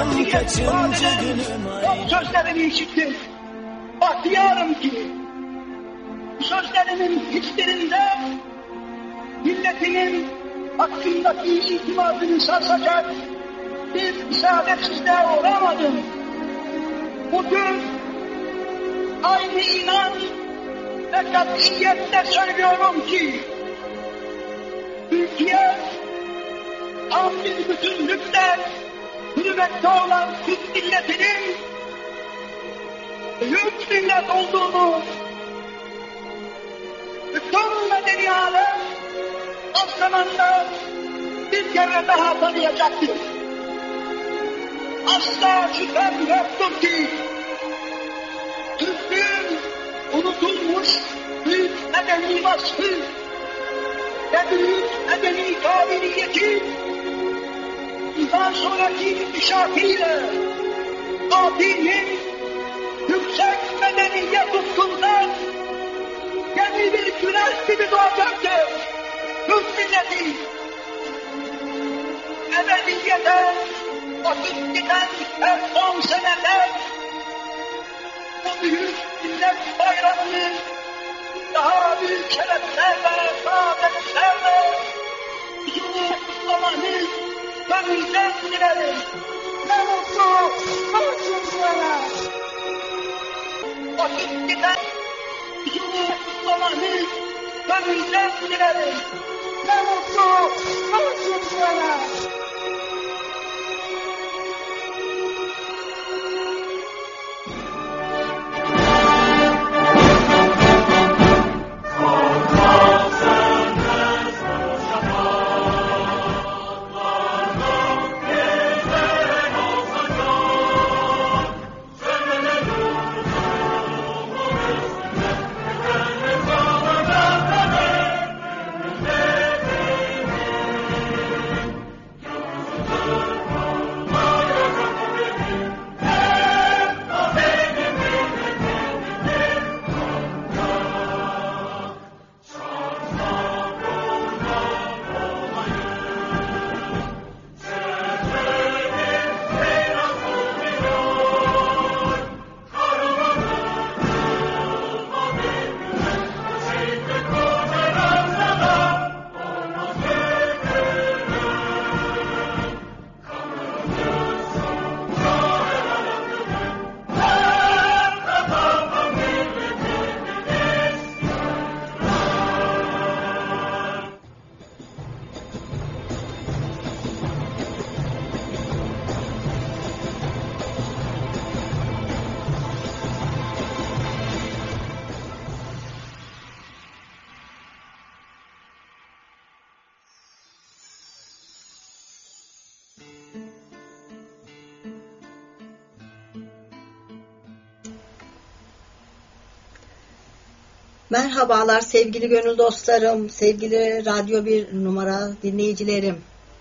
Yaşam kaçıncı günüm ay. O sözlerimi işittim. Bahtiyarım ki bu sözlerimin hiçbirinde milletinin hakkındaki itimadını sarsacak bir isabetsizliğe uğramadım. Bugün aynı inan ve katiyetle söylüyorum ki Türkiye tam bir bütünlükle hürmette olan Türk milletinin büyük millet olduğunu bütün medeni alem az zamanda bir kere daha tanıyacaktır. Asla şüphem yoktur ki Türklüğün unutulmuş büyük medeni vasfı ve büyük medeni kabiliyeti bundan sonraki inkişafıyla Fatih'in yüksek medeniyet ufkundan yeni bir güneş gibi doğacaktır. Türk milleti ebediyete vakit giden her 10 senede bu büyük millet bayramını daha büyük şereflerle, saadetlerle huzur kutlamanı gönülden dilerim. Ne mutlu Türkçülere. Vakit giden huzur kutlamanı gönülden dilerim. Ne mutlu Türkçülere. Merhabalar sevgili gönül dostlarım, sevgili Radyo 1 numara dinleyicilerim.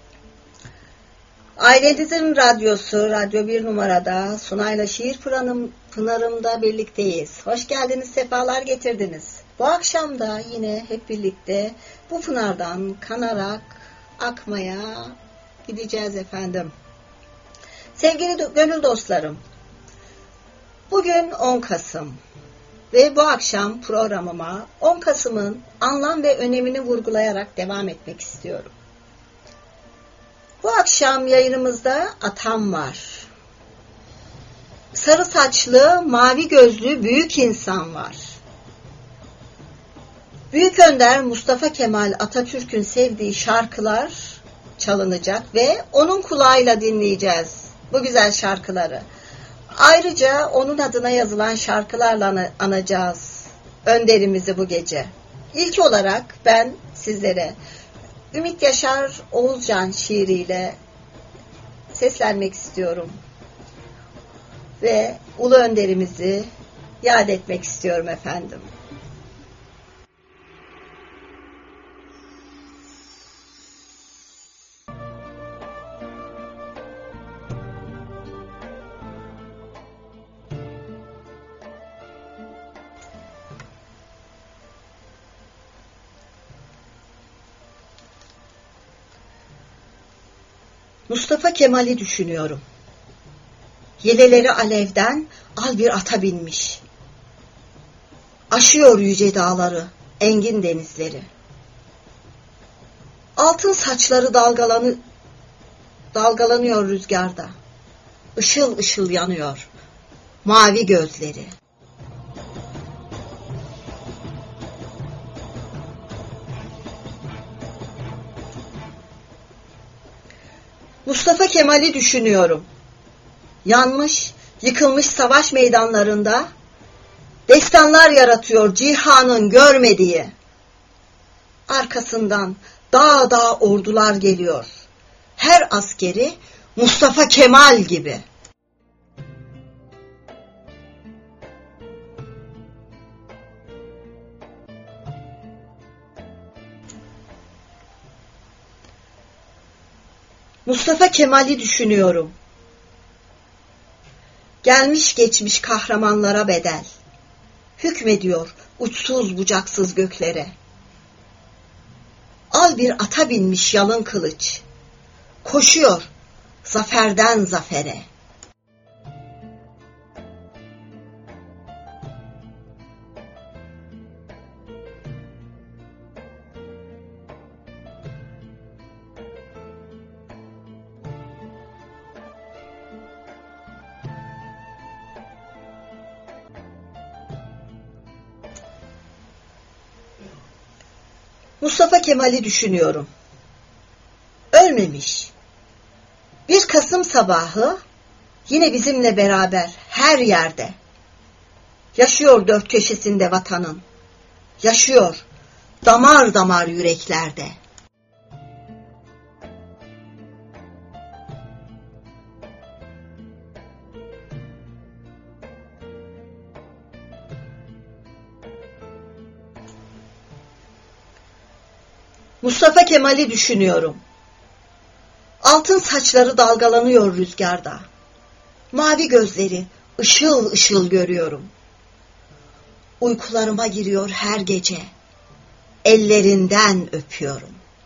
Ailenizin radyosu Radyo 1 numarada Sunay'la Şiir Pınarım'da birlikteyiz. Hoş geldiniz, sefalar getirdiniz. Bu akşam da yine hep birlikte bu pınardan kanarak akmaya gideceğiz efendim. Sevgili gönül dostlarım, bugün 10 Kasım. Ve bu akşam programıma 10 Kasım'ın anlam ve önemini vurgulayarak devam etmek istiyorum. Bu akşam yayınımızda atam var. Sarı saçlı, mavi gözlü büyük insan var. Büyük Önder Mustafa Kemal Atatürk'ün sevdiği şarkılar çalınacak ve onun kulağıyla dinleyeceğiz bu güzel şarkıları. Ayrıca onun adına yazılan şarkılarla anacağız önderimizi bu gece. İlk olarak ben sizlere Ümit Yaşar Oğuzcan şiiriyle seslenmek istiyorum. Ve ulu önderimizi yad etmek istiyorum efendim. Mustafa Kemal'i düşünüyorum. Yeleleri alevden al bir ata binmiş. Aşıyor yüce dağları, engin denizleri. Altın saçları dalgalanıyor rüzgarda. Işıl ışıl yanıyor mavi gözleri. Mustafa Kemal'i düşünüyorum. Yanmış, yıkılmış savaş meydanlarında destanlar yaratıyor cihanın görmediği. Arkasından dağ dağ ordular geliyor. Her askeri Mustafa Kemal gibi. Mustafa Kemal'i düşünüyorum. Gelmiş geçmiş kahramanlara bedel. Hükmediyor uçsuz bucaksız göklere. Al bir ata binmiş yalın kılıç. Koşuyor zaferden zafere. Mustafa Kemal'i düşünüyorum. Ölmemiş. 1 Kasım sabahı yine bizimle beraber her yerde. Yaşıyor dört köşesinde vatanın. Yaşıyor damar damar yüreklerde. Mustafa Kemal'i düşünüyorum. Altın saçları dalgalanıyor rüzgarda. Mavi gözleri ışıl ışıl görüyorum. Uykularıma giriyor her gece. Ellerinden öpüyorum.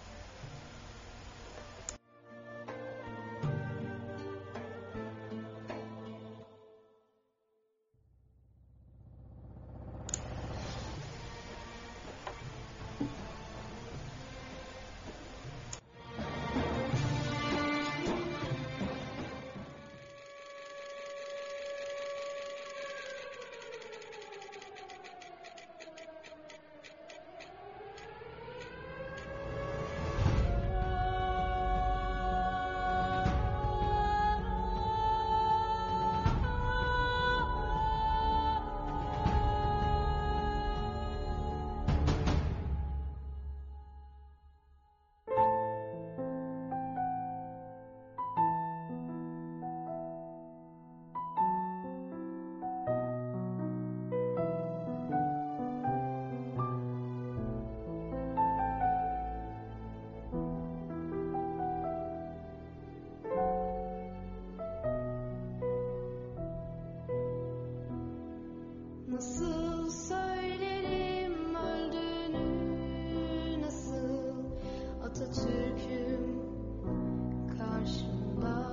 Nasıl söylerim öldüğünü, nasıl Atatürk'üm karşımda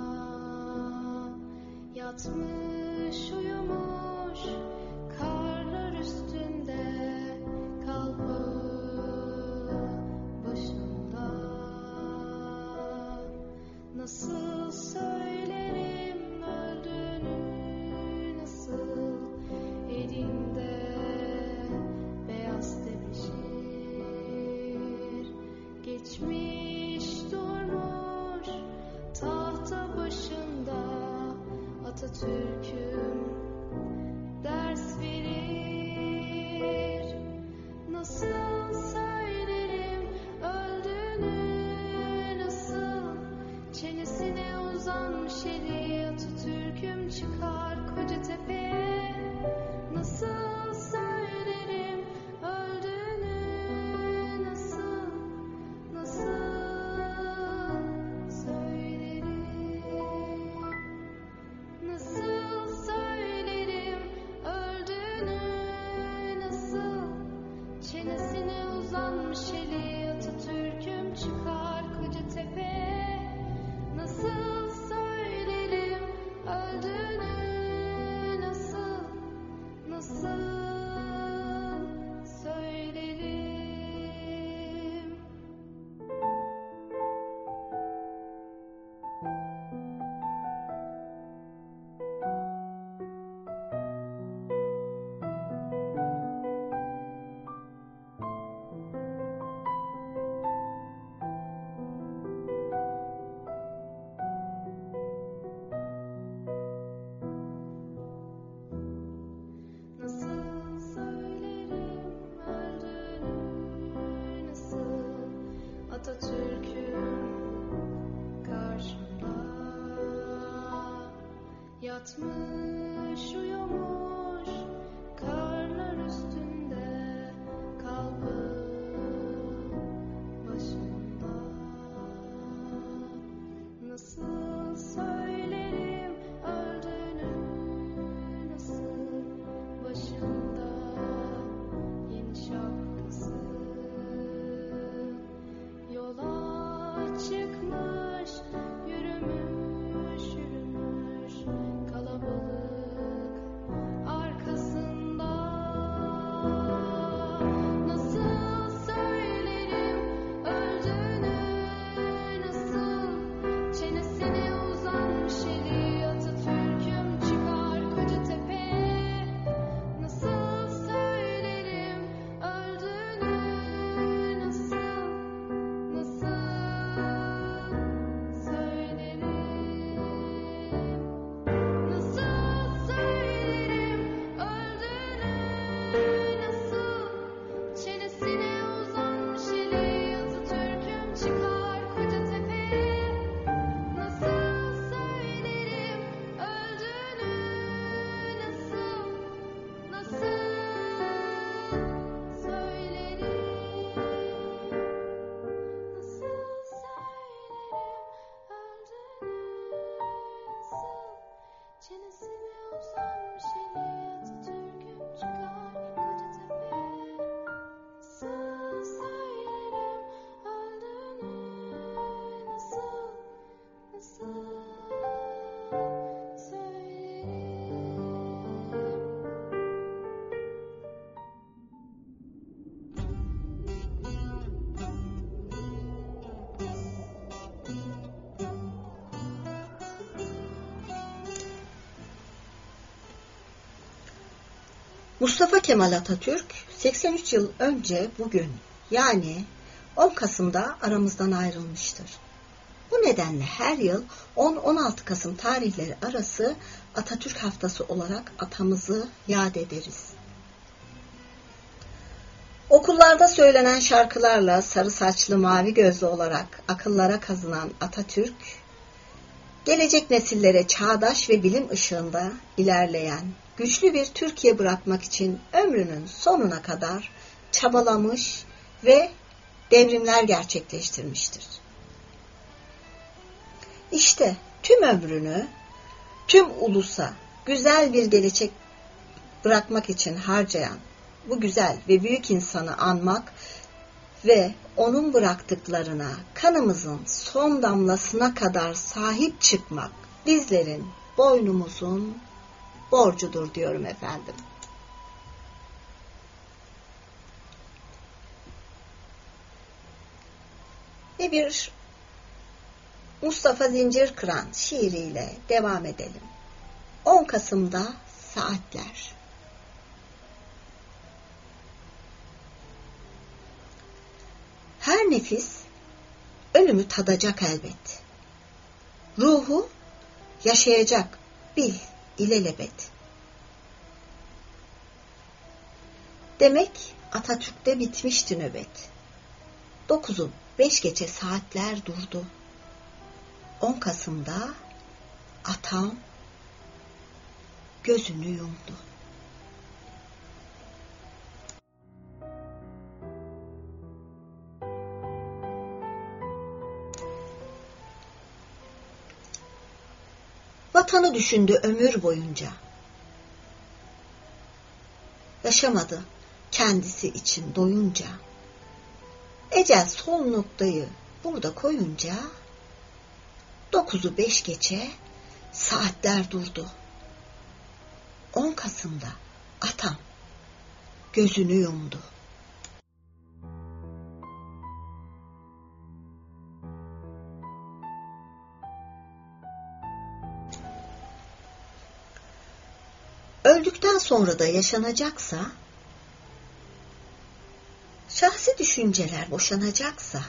yatmış uyumuş karlar üstünde kalpağı başımda. Nasıl söylerim öldüğünü, nasıl elinde beyaz tebeşir geçmiş durmuş tahta başında Atatürk'üm ders verir. Nasıl söylerim öldüğünü, nasıl çenesine uzanmış eli Atatürk'üm çıkar Kocatepe'ye. Nasıl söylerim öldüğünü, nasıl söylerim, nasıl Yatmış uyumuş karlar üstünde, kalbi başında. Nasıl söylerim öldüğünü, nasıl başında yeni şapkası. Yola çıkmış, yürümüş yürümüş, kalabalık arkasında. Nasıl söylerim öldüğünü, nasıl çenesine uzanmış eli Atatürk'üm çıkar Kocatepe'ye. Nasıl söylerim öldüğünü, nasıl söylerim, nasıl söylerim öldüğünü, nasıl çenesine uzanmış eli Atatürk'üm çıkar Kocatepe'ye. Nasıl söylerim öldüğünü, nasıl söylerim, nasıl çenesine uzanmış eli Atatürk'üm çıkar Kocatepe'ye. Nasıl söylerim öldüğünü, nasıl söylerim. Mustafa Kemal Atatürk 83 yıl önce bugün, yani 10 Kasım'da aramızdan ayrılmıştır. Bu nedenle her yıl 10-16 Kasım tarihleri arası Atatürk Haftası olarak atamızı yad ederiz. Okullarda söylenen şarkılarla sarı saçlı mavi gözlü olarak akıllara kazınan Atatürk, gelecek nesillere çağdaş ve bilim ışığında ilerleyen güçlü bir Türkiye bırakmak için ömrünün sonuna kadar çabalamış ve devrimler gerçekleştirmiştir. İşte tüm ömrünü tüm ulusa güzel bir gelecek bırakmak için harcayan bu güzel ve büyük insanı anmak ve onun bıraktıklarına kanımızın son damlasına kadar sahip çıkmak bizlerin, boynumuzun borcudur diyorum efendim. Ve bir Mustafa Zincirkıran şiiriyle devam edelim. 10 Kasım'da saatler. Her nefis ölümü tadacak elbet. Ruhu yaşayacak, bil ilelebet. Demek Atatürk'te bitmişti nöbet. 9'u 5 geçe saatler durdu. 10 Kasım'da atam gözünü yumdu. Vatanı düşündü ömür boyunca. Yaşamadı kendisi için doyunca. Ecel son noktayı burada koyunca 9'u 5 geçe saatler durdu. 10 Kasım'da atam gözünü yumdu. Öldükten sonra da yaşanacaksa, şahsi düşünceler boşanacaksa,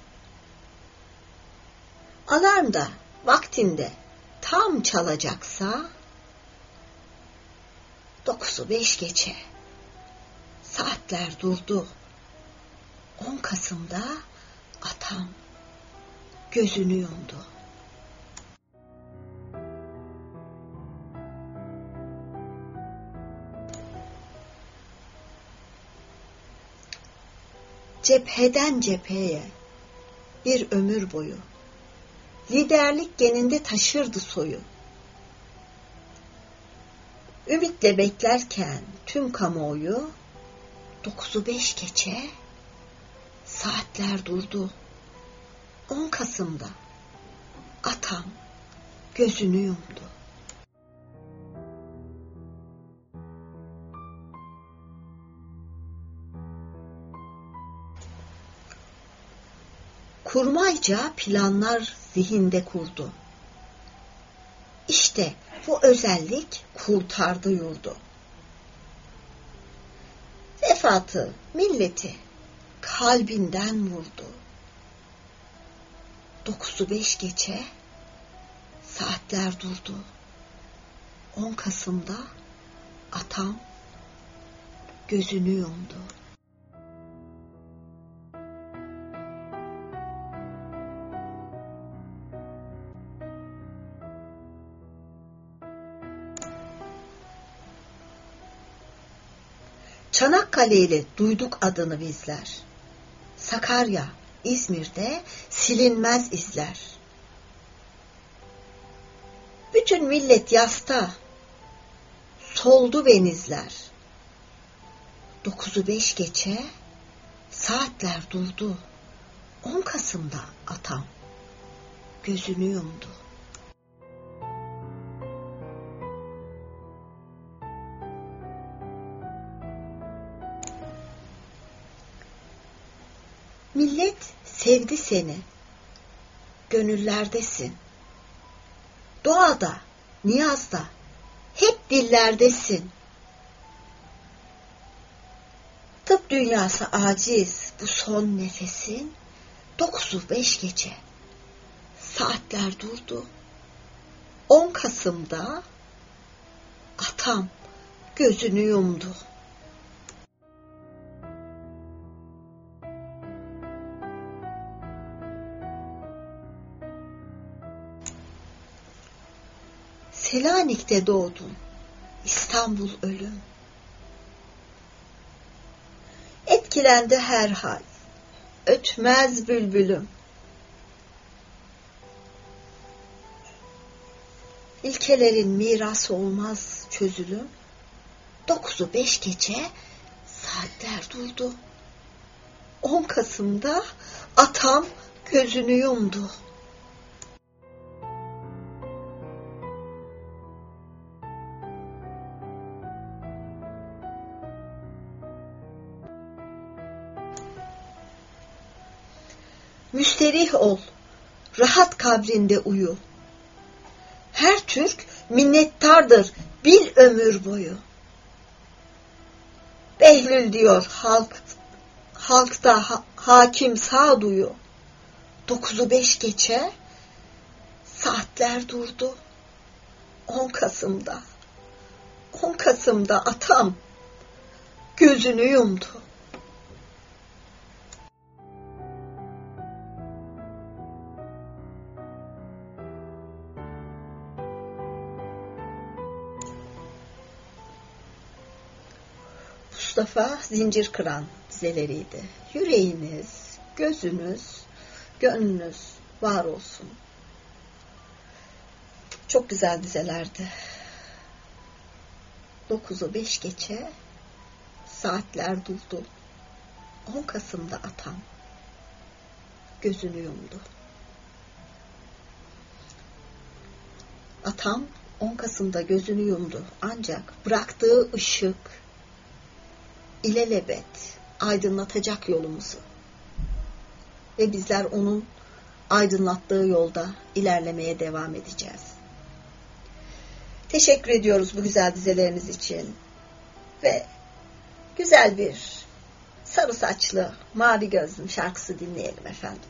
alarm da vaktinde tam çalacaksa, 9'u 5 geçe saatler durdu. 10 Kasım'da atam gözünü yumdu. cepheden cepheye bir ömür boyu liderlik geninde taşırdı soyu. Ümitle beklerken tüm kamuoyu 9'u 5 geçe saatler durdu. 10 Kasım'da atam gözünü yumdu. Kurmayca planlar zihinde kurdu. İşte bu özellik kurtardı yurdu. Vefatı, milleti kalbinden vurdu. 9'u 5 geçe saatler durdu. 10 Kasım'da atam gözünü yumdu. Çanakkale ile duyduk adını bizler. Sakarya, İzmir'de silinmez izler. Bütün millet yasta, soldu benizler. 9'u 5 geçe saatler durdu. 10 Kasım'da atam gözünü yumdu. Millet sevdi seni, gönüllerdesin. Duada, niyazda, hep dillerdesin. Tıp dünyası aciz bu son nefesin. 9'u 5 geçe saatler durdu. 10 Kasım'da atam gözünü yumdu. Selanik'te doğdun, İstanbul ölüm. Etkilendi herhal, ötmez bülbülüm. İlkelerin mirası olmaz çözülüm. 9'u 5 geçe saatler durdu. 10 Kasım'da atam gözünü yumdu. Müsterih ol, rahat kabrinde uyu. Her Türk minnettardır bir ömür boyu. Behlül diyor halkta hakim sağduyu. 9'u 5 geçe saatler durdu. 10 Kasım'da atam gözünü yumdu. Mustafa Zincirkıran dizeleriydi. Yüreğiniz, gözünüz, gönlünüz var olsun. Çok güzel dizelerdi. 9'u 5 geçe saatler durdu. 10 Kasım'da atam gözünü yumdu. Atam 10 Kasım'da gözünü yumdu. Ancak bıraktığı ışık ilelebet aydınlatacak yolumuzu. Ve bizler onun aydınlattığı yolda ilerlemeye devam edeceğiz. Teşekkür ediyoruz bu güzel dizeleriniz için. Ve güzel bir sarı saçlı, mavi gözlüm şarkısı dinleyelim efendim.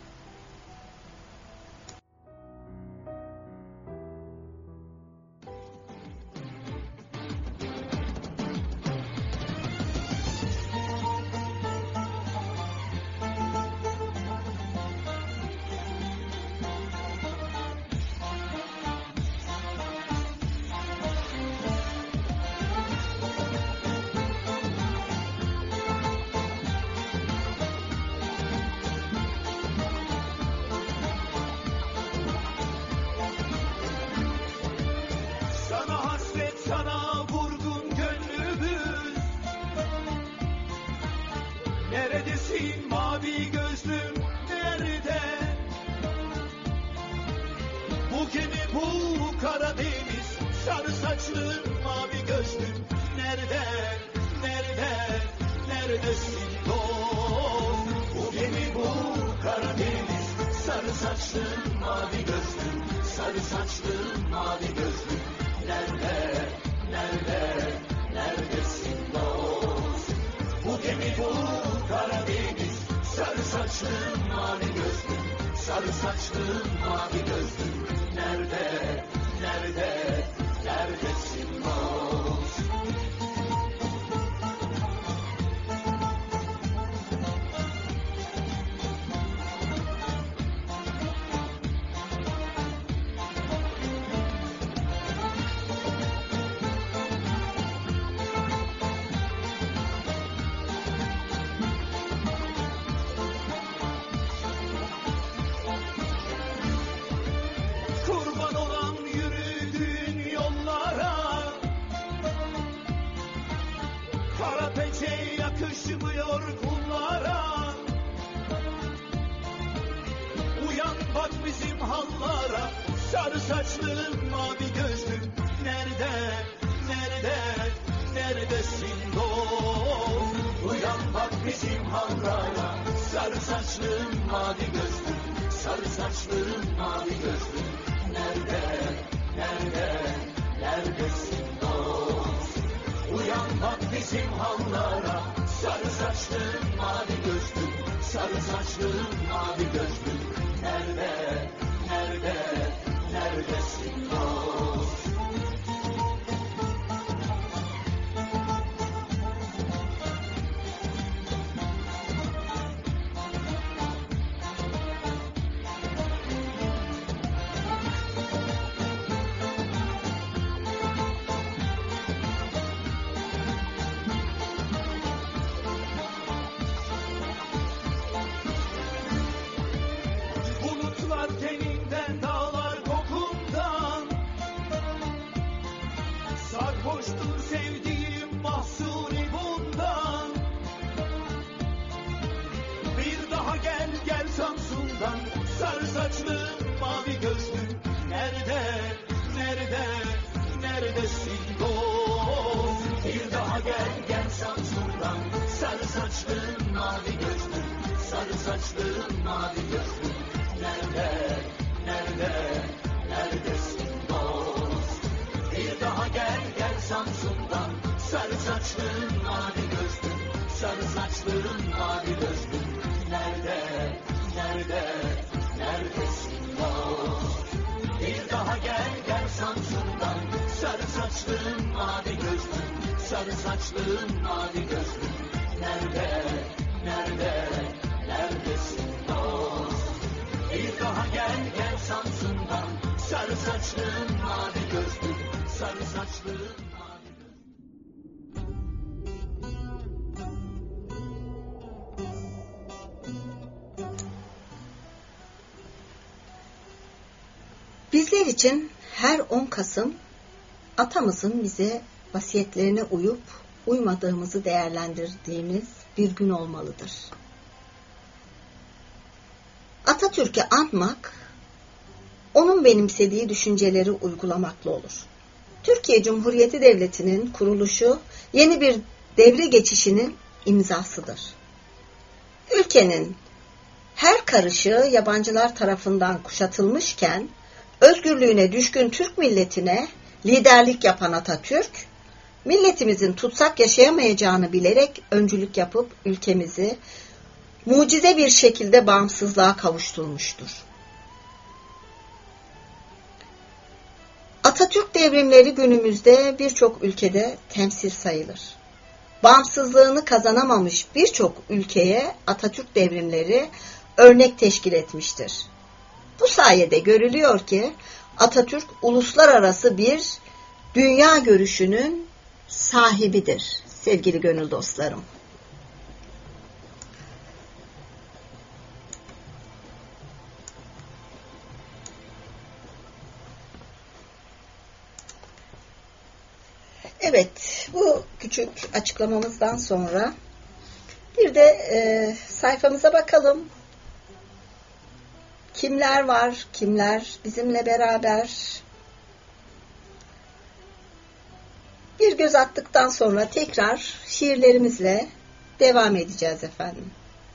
saçlım, mavi gözlüm, nereden, nereden, neredesin dost? Bu gemi bu Karadeniz, sarı saçlım, mavi gözlüm, sarı saçlım, mavi gözlüm, nerede, nerede, neredesin dost? Bu gemi bu Karadeniz, sarı saçlım, mavi gözlüm, sarı saçlım, mavi gözlüm, nerede, nerede, neredesin dost? Kurban olan yürüdüğün yollara, kara peçe yakışmıyor kullara. Uyan bak bizim hallara, sarı saçlım, mavi gözlüm, nerede, nerede, neredesin dost? Uyan bak bizim hallara, sarı saçlım, mavi gözlüm, sarı saçlım, mavi gözlüm, nerede, nerede, neredesin dost? Uyan bak bizim hallara, sarı saçlım, mavi gözlüm, sarı saçlım, mavi gözlüm, nerede, nerede, neredesin dost? Bulutlar teninden, dağlar kokundan, sarhoştur sevdiğim mahzuni bundan. Bir daha gel, gel Samsun'dan, sarı saçlım, mavi gözlüm, nerede, nerede, neredesin dost? Bir daha gel, gel Samsun'dan, sarı saçlım, mavi gözlüm, sarı saçlım, mavi gözlüm, nerede, nerede, neredesin dost? Bir daha gel, gel Samsun'dan, sarı saçlım, mavi gözlüm, sarı saçlım, mavi gözlüm, nerede, nerede, neredesin dost? Bir daha gel, gel Samsun'dan, sarı saçlım, mavi gözlüm, sarı saçlım, mavi gözlüm, nerede, nerede, neredesin dost? Bir daha gel, gel Samsun'dan, sarı saçlım, mavi gözlüm, sarı saçlım, mavi gözlüm. Bizler için her 10 Kasım atamızın bize vasiyetlerine uyup uymadığımızı değerlendirdiğimiz bir gün olmalıdır. Atatürk'ü anmak, onun benimsediği düşünceleri uygulamakla olur. Türkiye Cumhuriyeti Devleti'nin kuruluşu yeni bir devre geçişinin imzasıdır. Ülkenin her karışı yabancılar tarafından kuşatılmışken, özgürlüğüne düşkün Türk milletine liderlik yapan Atatürk, milletimizin tutsak yaşayamayacağını bilerek öncülük yapıp ülkemizi mucize bir şekilde bağımsızlığa kavuşturmuştur. Atatürk devrimleri günümüzde birçok ülkede temsil sayılır. Bağımsızlığını kazanamamış birçok ülkeye Atatürk devrimleri örnek teşkil etmiştir. Bu sayede görülüyor ki Atatürk uluslararası bir dünya görüşünün sahibidir sevgili gönül dostlarım. Evet, bu küçük açıklamamızdan sonra bir de sayfamıza bakalım. Kimler var, kimler bizimle beraber? bir göz attıktan sonra tekrar şiirlerimizle devam edeceğiz efendim.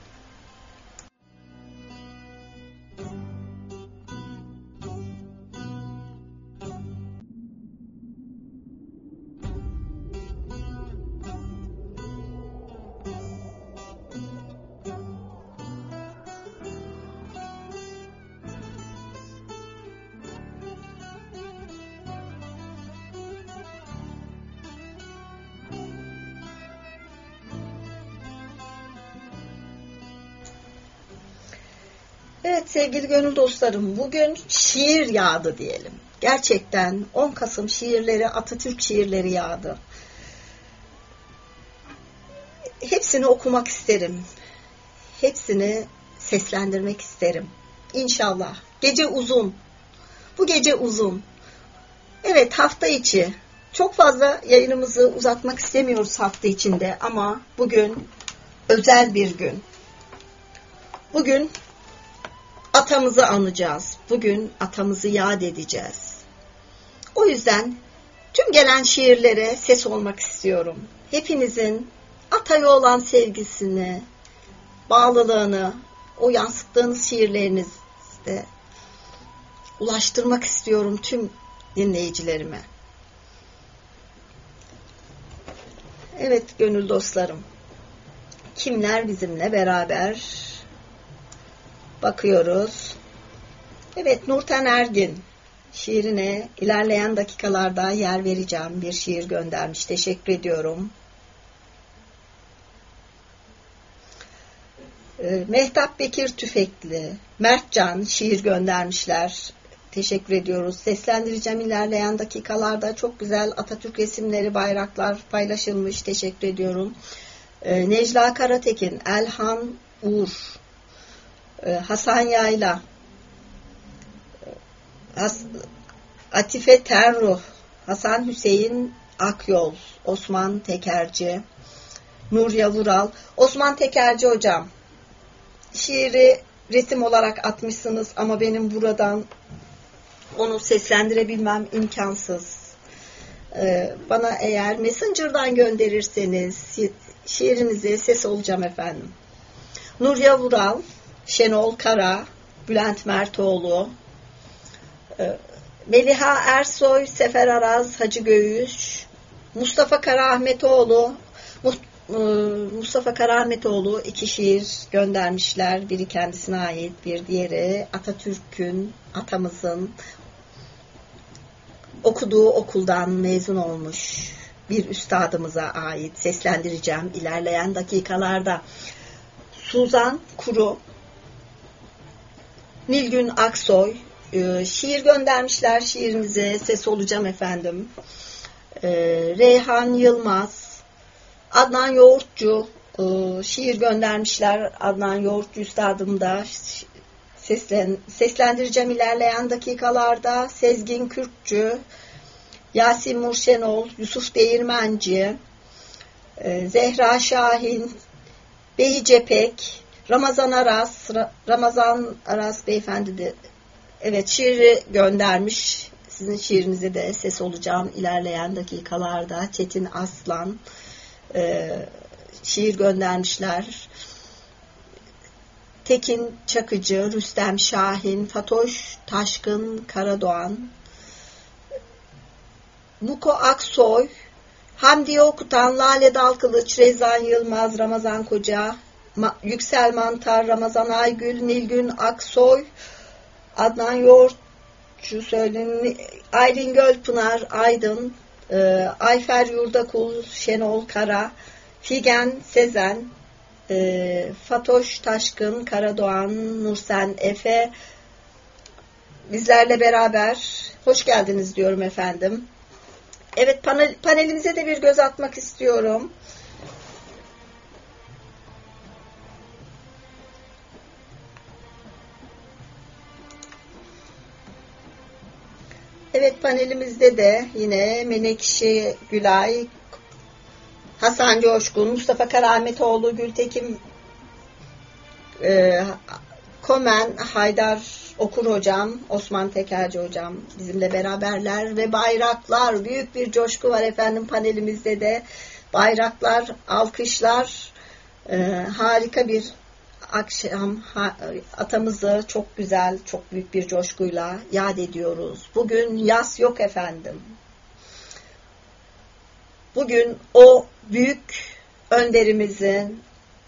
Evet sevgili gönül dostlarım, bugün şiir yağdı diyelim. Gerçekten 10 Kasım şiirleri, Atatürk şiirleri yağdı. Hepsini okumak isterim. Hepsini seslendirmek isterim. İnşallah. Gece uzun. Bu gece uzun. Evet, hafta içi. Çok fazla yayınımızı uzatmak istemiyoruz hafta içinde ama bugün özel bir gün. Bugün atamızı anacağız. Bugün atamızı yad edeceğiz. O yüzden tüm gelen şiirlere ses olmak istiyorum. Hepinizin ataya olan sevgisini, bağlılığını, o yansıttığınız şiirlerinizde ulaştırmak istiyorum tüm dinleyicilerime. Evet gönül dostlarım, kimler bizimle beraber bakıyoruz. Evet, Nurten Ergin şiirine ilerleyen dakikalarda yer vereceğim. Bir şiir göndermiş. Teşekkür ediyorum. Mehtap Bekir Tüfekli, Mertcan şiir göndermişler. Teşekkür ediyoruz. Seslendireceğim ilerleyen dakikalarda. Çok güzel Atatürk resimleri, bayraklar paylaşılmış. Teşekkür ediyorum. Necla Karatekin, Elhan Uğur, Hasan Yayla, Atife Tenruh, Hasan Hüseyin Akyol, Osman Tekerci, Nurya Vural. Osman Tekerci hocam, şiiri resim olarak atmışsınız ama benim buradan onu seslendirebilmem imkansız. Bana eğer Messenger'dan gönderirseniz şiirinize ses olacağım efendim. Nurya Vural, Şenol Kara, Bülent Mertoğlu, Meliha Ersoy, Sefer Araz, Hacı Göğüş, Mustafa Karaahmetoğlu, Mustafa Karaahmetoğlu 2 şiir göndermişler. Biri kendisine ait, bir diğeri Atatürk'ün, atamızın okuduğu okuldan mezun olmuş bir üstadımıza ait. Seslendireceğim ilerleyen dakikalarda. Suzan Kuru, Nilgün Aksoy şiir göndermişler. Şiirinize ses olacağım efendim. Reyhan Yılmaz, Adnan Yoğurtçu şiir göndermişler. Adnan Yoğurtçu üstadım da seslendireceğim ilerleyen dakikalarda. Sezgin Kürkçü, Yasin Murşenol, Yusuf Değirmenci, Zehra Şahin, Behice Pek, Ramazan Aras beyefendi de evet şiiri göndermiş. Sizin şiirinize de ses olacağım ilerleyen dakikalarda. Çetin Aslan şiir göndermişler. Tekin Çakıcı, Rüstem Şahin, Fatoş Taşkın Karadoğan, Muko Aksoy, Hamdiye Okutan, Lale Dalkılıç, Rezan Yılmaz, Ramazan Koca, Yüksel Mantar, Ramazan Aygül, Nilgün Aksoy, Adnan Yoğurtçu söyleyin, Aylin Gölpınar Aydın, Ayfer Yurdakul, Şenol Kara, Figen Sezen, Fatoş Taşkın Karadoğan, Nursen Efe bizlerle beraber hoş geldiniz diyorum efendim. Evet, panelimize de bir göz atmak istiyorum. Evet, panelimizde de yine Menekşe Gülay, Hasan Coşkun, Mustafa Karaahmetoğlu, Gültekin Komen, Haydar Okur hocam, Osman Tekelci hocam bizimle beraberler ve bayraklar, büyük bir coşku var efendim panelimizde de. Bayraklar, alkışlar, harika bir akşam. Atamızı çok güzel, çok büyük bir coşkuyla yad ediyoruz. Bugün yas yok efendim. Bugün o büyük önderimizin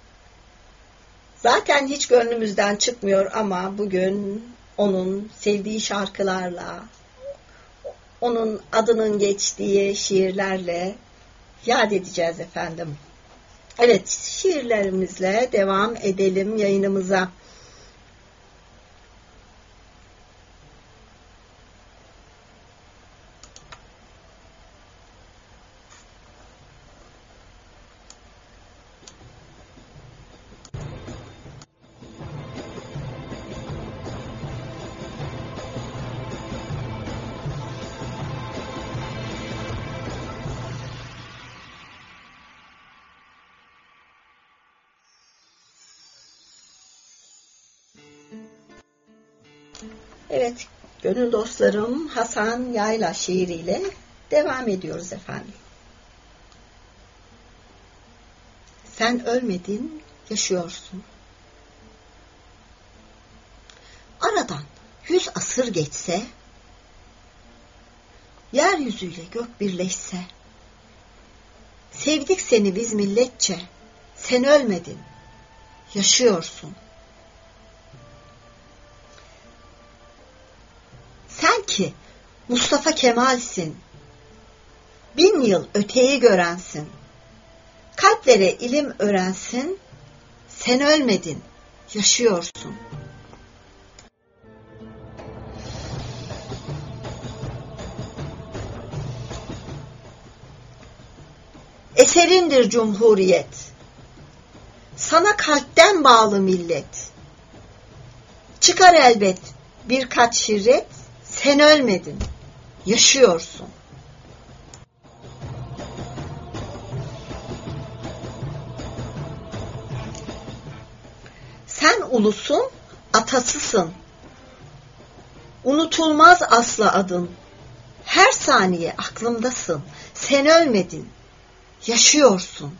zaten hiç gönlümüzden çıkmıyor ama bugün onun sevdiği şarkılarla, onun adının geçtiği şiirlerle yad edeceğiz efendim. Evet, şiirlerimizle devam edelim yayınımıza. Evet, gönül dostlarım, Hasan Yayla şiiriyle devam ediyoruz efendim. Sen ölmedin, yaşıyorsun. Aradan 100 asır geçse, yeryüzüyle gök birleşse, sevdik seni biz milletçe, sen ölmedin, yaşıyorsun. Sen ki Mustafa Kemal'sin, 1000 yıl öteyi görensin, kalplere ilim öğrensin, sen ölmedin, yaşıyorsun. Eserindir Cumhuriyet, sana kalpten bağlı millet, çıkar elbet birkaç şirret, sen ölmedin, yaşıyorsun. Sen ulusun, atasısın. Unutulmaz asla adın. Her saniye aklımdasın. Sen ölmedin, yaşıyorsun.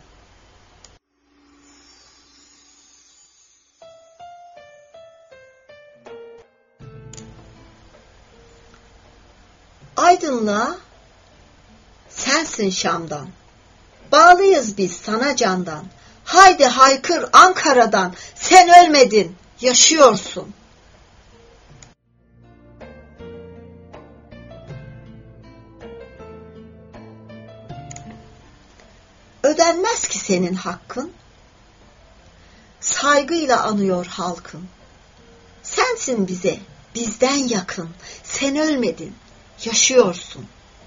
Aydınlığa sensin Şam'dan. Bağlıyız biz sana candan. Haydi haykır Ankara'dan. Sen ölmedin, yaşıyorsun. Ödenmez ki senin hakkın. Saygıyla anıyor halkın. Sensin bize, bizden yakın. Sen ölmedin, yaşıyorsun.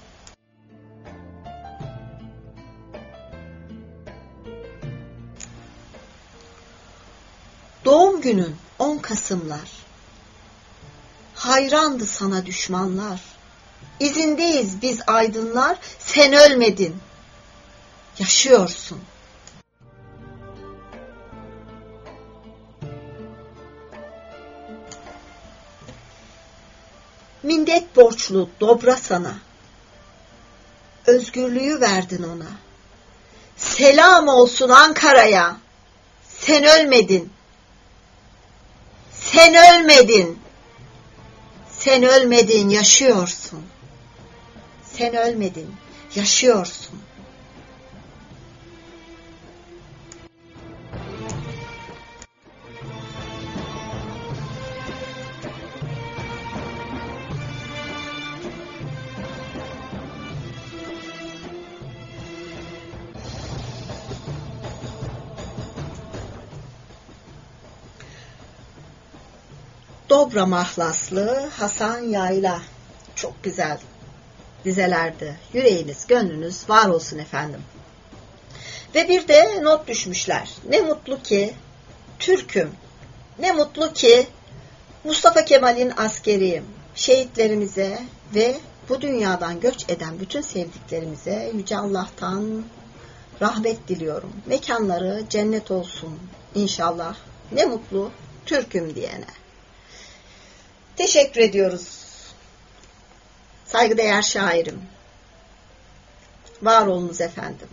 Doğum günün 10 Kasımlar. Hayrandı sana düşmanlar. İzindeyiz biz aydınlar. Sen ölmedin, yaşıyorsun. Mindet borçlu dobra sana. Özgürlüğü verdin ona. Selam olsun Ankara'ya. Sen ölmedin. Sen ölmedin. Sen ölmedin, yaşıyorsun. Sen ölmedin, yaşıyorsun. Dobra mahlaslı Hasan Yayla. Çok güzel dizelerdi. Yüreğiniz, gönlünüz var olsun efendim. Ve bir de not düşmüşler. Ne mutlu ki Türk'üm. Ne mutlu ki Mustafa Kemal'in askeriyim. Şehitlerimize ve bu dünyadan göç eden bütün sevdiklerimize Yüce Allah'tan rahmet diliyorum. Mekanları cennet olsun inşallah. Ne mutlu Türk'üm diyene. Teşekkür ediyoruz. Saygıdeğer şairim. Var olunuz efendim.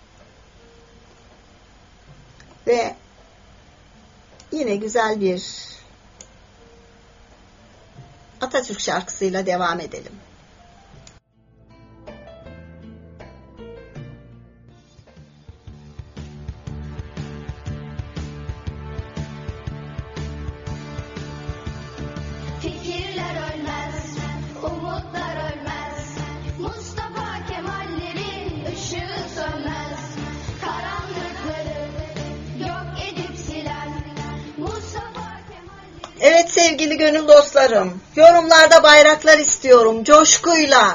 Ve yine güzel bir Atatürk şarkısıyla devam edelim. Fikirler ölmez, umutlar ölmez. Mustafa Kemal'lerin ışığı sönmez. Karanlıkları yok edip silen Mustafa Kemal'lerin... Evet sevgili gönül dostlarım, yorumlarda bayraklar istiyorum coşkuyla.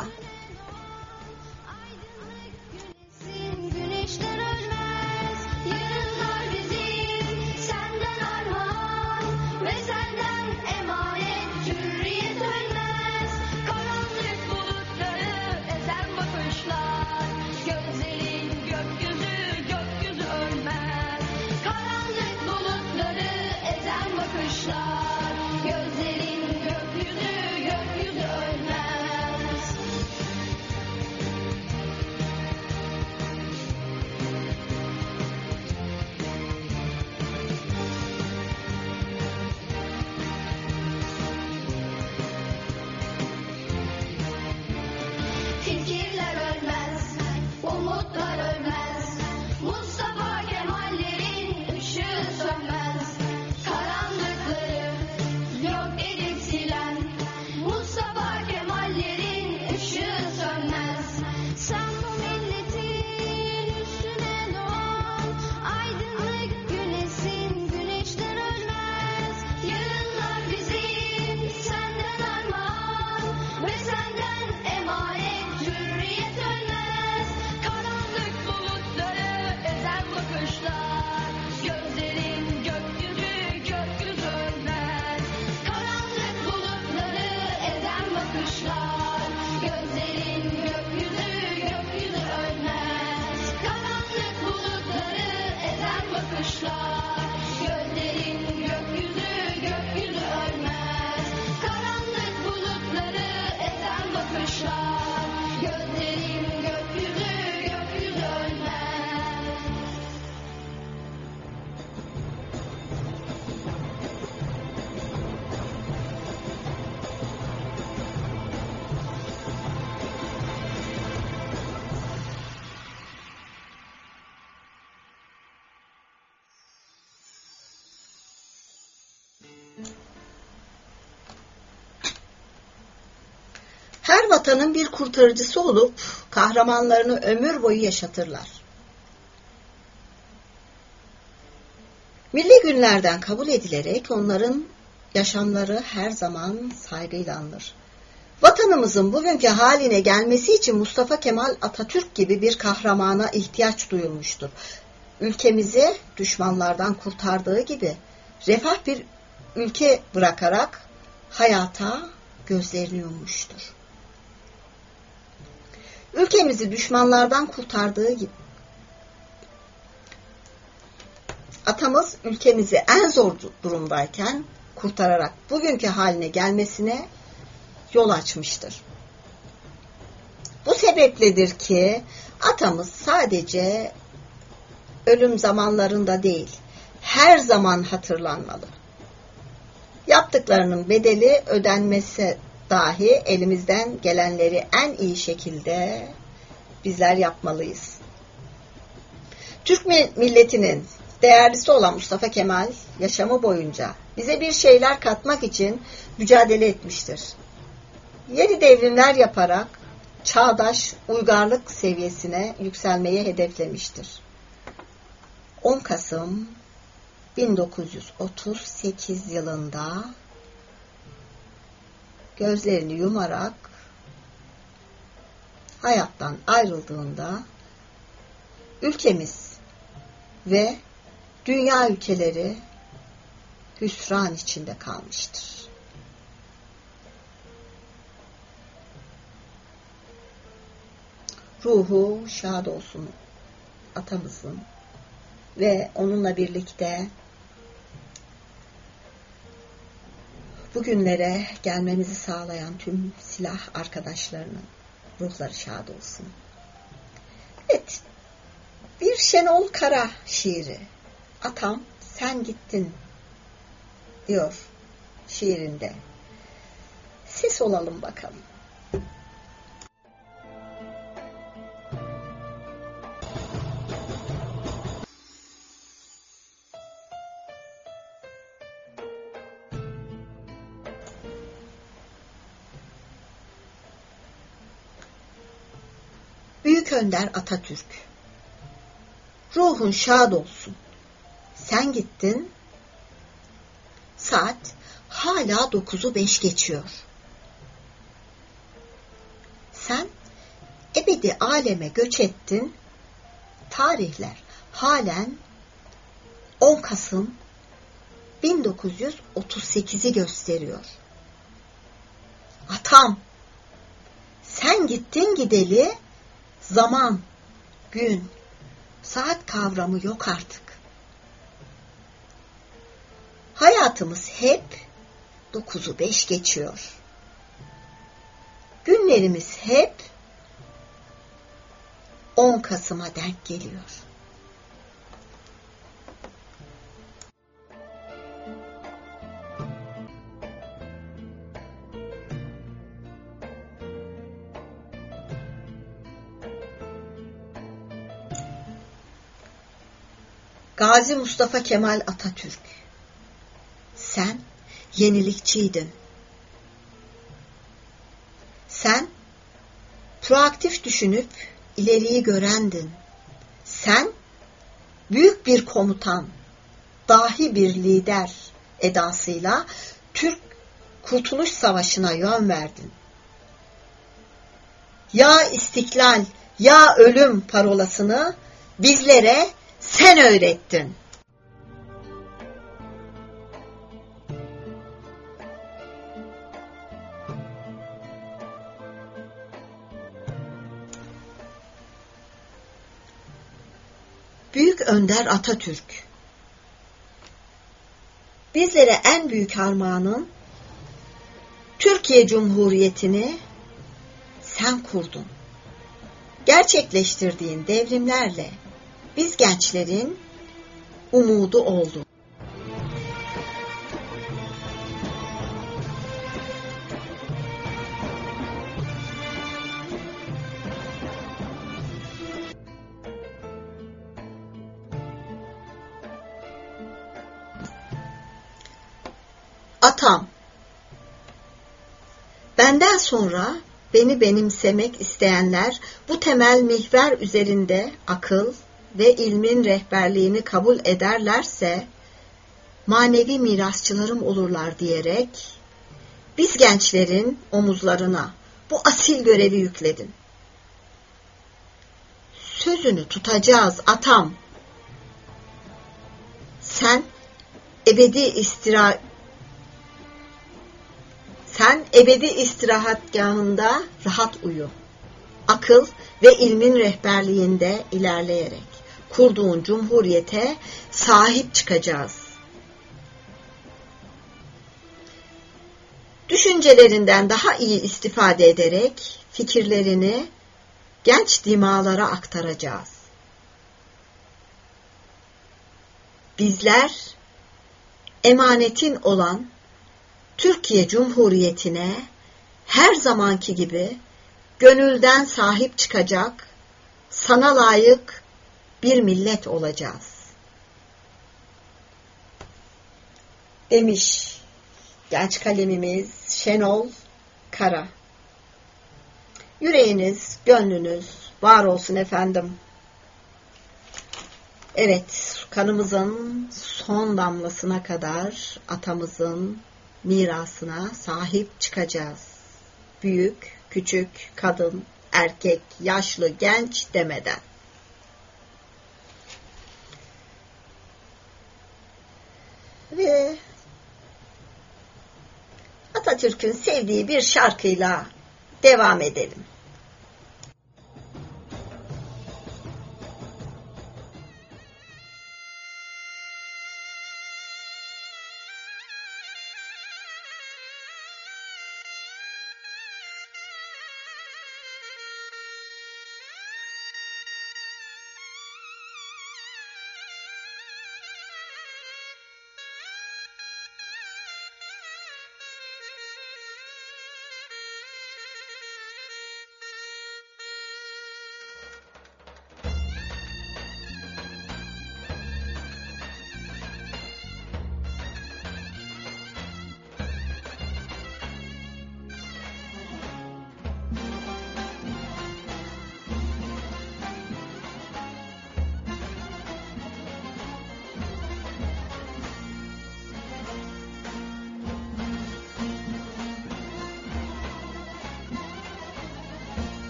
Güneşler ölmez, yarınlar bizim, senden armağan ve senden emanet, hürriyet ölmez. Karanlık bulutları ezen bakışlar, gözlerin gökyüzü ölmez. Karanlık bulutları ezen bakışlar, gözlerin gökyüzü ölmez. Fikirler ölmez, umutlar ölmez. Mustafa Kemal'lerin ışığı sönmez. Karanlıkları yok edip silen Mustafa Kemal'lerin ışığı sönmez. Sen bu milletin üstüne doğan aydınlık güneşsin, güneşler ölmez. Yarınlar bizim, senden armağan ve senden emanet, hürriyet ölmez. Karanlık bulutları ezen bakışlar, gözlerin gökyüzü ölmez. Karanlık bulutları ezen bakışlar, gözlerin gökyüzü ölmez. Karanlık bulutları ezen bakışlar, gözlerin gökyüzü ölmez. Karanlık bulutları ezen bakışlar, gözlerin gökyüzü ölmez. Her vatanın bir kurtarıcısı olup kahramanlarını ömür boyu yaşatırlar. Milli günlerden kabul edilerek onların yaşamları her zaman saygıyla anılır. Vatanımızın bugünkü haline gelmesi için Mustafa Kemal Atatürk gibi bir kahramana ihtiyaç duyulmuştur. Ülkemizi düşmanlardan kurtardığı gibi refah bir ülke bırakarak hayata gözlerini yummuştur. Ülkemizi düşmanlardan kurtardığı gibi atamız ülkemizi en zor durumdayken kurtararak bugünkü haline gelmesine yol açmıştır. Bu sebepledir ki atamız sadece ölüm zamanlarında değil, her zaman hatırlanmalı. Yaptıklarının bedeli ödenmesi dahi elimizden gelenleri en iyi şekilde bizler yapmalıyız. Türk milletinin değerlisi olan Mustafa Kemal yaşamı boyunca bize bir şeyler katmak için mücadele etmiştir. Yeni devrimler yaparak çağdaş uygarlık seviyesine yükselmeyi hedeflemiştir. 10 Kasım 1938 yılında gözlerini yumarak hayattan ayrıldığında ülkemiz ve dünya ülkeleri hüsran içinde kalmıştır. Ruhu şad olsun atamızın ve onunla birlikte bugünlere gelmemizi sağlayan tüm silah arkadaşlarının ruhları şad olsun. Evet, bir Şenol Kara şiiri. Atam sen gittin diyor şiirinde. Ses olalım bakalım. Büyük Önder Atatürk, ruhun şad olsun. Sen gittin, saat hala 9'u 5 geçiyor. Sen ebedi aleme göç ettin, tarihler halen 10 Kasım 1938'i gösteriyor. Atam, sen gittin gideli, zaman, gün, saat kavramı yok artık. Hayatımız hep 9'u 5 geçiyor. Günlerimiz hep 10 Kasım'a denk geliyor. Gazi Mustafa Kemal Atatürk, sen yenilikçiydin. Sen proaktif düşünüp ileriyi görendin. Sen büyük bir komutan, dahi bir lider edasıyla Türk Kurtuluş Savaşı'na yön verdin. Ya istiklal, ya ölüm parolasını bizlere sen öğrettin. Büyük Önder Atatürk, bizlere en büyük armağanın Türkiye Cumhuriyeti'ni sen kurdun. Gerçekleştirdiğin devrimlerle biz gençlerin umudu oldun. Atam, benden sonra beni benimsemek isteyenler bu temel mihver üzerinde akıl ve ilmin rehberliğini kabul ederlerse manevi mirasçılarım olurlar diyerek biz gençlerin omuzlarına bu asil görevi yükledin. Sözünü tutacağız atam. Sen ebedi istirahatgahında rahat uyu. Akıl ve ilmin rehberliğinde ilerleyerek kurduğun cumhuriyete sahip çıkacağız. Düşüncelerinden daha iyi istifade ederek fikirlerini genç dimağlara aktaracağız. Bizler emanetin olan Türkiye Cumhuriyeti'ne her zamanki gibi gönülden sahip çıkacak, sana layık bir millet olacağız. Demiş genç kalemimiz Şenol Kara. Yüreğiniz, gönlünüz var olsun efendim. Evet, kanımızın son damlasına kadar atamızın mirasına sahip çıkacağız. Büyük, küçük, kadın, erkek, yaşlı, genç demeden. Ve Atatürk'ün sevdiği bir şarkıyla devam edelim.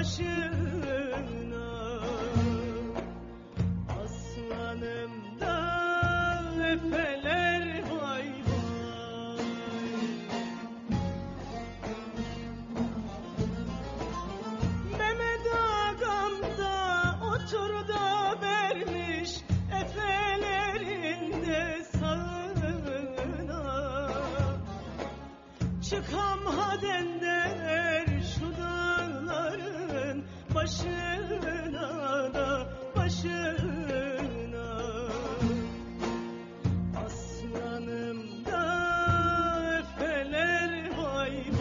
başına. Aslanım da öpeler vay vay. Mehmet Ağam da oturdu vermiş efelerinde sağına. Çıkam hadenler şu dağların başına da başına. Aslanım da öpeler vay vay.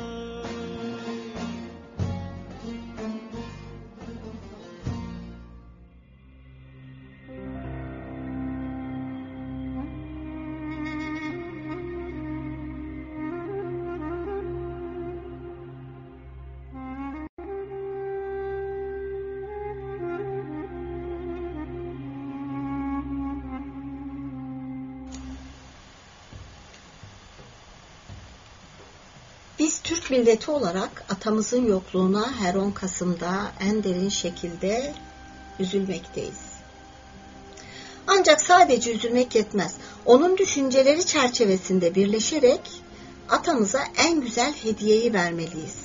Biz Türk milleti olarak atamızın yokluğuna her 10 Kasım'da en derin şekilde üzülmekteyiz. Ancak sadece üzülmek yetmez. Onun düşünceleri çerçevesinde birleşerek atamıza en güzel hediyeyi vermeliyiz.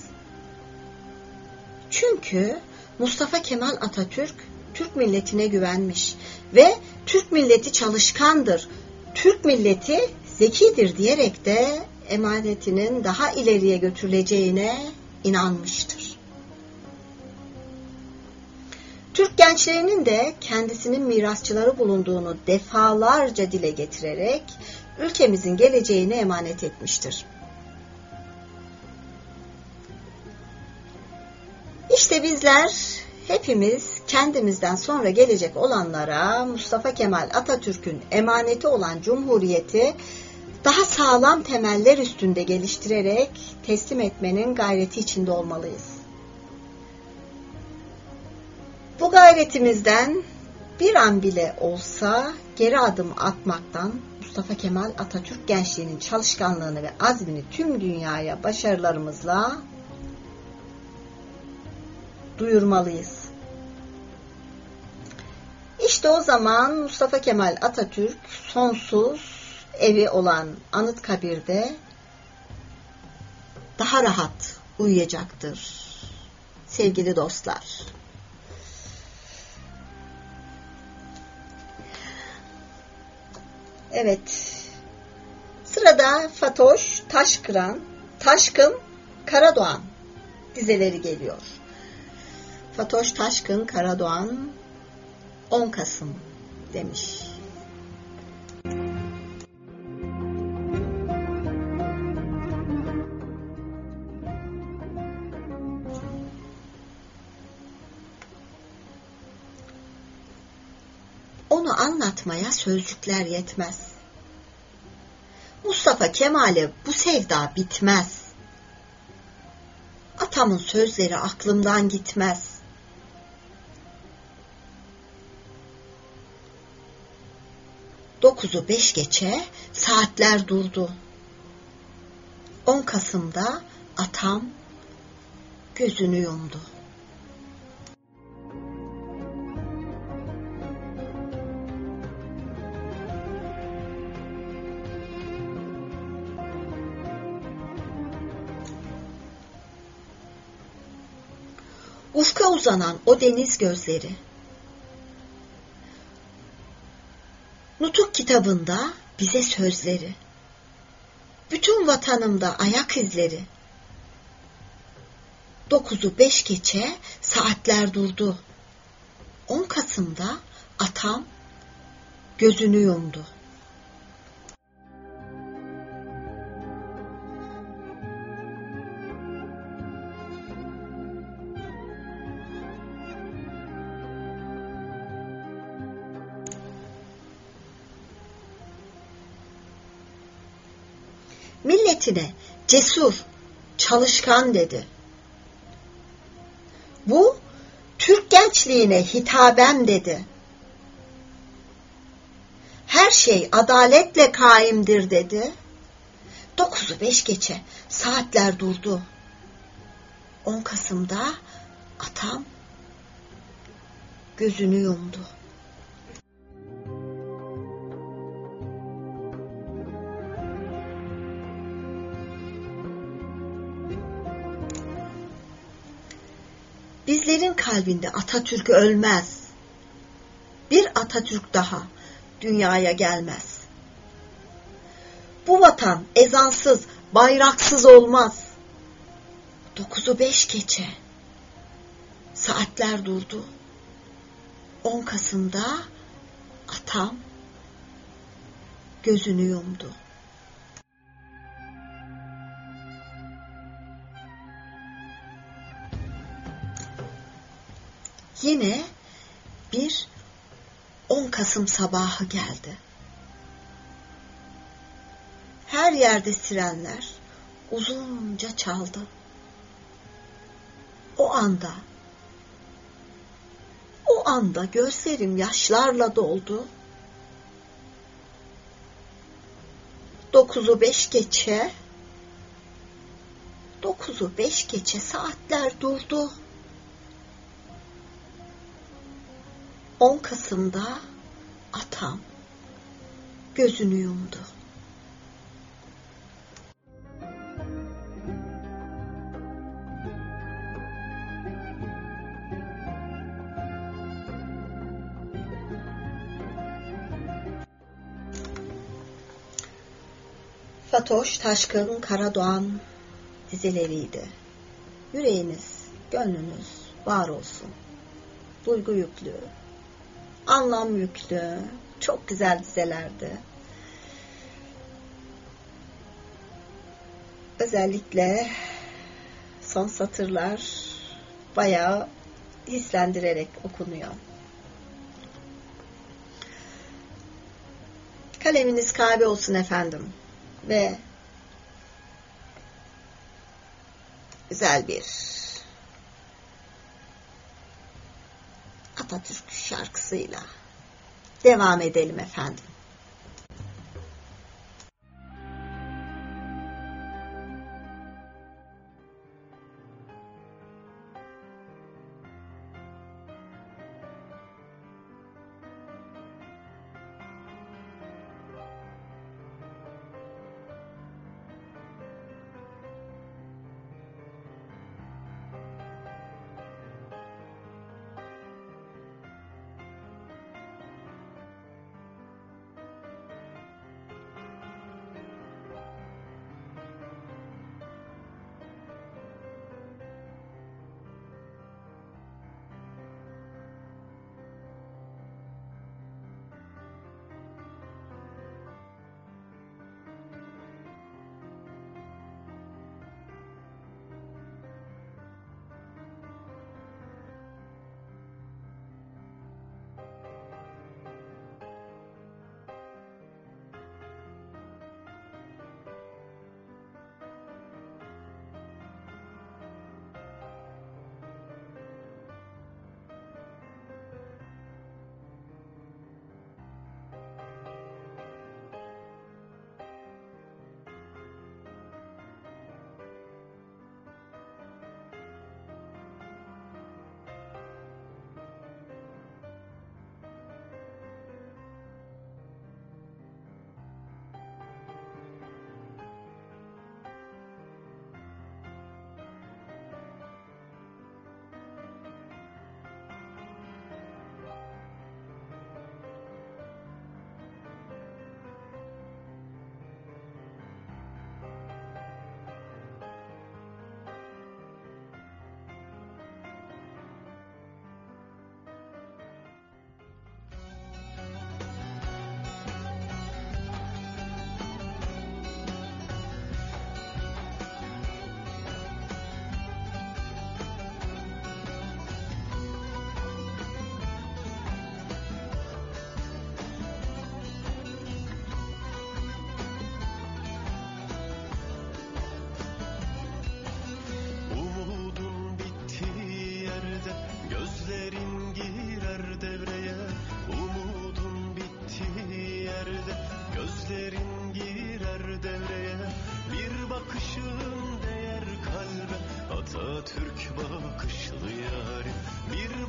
Çünkü Mustafa Kemal Atatürk Türk milletine güvenmiş ve Türk milleti çalışkandır, Türk milleti zekidir diyerek de emanetinin daha ileriye götürüleceğine inanmıştır. Türk gençlerinin de kendisinin mirasçıları bulunduğunu defalarca dile getirerek ülkemizin geleceğine emanet etmiştir. İşte bizler hepimiz kendimizden sonra gelecek olanlara Mustafa Kemal Atatürk'ün emaneti olan Cumhuriyeti daha sağlam temeller üstünde geliştirerek teslim etmenin gayreti içinde olmalıyız. Bu gayretimizden bir an bile olsa geri adım atmaktan Mustafa Kemal Atatürk gençliğinin çalışkanlığını ve azmini tüm dünyaya başarılarımızla duyurmalıyız. İşte o zaman Mustafa Kemal Atatürk sonsuz evi olan Anıtkabir'de daha rahat uyuyacaktır sevgili dostlar. Evet, sırada Fatoş Taşkın Karadoğan dizeleri geliyor. Fatoş Taşkın Karadoğan 10 Kasım demiş. Onu anlatmaya sözcükler yetmez. Mustafa Kemal'e bu sevda bitmez. Atamın sözleri aklımdan gitmez. Dokuzu 5 geçe saatler durdu. 10 Kasım'da atam gözünü yumdu. Ufka uzanan o deniz gözleri, Nutuk kitabında bize sözleri, bütün vatanımda ayak izleri, 9'u 5 geçe saatler durdu. 10 Kasım'da atam gözünü yumdu. Milletine cesur, çalışkan dedi. Bu Türk gençliğine hitaben dedi. Her şey adaletle kaimdir dedi. 9'u 5 geçe saatler durdu. 10 Kasım'da atam atam gözünü yumdu. Bizlerin kalbinde Atatürk ölmez. Bir Atatürk daha dünyaya gelmez. Bu vatan ezansız, bayraksız olmaz. 9'u 5 geçe. Saatler durdu. 10 Kasım'da atam gözünü yumdu. Yine bir 10 Kasım sabahı geldi. Her yerde sirenler uzunca çaldı. O anda gözlerim yaşlarla doldu. 9'u 5 geçe, 9'u 5 geçe saatler durdu. 10 Kasım'da atam gözünü yumdu. Fatoş Taşkın Karadoğan dizeleriydi. Yüreğiniz, gönlünüz var olsun. Duygu yüklü, anlam yüklü, çok güzel dizelerdi. Özellikle son satırlar bayağı hislendirerek okunuyor. Kaleminiz kahve olsun efendim ve güzel bir Atatürk şarkısıyla devam edelim efendim.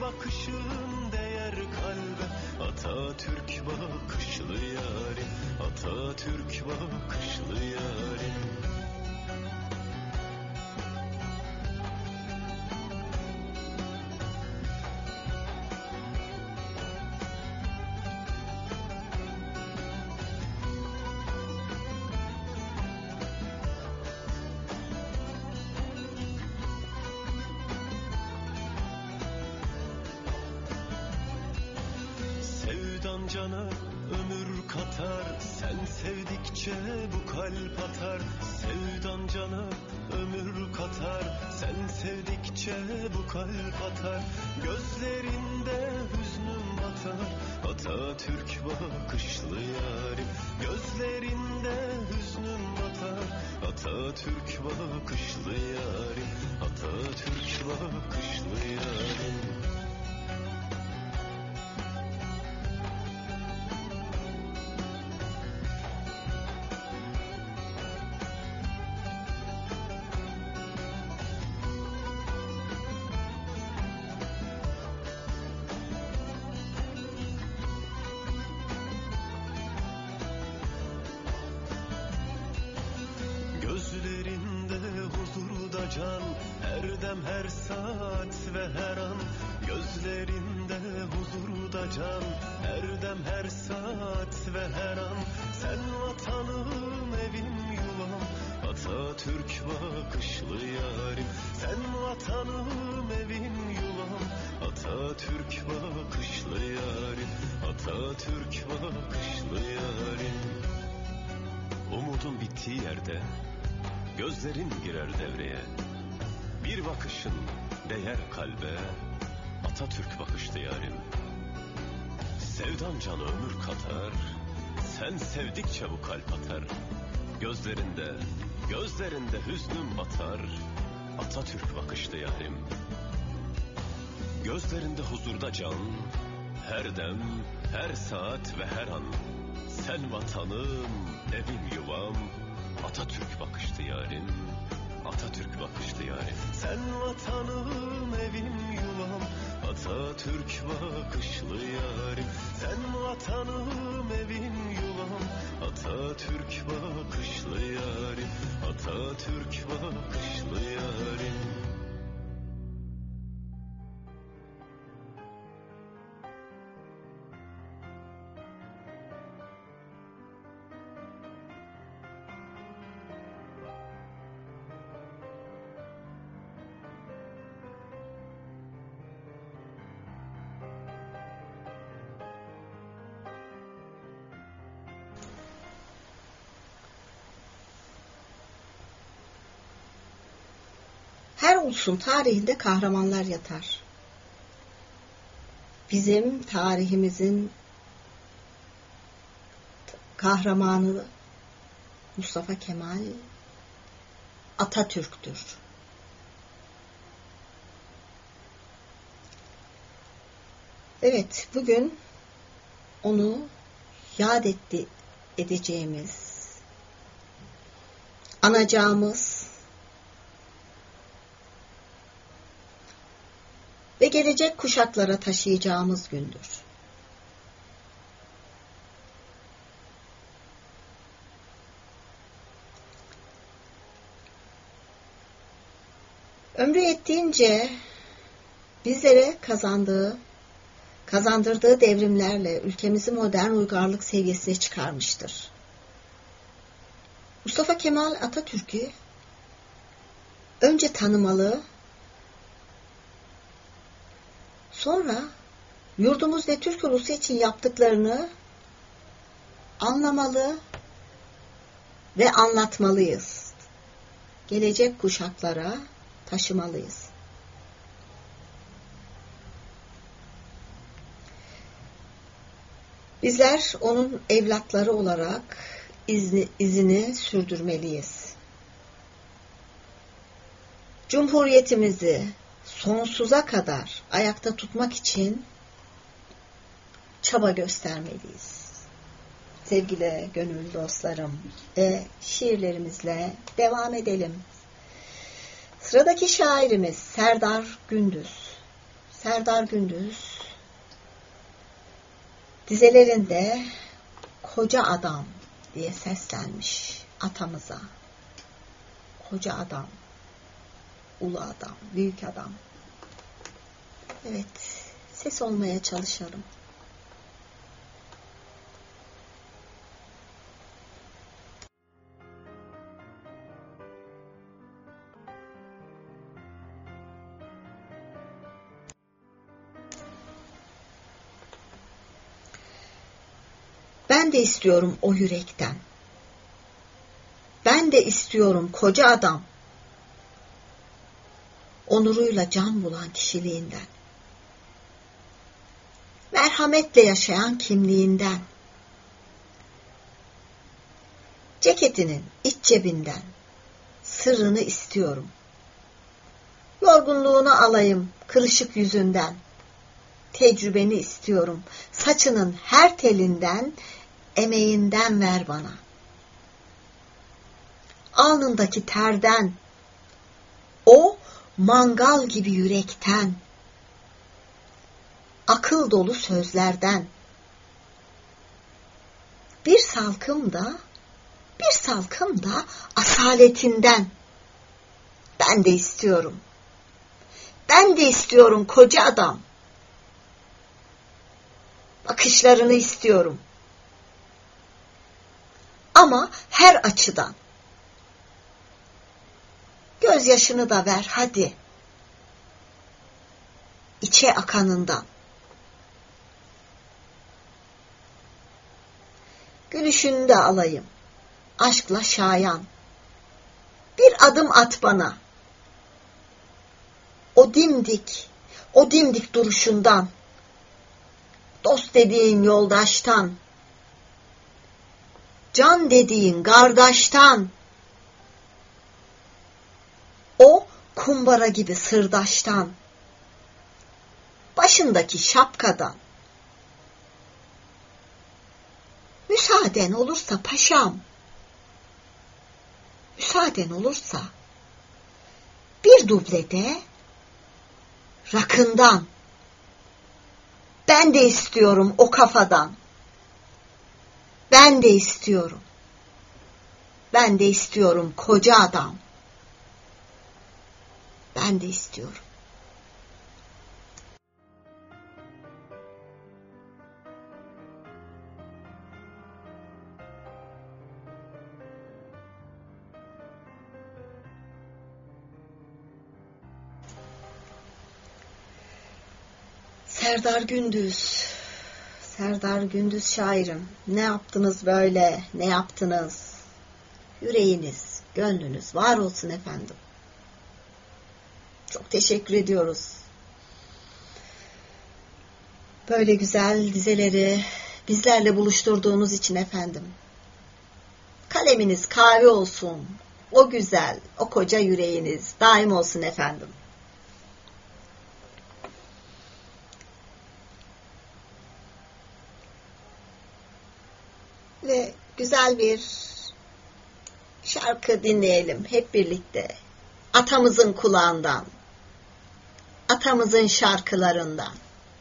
bakışın değer kalbe. Atatürk bakışlı yarim, Atatürk bakışlı yarim. Cana ömür katar, sen sevdikçe bu kalp atar. Sevdan cana ömür katar, sen sevdikçe bu kalp atar. Gözlerinde hüznüm batar, Atatürk bakışlı yarim. Gözlerinde hüznüm batar, Atatürk bakışlı yarim, Atatürk bakışlı yarim. Can, her dem her saat ve her an. Gözlerinde huzurda can, her dem her saat ve her an. Sen vatanım, evim, yuvam, Atatürk bakışlı yarim. Sen vatanım, evim, yuvam, Atatürk bakışlı yarim, Atatürk bakışlı yarim. Umudun bittiği yerde gözlerin girer devreye. Bir bakışın değer kalbe, Atatürk bakışlı yarim. Sevdan can ömür katar, sen sevdikçe bu kalp atar. Gözlerinde hüznüm batar, Atatürk bakışlı yarim. Gözlerinde huzurda can, her dem, her saat ve her an. Sen vatanım, evim, yuvam, Atatürk bakışlı yarim, Atatürk bakışlı yarim. Sen vatanım, evim, yuvam, Atatürk bakışlı yarim. Sen vatanım, evim, yuvam, Atatürk bakışlı yarim, Atatürk bakışlı yarim. Her ulusun tarihinde kahramanlar yatar. Bizim tarihimizin kahramanı Mustafa Kemal Atatürk'tür. Evet, bugün onu yad edeceğimiz, anacağımız ve gelecek kuşaklara taşıyacağımız gündür. Ömrü yettiğince bizlere kazandırdığı devrimlerle ülkemizi modern uygarlık seviyesine çıkarmıştır. Mustafa Kemal Atatürk'ü önce tanımalı, sonra yurdumuz ve Türk ulusu için yaptıklarını anlamalı ve anlatmalıyız. Gelecek kuşaklara taşımalıyız. Bizler onun evlatları olarak izini sürdürmeliyiz. Cumhuriyetimizi sonsuza kadar ayakta tutmak için çaba göstermeliyiz. Sevgili gönül dostlarım, ve şiirlerimizle devam edelim. Sıradaki şairimiz Serdar Gündüz. Serdar Gündüz dizelerinde koca adam diye seslenmiş atamıza. Koca adam, ulu adam, büyük adam. Evet, ses olmaya çalışalım. Ben de istiyorum o yürekten. Ben de istiyorum koca adam. Onuruyla can bulan kişiliğinden. Merhametle yaşayan kimliğinden. Ceketinin iç cebinden sırrını istiyorum. Yorgunluğunu alayım kırışık yüzünden. Tecrübeni istiyorum. Saçının her telinden, emeğinden ver bana. Alnındaki terden, o mangal gibi yürekten, akıl dolu sözlerden, bir salkım da asaletinden. Ben de istiyorum. Ben de istiyorum koca adam. Bakışlarını istiyorum. Ama her açıdan. Gözyaşını da ver hadi. İçe akanından. Gülüşünü de alayım. Aşkla şayan. Bir adım at bana. O dimdik duruşundan. Dost dediğin yoldaştan. Can dediğin kardeşten. O kumbara gibi sırdaştan. Başındaki şapkadan. Müsaaden olursa paşam. Müsaaden olursa bir dublede rakından. Ben de istiyorum o kafadan. Ben de istiyorum. Ben de istiyorum koca adam. Ben de istiyorum. Serdar Gündüz. Serdar Gündüz şairim. Ne yaptınız böyle? Ne yaptınız? Yüreğiniz, gönlünüz var olsun efendim. Çok teşekkür ediyoruz. Böyle güzel dizeleri bizlerle buluşturduğunuz için efendim. Kaleminiz kahve olsun. O güzel, o koca yüreğiniz daim olsun efendim. Ve güzel bir şarkı dinleyelim hep birlikte. Atamızın kulağından, atamızın şarkılarından.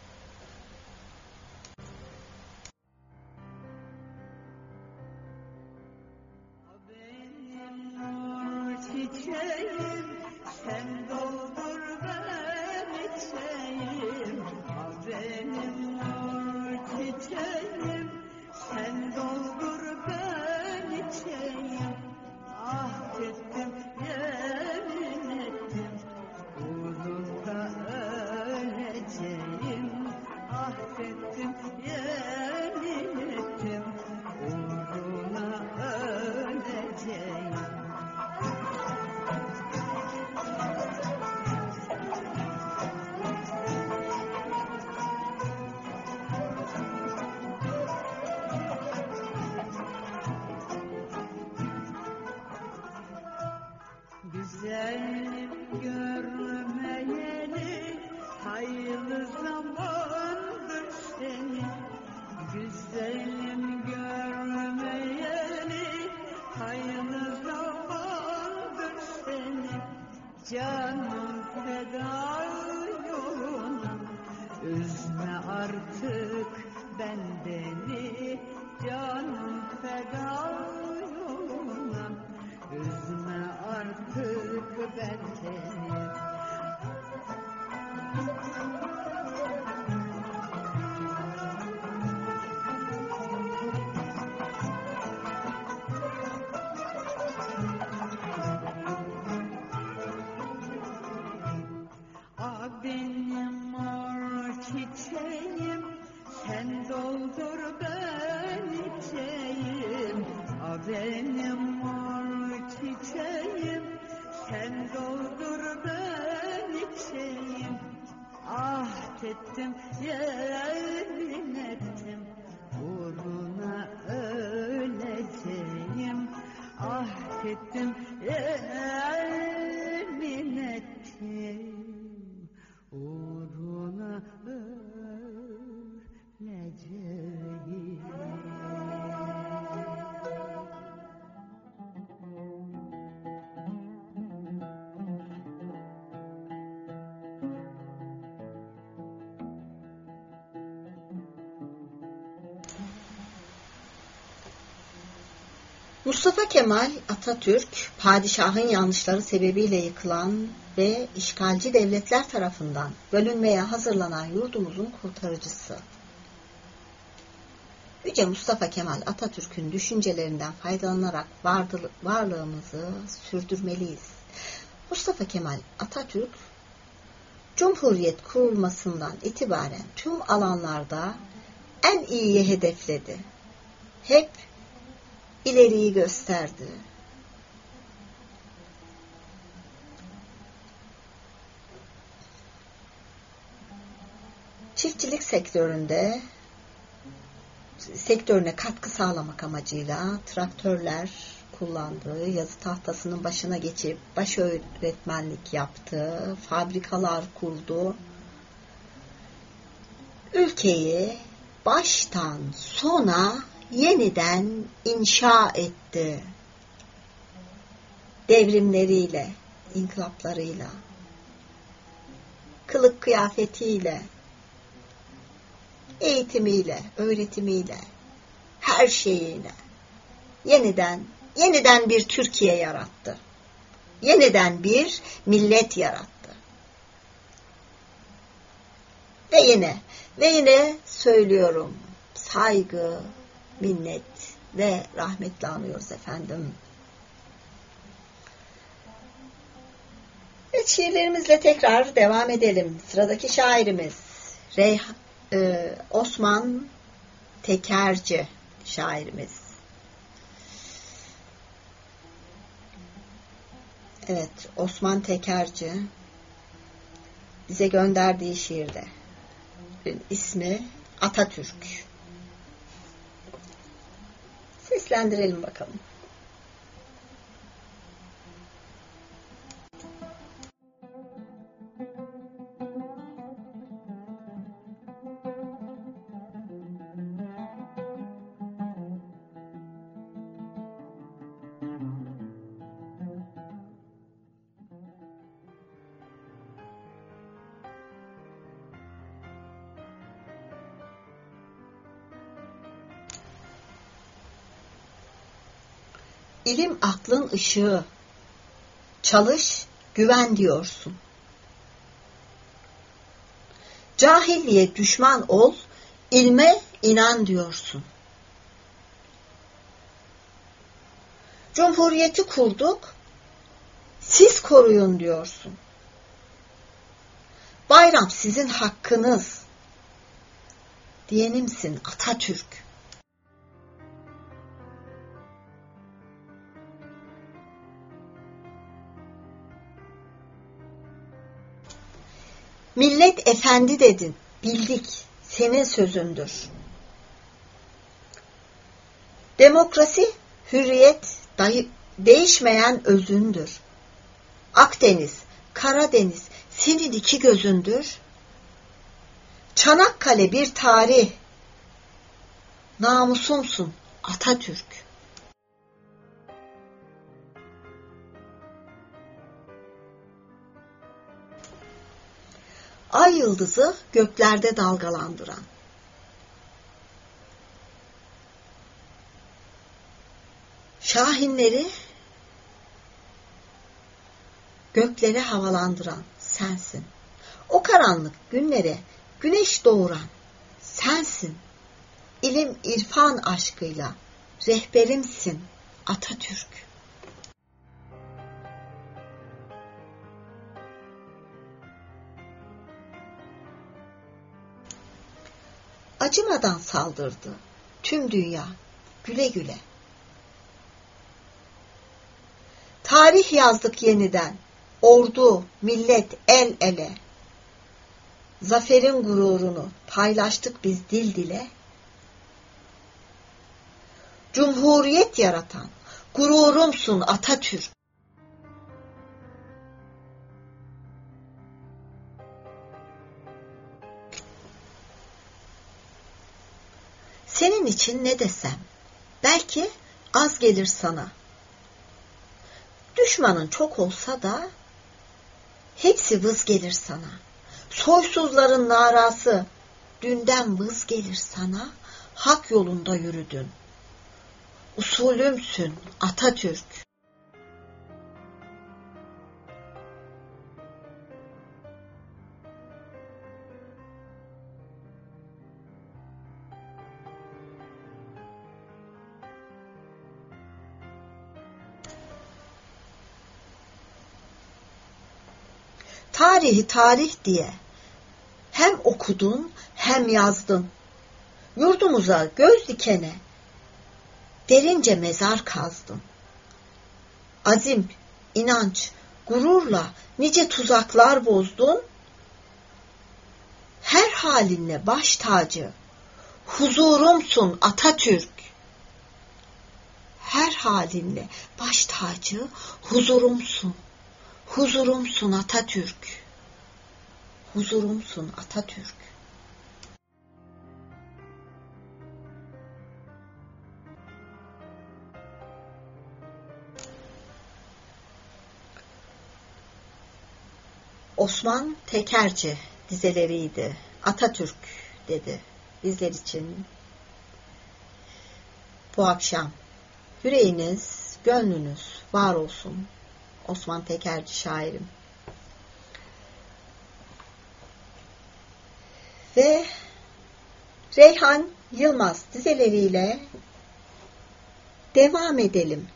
Benim nur çiçeğim, sen doldur ben içeyim. Benim nur çiçeğim, sen doldur ben içeyim. Ah ettim, yemin ettim, uğrunda öleceğim. Ah ettim, yemin ettim, uğruna öleceğim. Güzelim görmeyeli hayırlı zamandır seni. Güzelim görmeyeli hayırlı zamandır seni. Canım feda yoluna Üzme artık bendeni canım feda yoluna. Üzme artık bendeni. Benim mor çiçeğim, sen doldur ben içeyim. Benim mor çiçeğim, sen doldur ben içeyim. Ah ettim, yemin ettim, uğruna öleceğim. Ah ettim, yemin ettim, uğruna öleceğim. Mustafa Kemal Atatürk, padişahın yanlışları sebebiyle yıkılan ve işgalci devletler tarafından bölünmeye hazırlanan yurdumuzun kurtarıcısı. Yüce Mustafa Kemal Atatürk'ün düşüncelerinden faydalanarak varlığımızı sürdürmeliyiz. Mustafa Kemal Atatürk, Cumhuriyet kurulmasından itibaren tüm alanlarda en iyiyi hedefledi. Hep ileriyi gösterdi. Çiftçilik sektörüne katkı sağlamak amacıyla traktörler kullandı, yazı tahtasının başına geçip baş öğretmenlik yaptı, fabrikalar kurdu. Ülkeyi baştan sona yeniden inşa etti. Devrimleriyle, inkılaplarıyla, kılık kıyafetiyle, eğitimiyle, öğretimiyle, her şeyiyle yeniden bir Türkiye yarattı. Yeniden bir millet yarattı. Ve yine söylüyorum, saygı, minnet ve rahmetle anıyoruz efendim. Evet, şiirlerimizle tekrar devam edelim. Sıradaki şairimiz Osman Tekerci şairimiz. Evet, Osman Tekerci bize gönderdiği şiirde ismi Atatürk. Seslendirelim bakalım. İlim aklın ışığı, çalış, güven diyorsun. Cahilliğe düşman ol, ilme inan diyorsun. Cumhuriyeti kurduk, siz koruyun diyorsun. Bayram sizin hakkınız, diyenimsin Atatürk. Millet efendi dedin, bildik, senin sözündür. Demokrasi, hürriyet, değişmeyen özündür. Akdeniz, Karadeniz, senin iki gözündür. Çanakkale bir tarih, namusumsun Atatürk. ay yıldızı göklerde dalgalandıran. Şahinleri göklere havalandıran sensin. O karanlık günlere güneş doğuran sensin. İlim irfan aşkıyla rehberimsin Atatürk. Acımadan saldırdı tüm dünya güle güle. Tarih yazdık yeniden, ordu, millet el ele. Zaferin gururunu paylaştık biz dil dile. Cumhuriyet yaratan gururumsun Atatürk. Senin için ne desem, belki az gelir sana. Düşmanın çok olsa da hepsi vız gelir sana. Soysuzların narası dünden vız gelir sana. Hak yolunda yürüdün. Usulümsün Atatürk. Tarihi tarih diye hem okudun hem yazdın. Yurdumuza göz dikene derince mezar kazdın. Azim, inanç, gururla nice tuzaklar bozdun. Her halinle baş tacı, huzurumsun Atatürk. Her halinle baş tacı, huzurumsun. Huzurumsun Atatürk. Huzurumsun Atatürk. Osman Tekerci dizeleriydi. Atatürk dedi bizler için. Bu akşam yüreğiniz, gönlünüz var olsun. Osman Tekerci şairim. Ve Reyhan Yılmaz dizeleriyle devam edelim.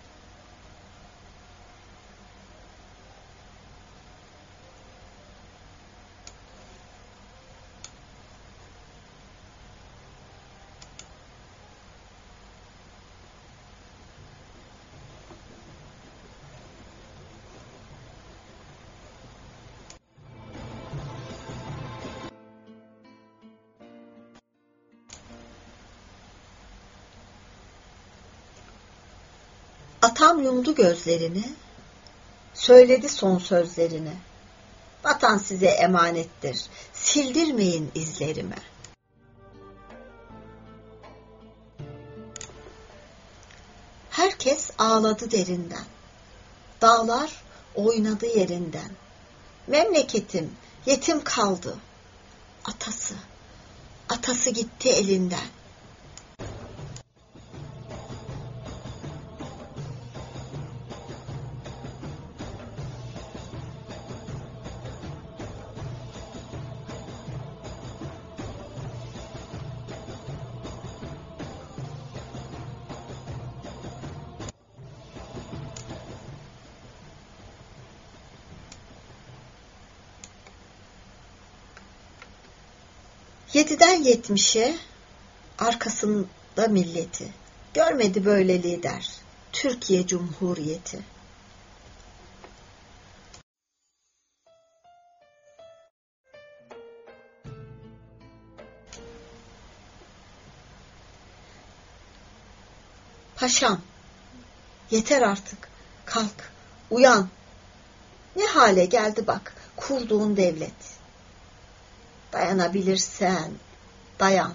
Atam yumdu gözlerini, söyledi son sözlerini. Vatan size emanettir, sildirmeyin izlerime. Herkes ağladı derinden, dağlar oynadı yerinden. Memleketim yetim kaldı, atası gitti elinden. Yediden 70'e arkasında milleti. Görmedi böyle lider. Türkiye Cumhuriyeti. Paşam, yeter artık. Kalk, uyan. Ne hale geldi bak kurduğun devlet. Dayanabilirsen dayan.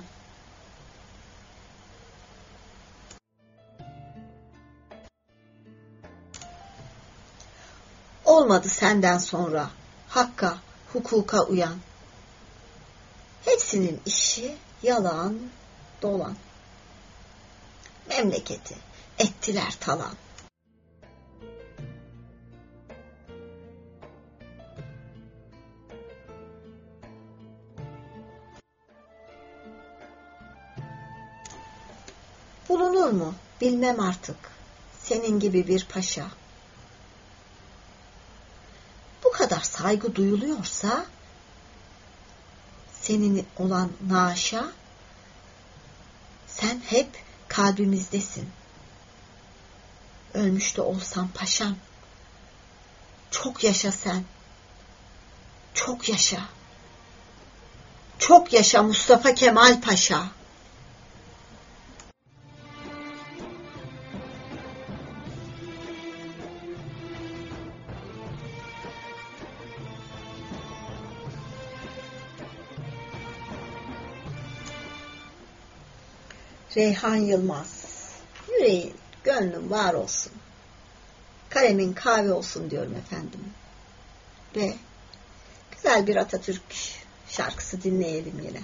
Olmadı senden sonra Hakk'a, hukuka uyan. Hepsinin işi yalan, dolan. Memleketi ettiler talan. Bulunur mu bilmem artık senin gibi bir paşa. Bu kadar saygı duyuluyorsa senin olan naşa, sen hep kalbimizdesin. Ölmüş de olsam paşam, çok yaşa sen, çok yaşa. Çok yaşa Mustafa Kemal Paşa. Reyhan Yılmaz. Yüreğin, gönlün var olsun. Kalemin kahve olsun diyorum efendim. Ve güzel bir Atatürk şarkısı dinleyelim yine.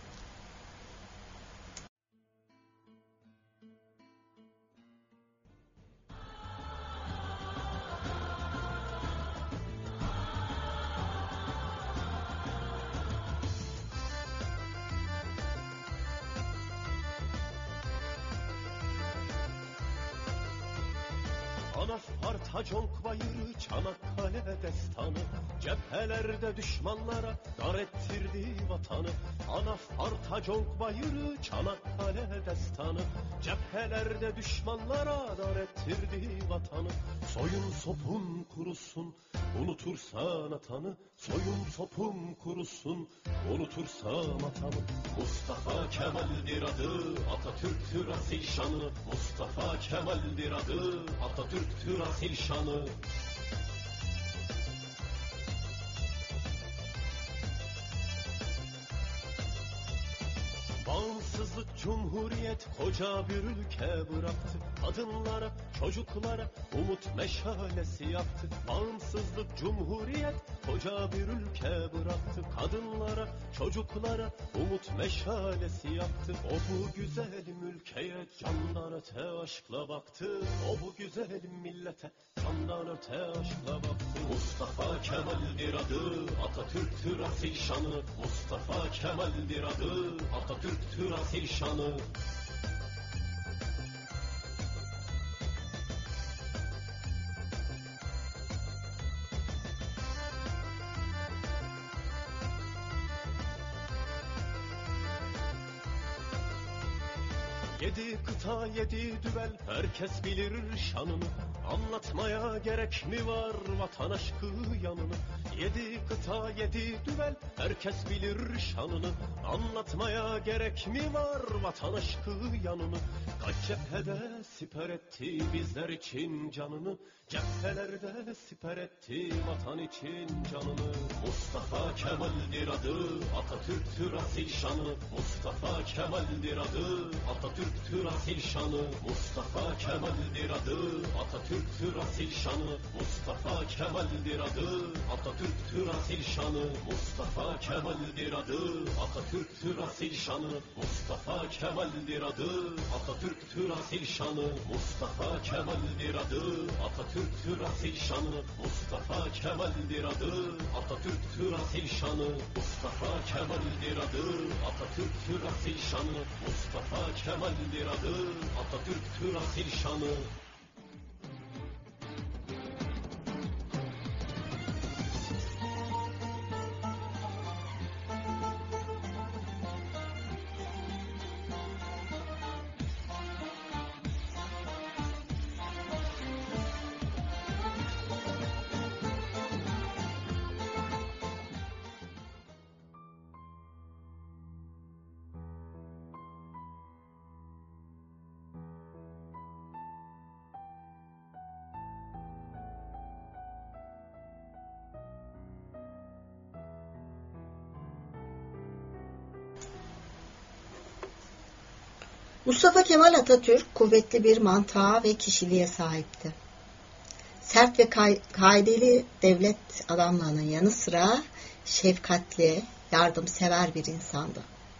Anasparta conk bayırı, Çanakkale destanı, cephelerde düşmanlara dar ettirdi vatanı. Anasparta conk bayırı, Çanakkale destanı, cephelerde düşmanlara dar ettirdi vatanı. Soyun sopun kurusun, unutursan atanı, soyun sopun kurusun, unutursan atanı. Mustafa Kemal'dir adı, Atatürk'tür asil şanı. Mustafa Kemal'dir adı, Atatürk'tür asil şanı. Bağımsızlık, cumhuriyet koca bir ülke bıraktı. Kadınlara, çocuklara umut meşalesi yaktı. Bağımsızlık, cumhuriyet koca bir ülke bıraktı. Kadınlara, çocuklara umut meşalesi yaktı. O bu güzelim ülkeye candan öte aşkla baktı. O bu güzelim millete candan öte aşkla baktı. Mustafa Kemal'dir adı, Atatürk'tür asil şanı. Mustafa Kemal'dir adı, Atatürk'tür asil şanı. Yedi kıta yedi düvel, herkes bilir şanını. Anlatmaya gerek mi var vatan aşkı yanını? Yedi kıta yedi düvel, herkes bilir şanını. Anlatmaya gerek mi var vatan aşkı yanını? Kaç cephede siper etti bizler için canını. Cephelerde siper etti vatan için canını. Mustafa Kemal'dir adı, Atatürk'tür asil şanı. Mustafa Kemal'dir adı, Atatürk'tür asil şanı. Mustafa Kemal'dir adı, Atatürk'tür asil şanı. Mustafa Kemal'dir adı, Atatürk'tür asil şanı. Mustafa Kemal'dir adı, Atatürk'tür asil şanı. Mustafa Kemal'dir adı, Atatürk'tür asil şanı. Mustafa Kemal'dir adı, Atatürk'tür asil şanı. Mustafa Kemal'dir adı, Atatürk'tür asil şanı. Mustafa Kemal'dir adı, Atatürk'tür asil şanı. Mustafa Kemal'dir adı, Atatürk'tür asil şanı. Mustafa Kemal Atatürk kuvvetli bir mantığa ve kişiliğe sahipti. Sert ve kaideli devlet adamlarının yanı sıra şefkatli, yardımsever bir insandı.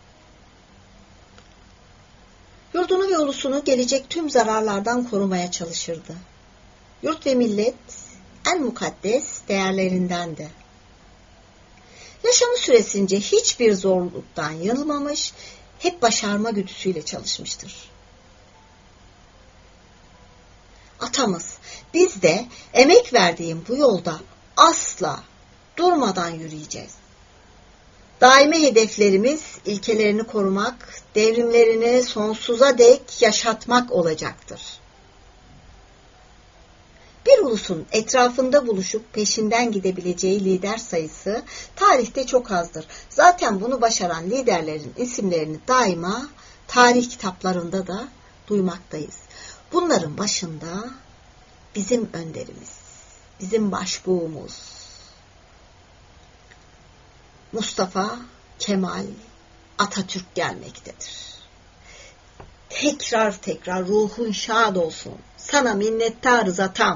Yurdunu ve ulusunu gelecek tüm zararlardan korumaya çalışırdı. Yurt ve millet en mukaddes değerlerindendi. Yaşamı süresince hiçbir zorluktan yanılmamış, hep başarma güdüsüyle çalışmıştır. Atamız, biz de emek verdiğim bu yolda asla durmadan yürüyeceğiz. Daimi hedeflerimiz ilkelerini korumak, devrimlerini sonsuza dek yaşatmak olacaktır. Bir ulusun etrafında buluşup peşinden gidebileceği lider sayısı tarihte çok azdır. Zaten bunu başaran liderlerin isimlerini daima tarih kitaplarında da duymaktayız. Bunların başında bizim önderimiz, bizim başbuğumuz Mustafa Kemal Atatürk gelmektedir. Tekrar ruhun şad olsun. Sana minnettarız atam.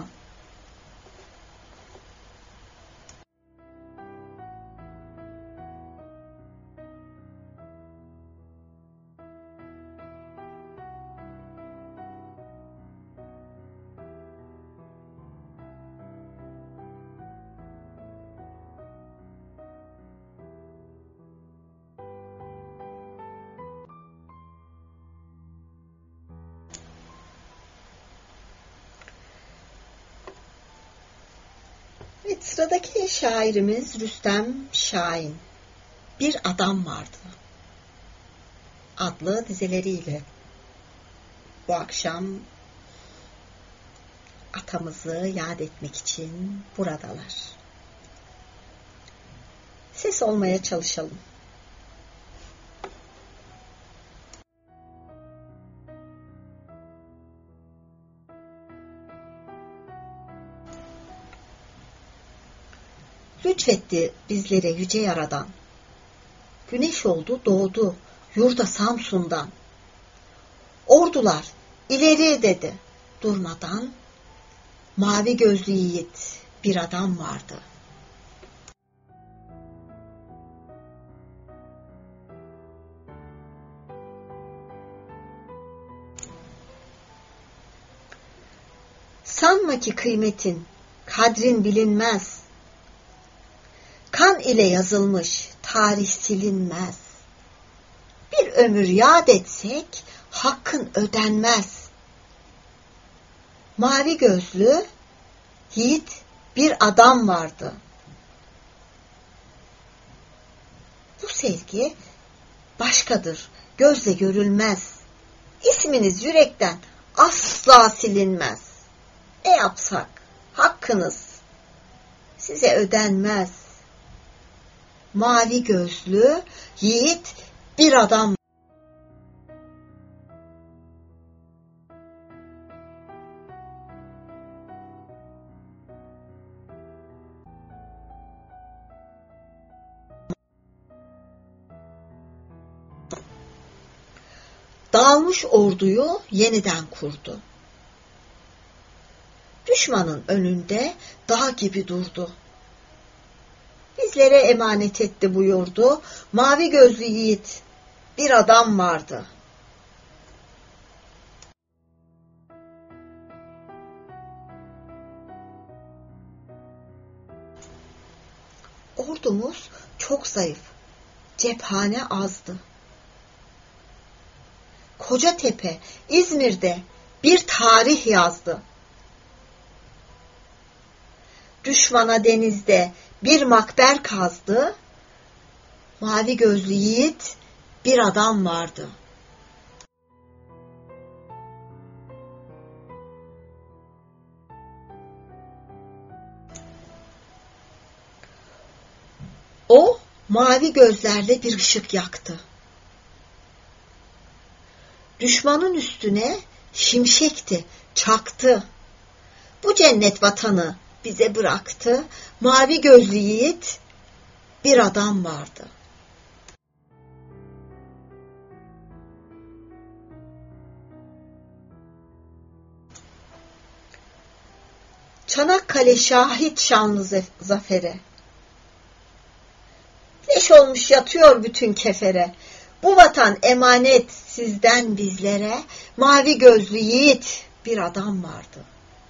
Evet, sıradaki şairimiz Rüstem Şahin. Bir Adam Vardı adlı dizeleriyle bu akşam atamızı yad etmek için buradalar. Ses olmaya çalışalım. Lütfetti bizlere yüce yaradan. Güneş oldu doğdu yurda Samsun'dan. Ordular ileri dedi durmadan. Mavi gözlü yiğit bir adam vardı. Sanma ki kıymetin, kadrin bilinmez. Kan ile yazılmış tarih silinmez. Bir ömür yad etsek hakkın ödenmez. Mavi gözlü yiğit bir adam vardı. Bu sevgi başkadır, gözle görülmez. İsminiz yürekten asla silinmez. Ne yapsak hakkınız size ödenmez. Mavi gözlü yiğit bir adam. Dağılmış orduyu yeniden kurdu. Düşmanın önünde dağ gibi durdu. Bizlere emanet etti bu yurdu. Mavi gözlü yiğit bir adam vardı. Ordumuz çok zayıf. Cephane azdı. Kocatepe, İzmir'de bir tarih yazdı. Düşmana denizde bir makber kazdı. Mavi gözlü yiğit bir adam vardı. O mavi gözlerle bir ışık yaktı. Düşmanın üstüne şimşekti, çaktı. Bu cennet vatanı bize bıraktı. Mavi gözlü yiğit bir adam vardı. Çanakkale şahit şanlı zafere. Leş olmuş yatıyor bütün kefere. Bu vatan emanet sizden bizlere. Mavi gözlü yiğit bir adam vardı.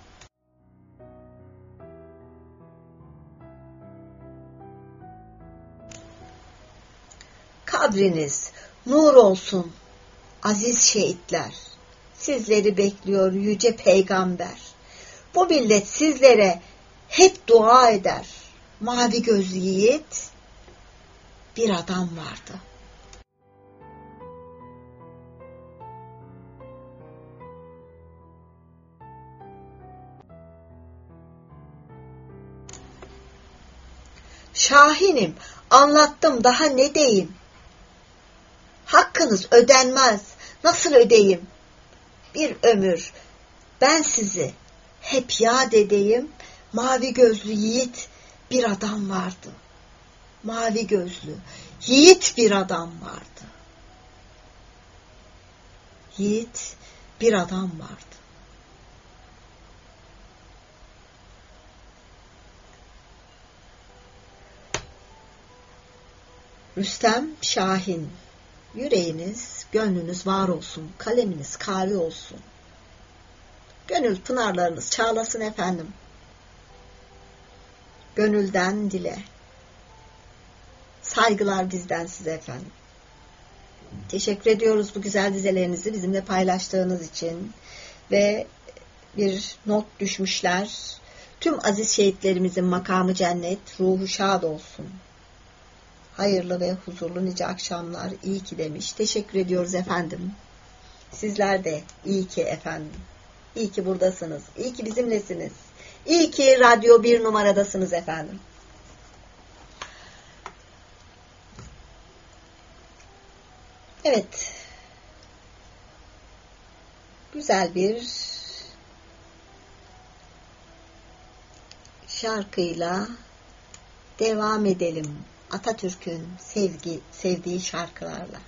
Kabriniz nur olsun aziz şehitler. Sizleri bekliyor yüce peygamber. Bu millet sizlere hep dua eder. Mavi gözlü yiğit bir adam vardı. Şahinim, anlattım daha ne diyeyim? Hakkınız ödenmez, nasıl ödeyim? Bir ömür ben sizi hep yad edeyim. Mavi gözlü yiğit bir adam vardı. Mavi gözlü yiğit bir adam vardı. Yiğit bir adam vardı. Rüstem Şahin, yüreğiniz, gönlünüz var olsun, kaleminiz kâri olsun. Gönül pınarlarınız çağlasın efendim. Gönülden dile. Saygılar bizden size efendim. Teşekkür ediyoruz bu güzel dizelerinizi bizimle paylaştığınız için. Ve bir not düşmüşler. Tüm aziz şehitlerimizin makamı cennet, ruhu şad olsun. Hayırlı ve huzurlu nice akşamlar. İyi ki demiş. Teşekkür ediyoruz efendim. Sizler de iyi ki efendim. İyi ki buradasınız. İyi ki bizimlesiniz. İyi ki Radyo 1 numaradasınız efendim. Evet. Güzel bir şarkıyla devam edelim. Atatürk'ün sevdiği şarkılarla.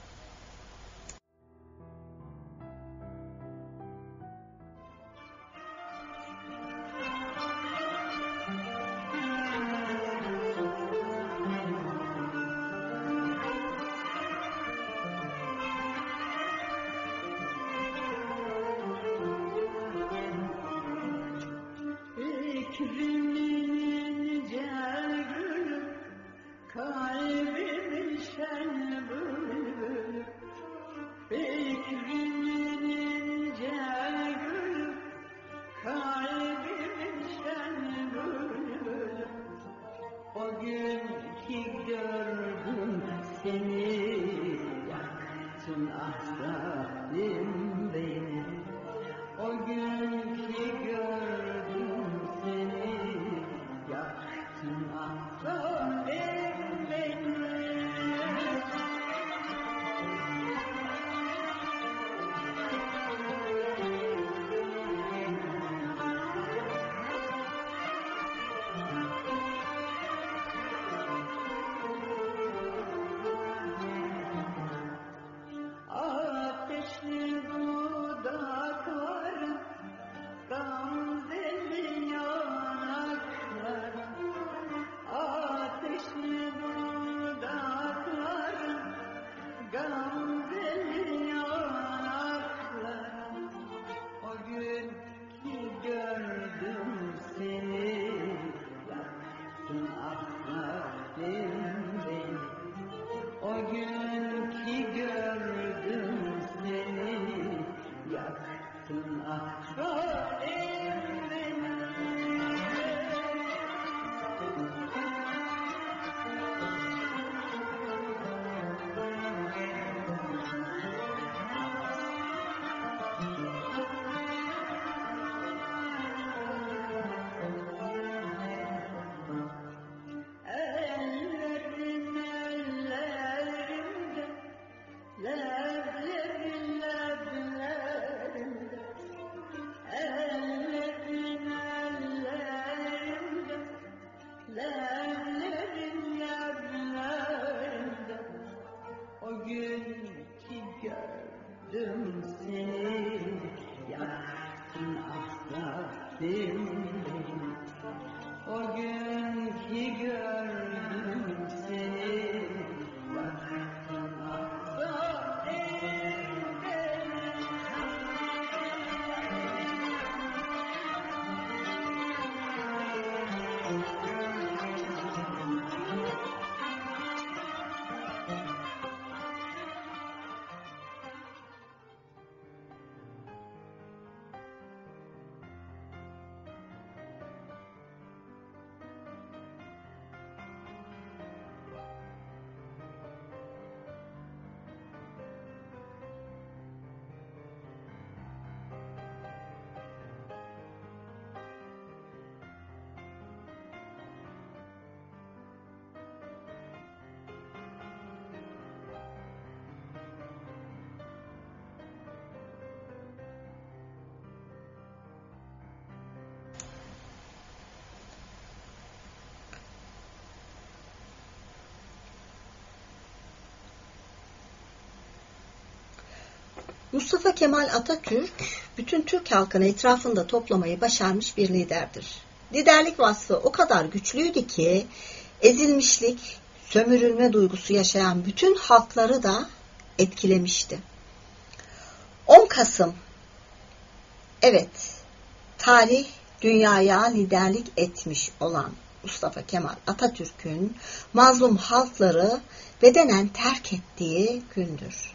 Mustafa Kemal Atatürk, bütün Türk halkını etrafında toplamayı başarmış bir liderdir. Liderlik vasfı o kadar güçlüydü ki, ezilmişlik, sömürülme duygusu yaşayan bütün halkları da etkilemişti. 10 Kasım, evet, tarih dünyaya liderlik etmiş olan Mustafa Kemal Atatürk'ün mazlum halkları bedenen terk ettiği gündür.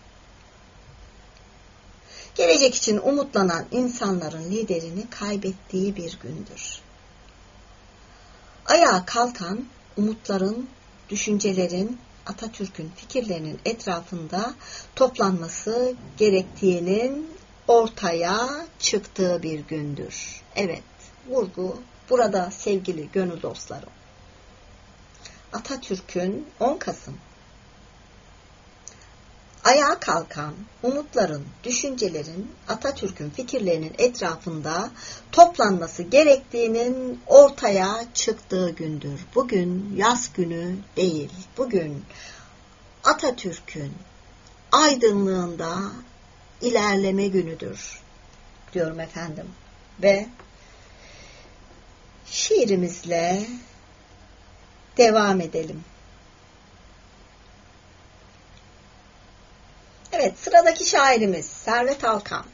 Gelecek için umutlanan insanların liderini kaybettiği bir gündür. Ayağa kalkan umutların, düşüncelerin, Atatürk'ün fikirlerinin etrafında toplanması gerektiğinin ortaya çıktığı bir gündür. Evet, vurgu burada sevgili gönül dostlarım. Atatürk'ün 10 Kasım ayağa kalkan umutların, düşüncelerin, Atatürk'ün fikirlerinin etrafında toplanması gerektiğinin ortaya çıktığı gündür. Bugün yaz günü değil, bugün Atatürk'ün aydınlığında ilerleme günüdür diyorum efendim. Ve şiirimizle devam edelim. Evet, sıradaki şairimiz Servet Alkan.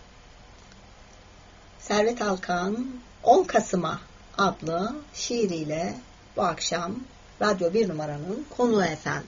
Servet Alkan 10 Kasım'a adlı şiiriyle bu akşam Radyo 1 numaranın konuğu efendim.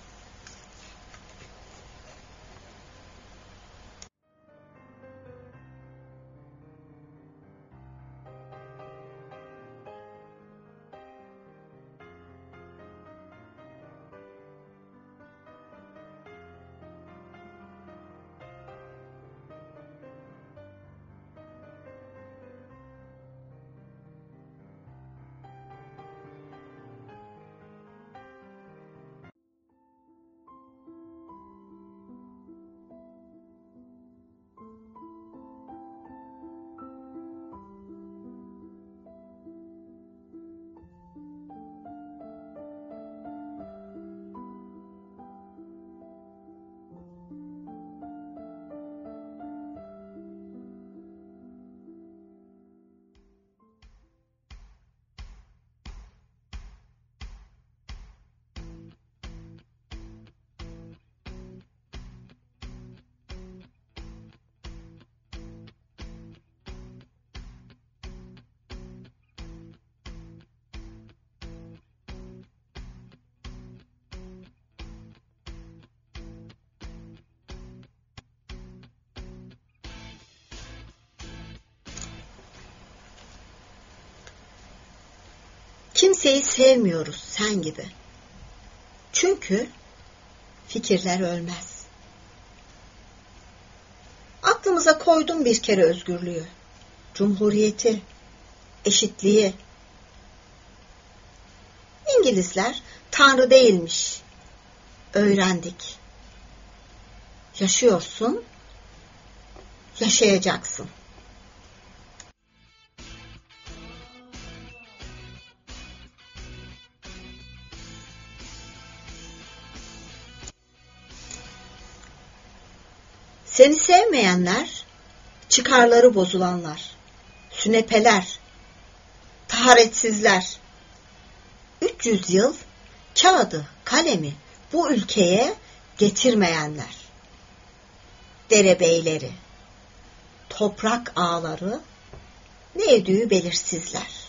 Kimseyi sevmiyoruz sen gibi. Çünkü fikirler ölmez. Aklımıza koydum bir kere özgürlüğü, cumhuriyeti, eşitliği. İngilizler Tanrı değilmiş. Öğrendik. Yaşıyorsun, yaşayacaksın. Seni sevmeyenler, çıkarları bozulanlar, sünepeler, taharetsizler. 300 yıl kağıdı, kalemi bu ülkeye getirmeyenler. Derebeyleri, toprak ağaları, ne edüğü belirsizler.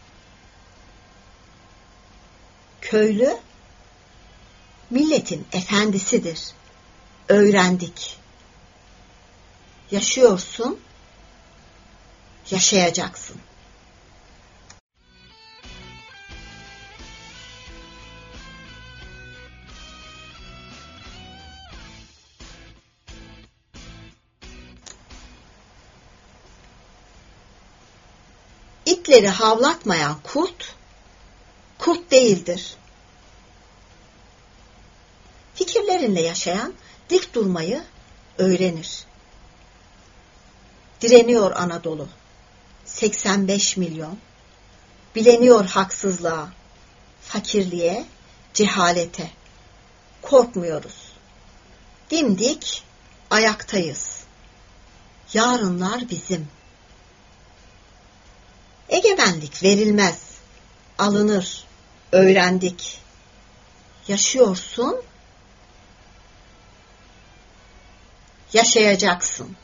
Köylü, milletin efendisidir. Öğrendik. Yaşıyorsun, yaşayacaksın. İtleri havlatmayan kurt, kurt değildir. Fikirlerinle yaşayan dik durmayı öğrenir. Direniyor Anadolu, 85 milyon. Bileniyor haksızlığa, fakirliğe, cehalete. Korkmuyoruz. Dimdik ayaktayız. yarınlar bizim. Egemenlik verilmez, alınır, öğrendik. Yaşıyorsun, yaşayacaksın.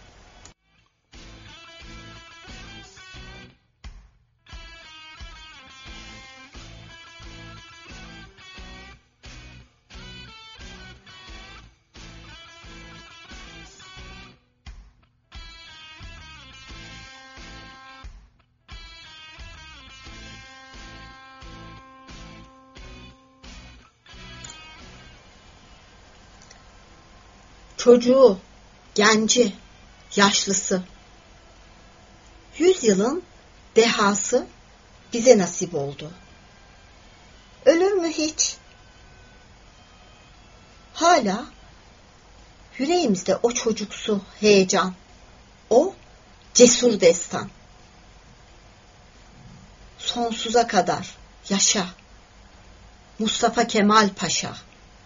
Çocuğu, genci, yaşlısı, 100 yılın dehası bize nasip oldu. Ölür mü hiç? Hala yüreğimizde o çocuksu heyecan, o cesur destan. Sonsuza kadar yaşa Mustafa Kemal Paşa.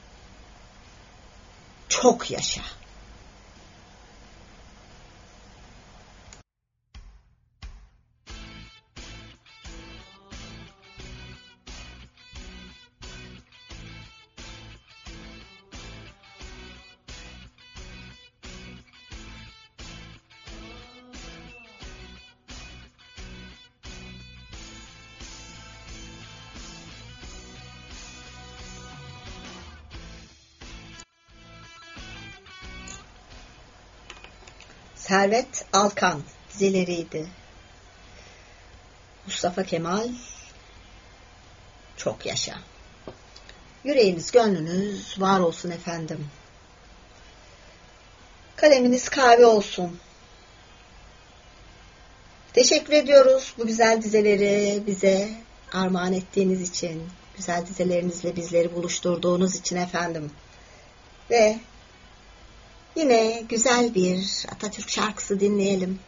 Çok yaşa. Servet Alkan dizeleriydi. Mustafa Kemal çok yaşa. Yüreğiniz, gönlünüz var olsun efendim. Kaleminiz kahve olsun. Teşekkür ediyoruz bu güzel dizeleri bize armağan ettiğiniz için. Güzel dizelerinizle bizleri buluşturduğunuz için efendim. Ve yine güzel bir Atatürk şarkısı dinleyelim.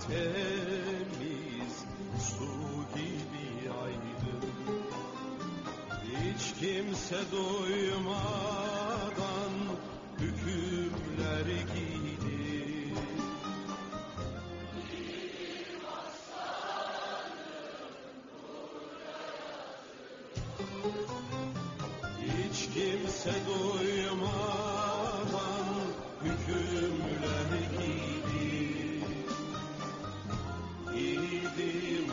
temiz su gibi aydın. Hiç kimse duymadan hükümler giydi. Hiç kimse duymadan hükümler giydi. Yiğidim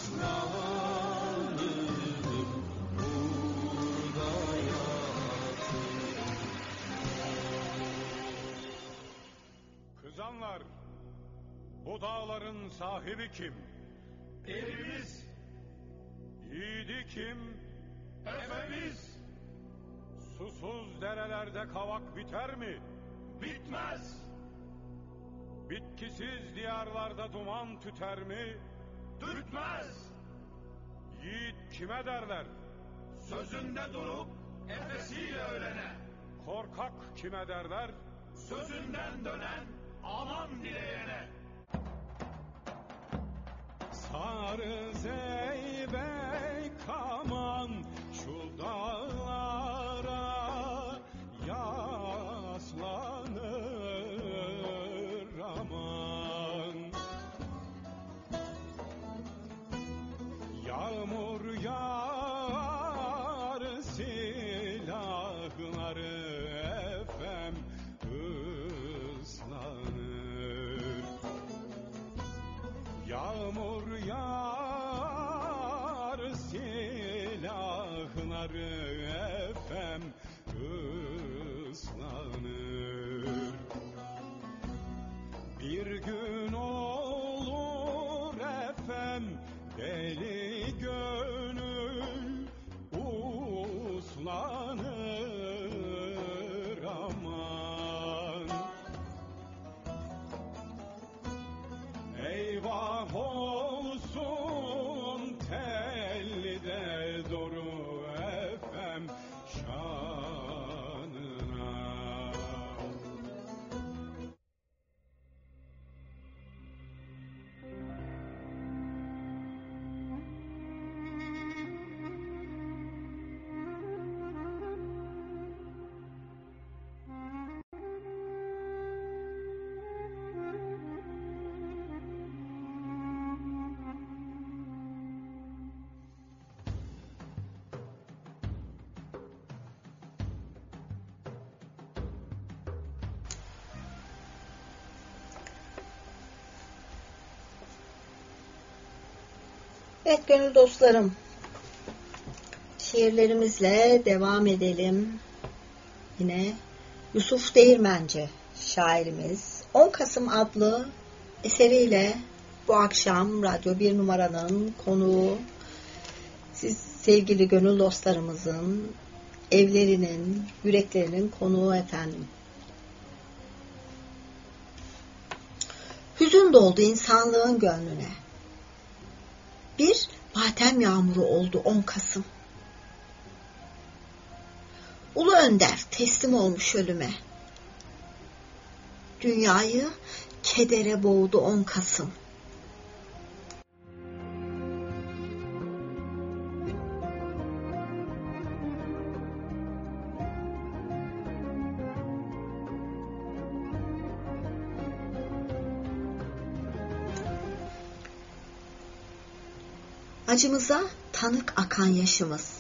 aslanım burada yatır. Kızanlar, bu dağların sahibi kim? Elimiz, Yiğidi kim? efemiz, Susuz derelerde kavak biter mi? bitmez. Bitkisiz diyarlarda duman tüter mi? Tütmez. Yiğit kime derler? Sözünde durup efesiyle ölene, Korkak kime derler? sözünden dönen aman dileyene. Sarı zeybek aman şu dağlara yaslanır aman. Yağmur yağar silahları efem ıslanır. Yağmur yağar silahları efem ıslanır. Bir gün olur efem deli gönül uslanır aman. Eyvah olsun tellide doğru efem şanına. Evet gönül dostlarım, şiirlerimizle devam edelim. Yine Yusuf Değirmenci şairimiz 10 Kasım adlı eseriyle bu akşam Radyo 1 numaranın konuğu, siz sevgili gönül dostlarımızın evlerinin, yüreklerinin konuğu efendim. Hüzün doldu insanlığın gönlüne. Bir matem yağmuru oldu 10 Kasım. Ulu Önder teslim olmuş ölüme. Dünyayı kedere boğdu 10 Kasım. Acımıza tanık akan yaşımız.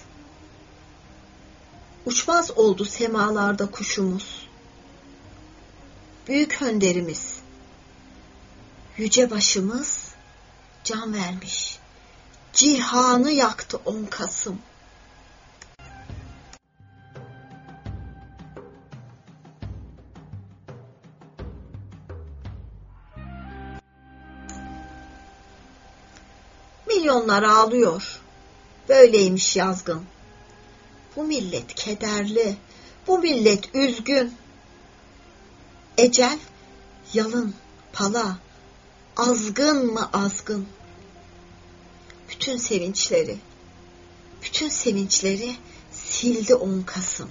Uçmaz oldu semalarda kuşumuz. Büyük önderimiz, yüce başımız can vermiş. Cihanı yaktı 10 Kasım. Milyonlar ağlıyor. Böyleymiş yazgın. Bu millet kederli. Bu millet üzgün. Ecel yalın, pala, azgın mı azgın. Bütün sevinçleri sildi 10 Kasım.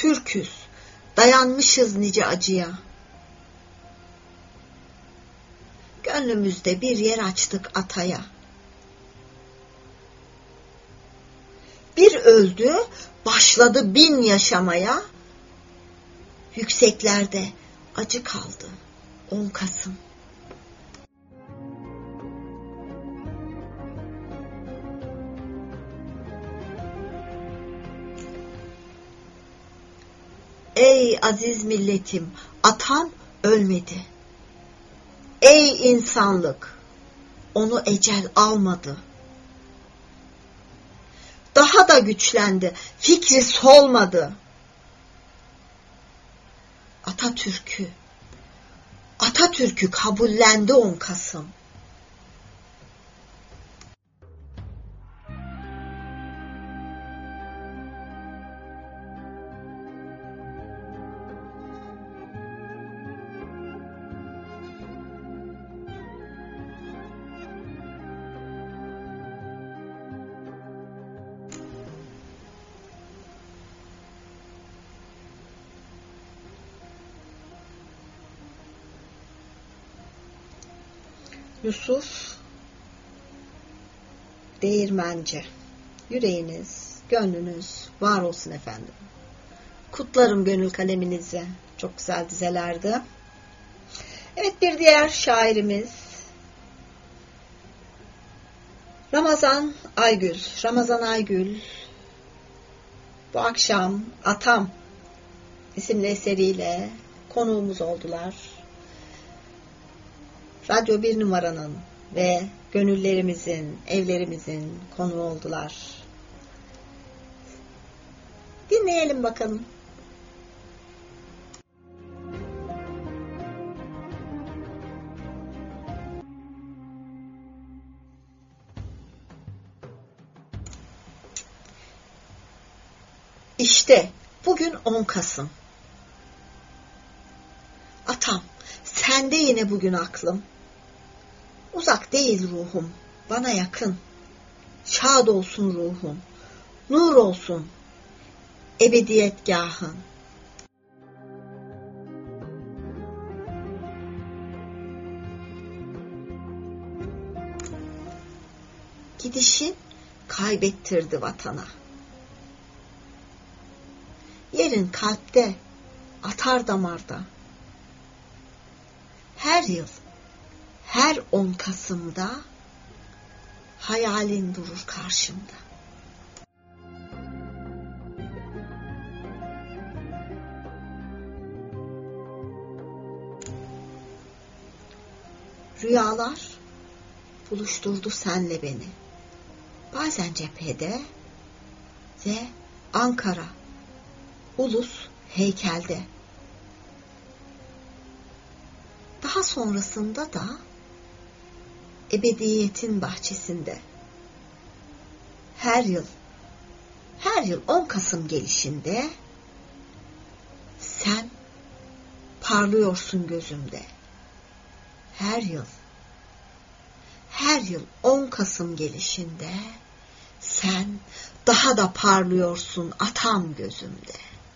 Türküz, dayanmışız nice acıya. Gönlümüzde bir yer açtık ataya. Bir öldü, başladı 1000 yaşamaya. Yükseklerde acı kaldı 10 Kasım. Ey aziz milletim, atan ölmedi. Ey insanlık, onu ecel almadı. Daha da güçlendi, fikri solmadı. Atatürk'ü kabullendi 10 Kasım. Yusuf Değirmenci, yüreğiniz, gönlünüz var olsun efendim. Kutlarım gönül kaleminizi. Çok güzel dizelerdi. Evet, bir diğer şairimiz Ramazan Aygül. Ramazan Aygül bu akşam Atam isimli eseriyle konuğumuz oldular. Radyo 1 numaranın ve gönüllerimizin, evlerimizin konuğu oldular. Dinleyelim bakalım. İşte bugün 10 Kasım. Atam, sende yine bugün aklım. Uzak değil ruhum, bana yakın. Şad olsun ruhum, nur olsun ebediyetgahın. Gidişin kaybettirdi vatana. Yerin kalpte, atar damarda. Her yıl, her 10 Kasım'da hayalin durur karşımda. Rüyalar buluşturdu senle beni. Bazen cephede ve Ankara, Ulus heykelde. Daha sonrasında da ebediyetin bahçesinde. Her yıl 10 Kasım gelişinde sen parlıyorsun gözümde. Her yıl 10 Kasım gelişinde sen daha da parlıyorsun atam gözümde.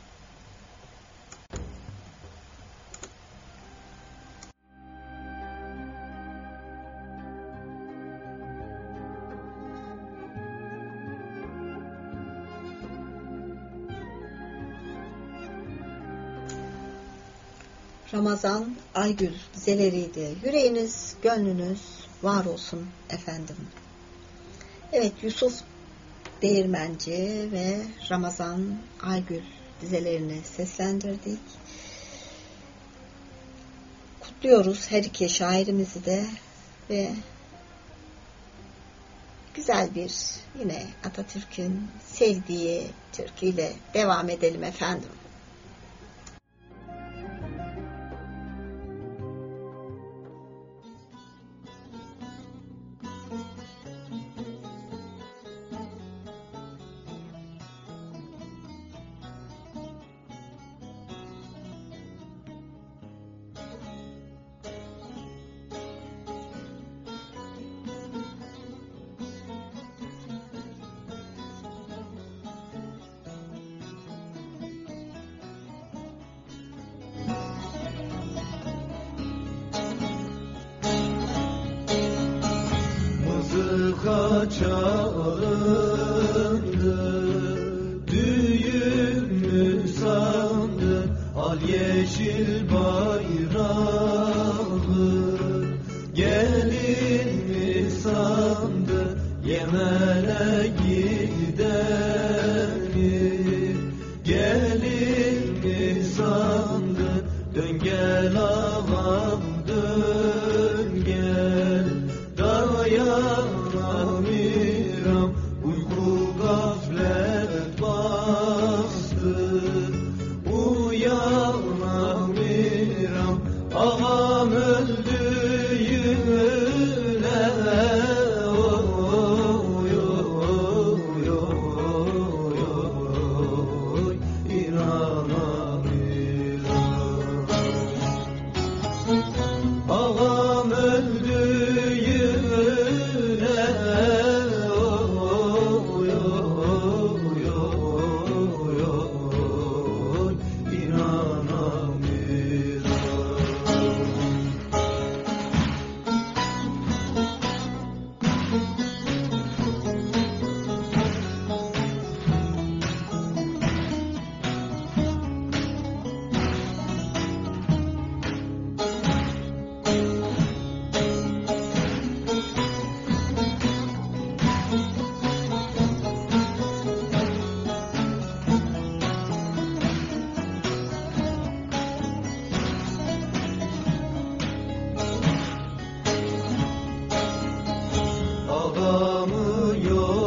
Ramazan Aygül dizeleriydi. Yüreğiniz, gönlünüz var olsun efendim. Evet, Yusuf Değirmenci ve Ramazan Aygül dizelerini seslendirdik. Kutluyoruz her iki şairimizi de ve güzel bir yine Atatürk'ün sevdiği türküyle devam edelim efendim. çalındı, düğün mü sandı, al yeşil bayrağı, gelin mi sandı, Yemen'e gideni, gelin mi sandı, dön gel ağam dön gel, dayanamıram, uyku gaflet bastı, uyanamıram, ağam öldüğüne, oy oy oy oy, inanamıram. Ağam öldüğüne, oy oy oy oy, inanamıram. Ağamı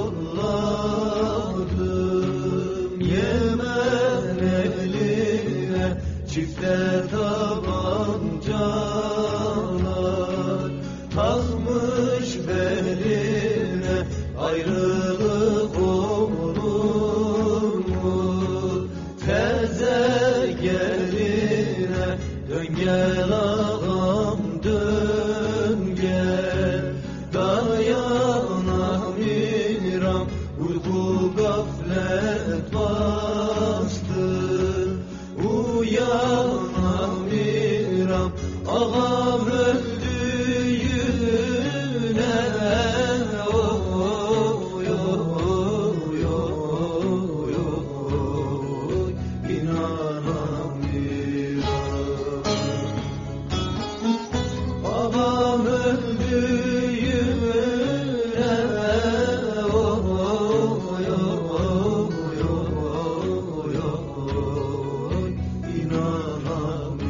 yolladım Yemen eline, çifte tabancalar takmış beline, ayrılık olur mu teze geline, dön gel ağam dön gel, dayanamıram, uyku gaflet bastı, uyanamıram, ağam öldüğüne, oy oy oy oy, inanamıram. Ağam öldüğüne, oy oy oy oy, inanamıram.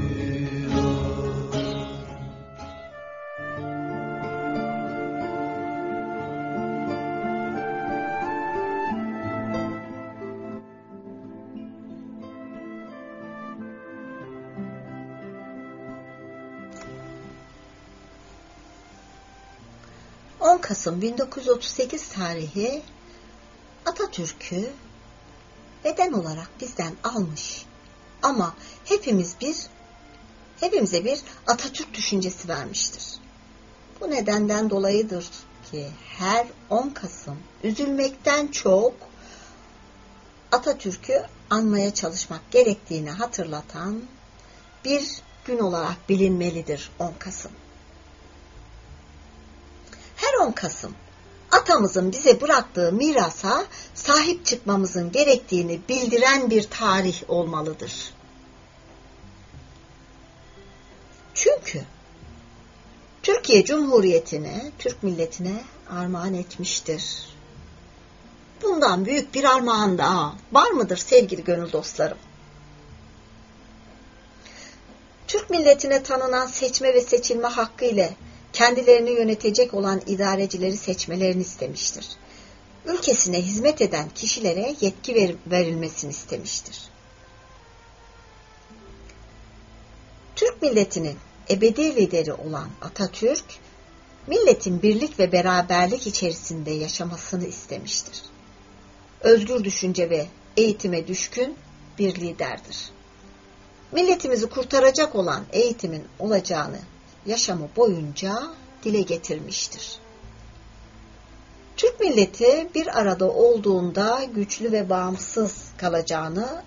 Kasım 1938 tarihi Atatürk'ü beden olarak bizden almış. Ama hepimize bir Atatürk düşüncesi vermiştir. Bu nedenden dolayıdır ki her 10 Kasım üzülmekten çok Atatürk'ü anmaya çalışmak gerektiğini hatırlatan bir gün olarak bilinmelidir 10 Kasım. Her 10 Kasım atamızın bize bıraktığı mirasa sahip çıkmamızın gerektiğini bildiren bir tarih olmalıdır. Çünkü Türkiye Cumhuriyeti'ne, Türk milletine armağan etmiştir. Bundan büyük bir armağan daha var mıdır sevgili gönül dostlarım? Türk milletine tanınan seçme ve seçilme hakkı ile kendilerini yönetecek olan idarecileri seçmelerini istemiştir. Ülkesine hizmet eden kişilere yetki verilmesini istemiştir. Türk milletinin ebedi lideri olan Atatürk, milletin birlik ve beraberlik içerisinde yaşamasını istemiştir. Özgür düşünce ve eğitime düşkün bir liderdir. Milletimizi kurtaracak olan eğitimin olacağını yaşamı boyunca dile getirmiştir. Türk milleti bir arada olduğunda güçlü ve bağımsız kalacağını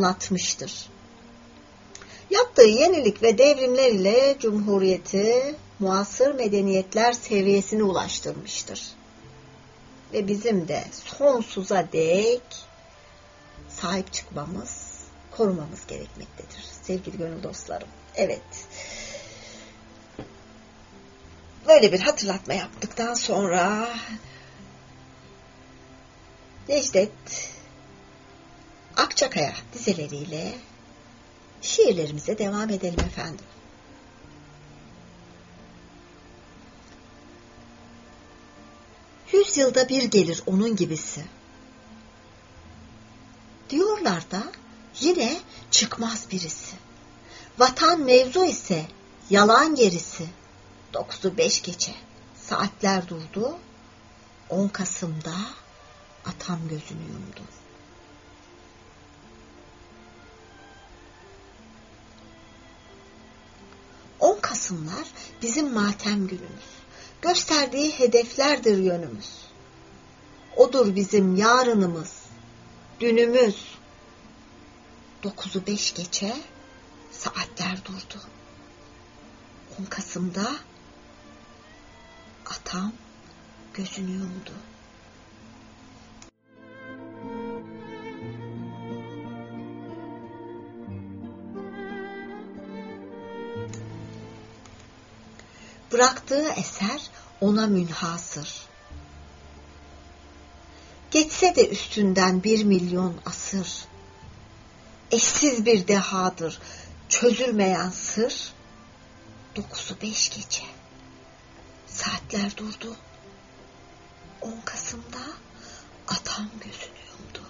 anlatmıştır. Yaptığı yenilik ve devrimler ile Cumhuriyeti muasır medeniyetler seviyesine ulaştırmıştır. Ve bizim de sonsuza dek sahip çıkmamız, korumamız gerekmektedir sevgili gönül dostlarım. Evet. Böyle bir hatırlatma yaptıktan sonra Necdet Akçakaya dizeleriyle şiirlerimize devam edelim efendim. Yüzyılda bir gelir onun gibisi. Diyorlar da yine çıkmaz birisi. Vatan mevzu ise yalan gerisi. 9'u 5 geçe saatler durdu. 10 Kasım'da atam gözünü yumdu. Kasımlar bizim matem günümüz. Gösterdiği hedeflerdir yönümüz. Odur bizim yarınımız, dünümüz. 9'u 5 geçe saatler durdu. 10 Kasım'da atam gözünü yumdu. Bıraktığı eser ona münhasır. Geçse de üstünden 1 milyon asır. Eşsiz bir dehadır, çözülmeyen sır. 9'u 5 geçe saatler durdu. 10 Kasım'da atam gözünü yumdu.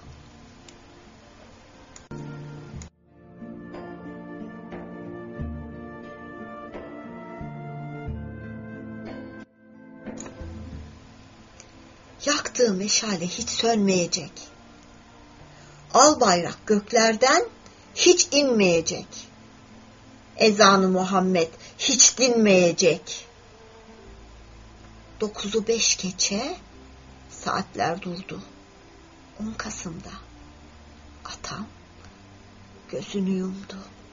Yaktığı meşale hiç sönmeyecek. Al bayrak göklerden hiç inmeyecek. Ezanı Muhammed hiç dinmeyecek. 9'u 5 geçe saatler durdu. 10 Kasım'da atam gözünü yumdu.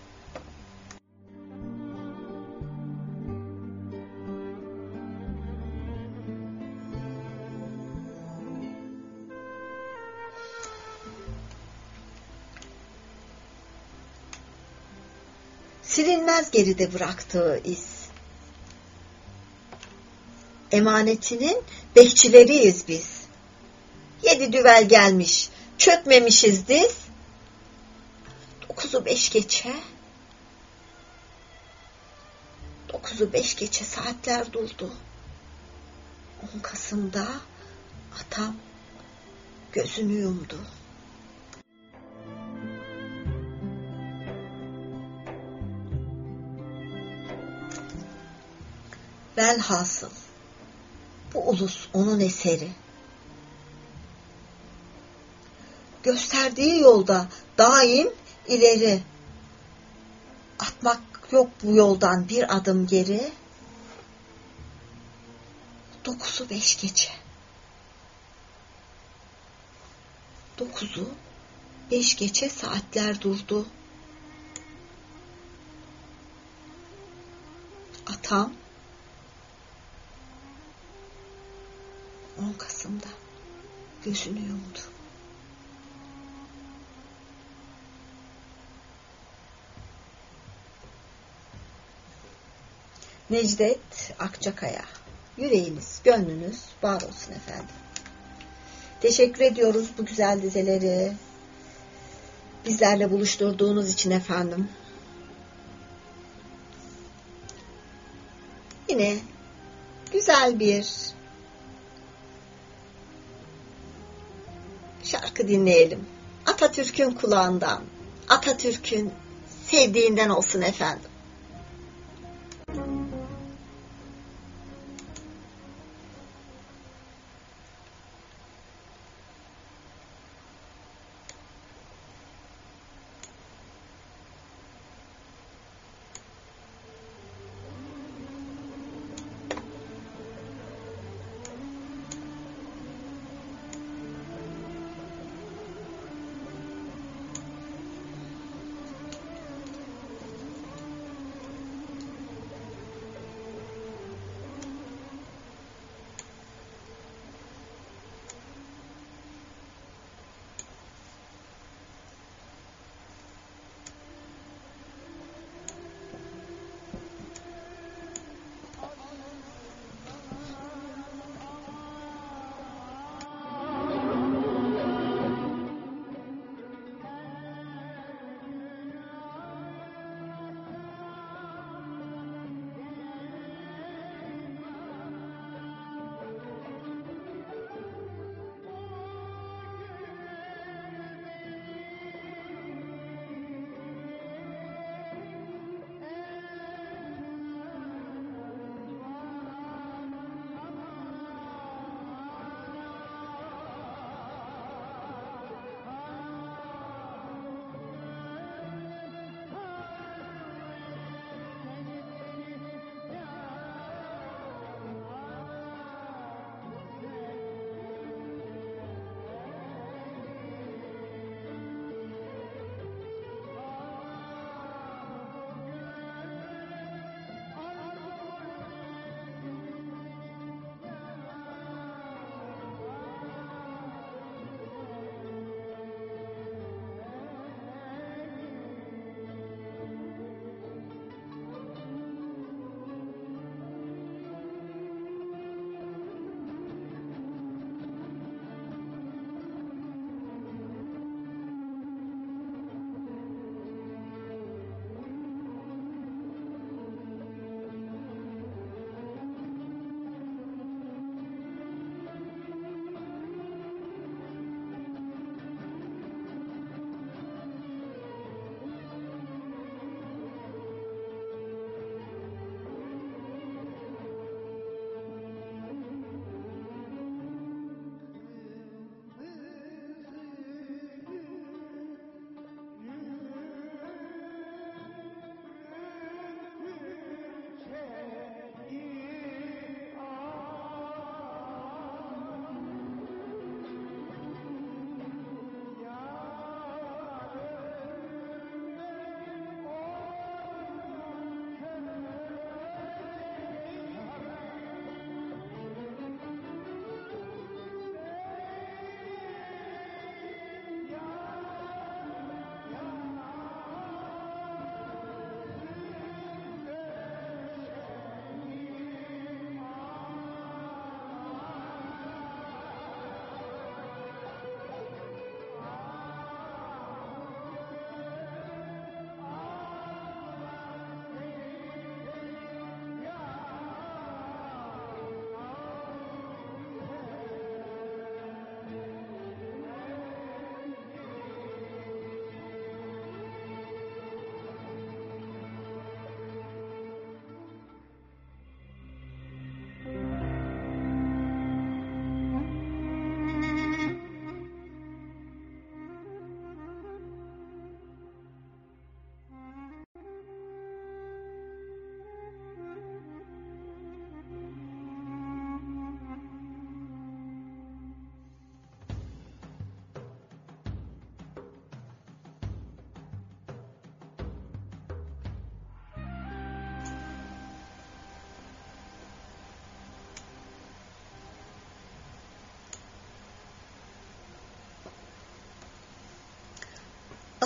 Silinmez geride bıraktığı iz. Emanetinin bekçileriyiz biz. 7 düvel gelmiş, çökmemişiz diz. 9'u 5 geçe. 9'u 5 geçe saatler durdu. 10 Kasım'da atam gözünü yumdu. Velhasıl bu ulus onun eseri. Gösterdiği yolda daim ileri. Atmak yok bu yoldan bir adım geri. 9'u 5 geçe. 9'u 5 geçe saatler durdu. Atam 10 Kasım'da gözünü yumdu. Necdet Akçakaya, yüreğiniz, gönlünüz var olsun efendim. Teşekkür ediyoruz bu güzel dizeleri bizlerle buluşturduğunuz için efendim. Yine güzel bir şarkı dinleyelim. Atatürk'ün kulağından, Atatürk'ün sevdiğinden olsun efendim.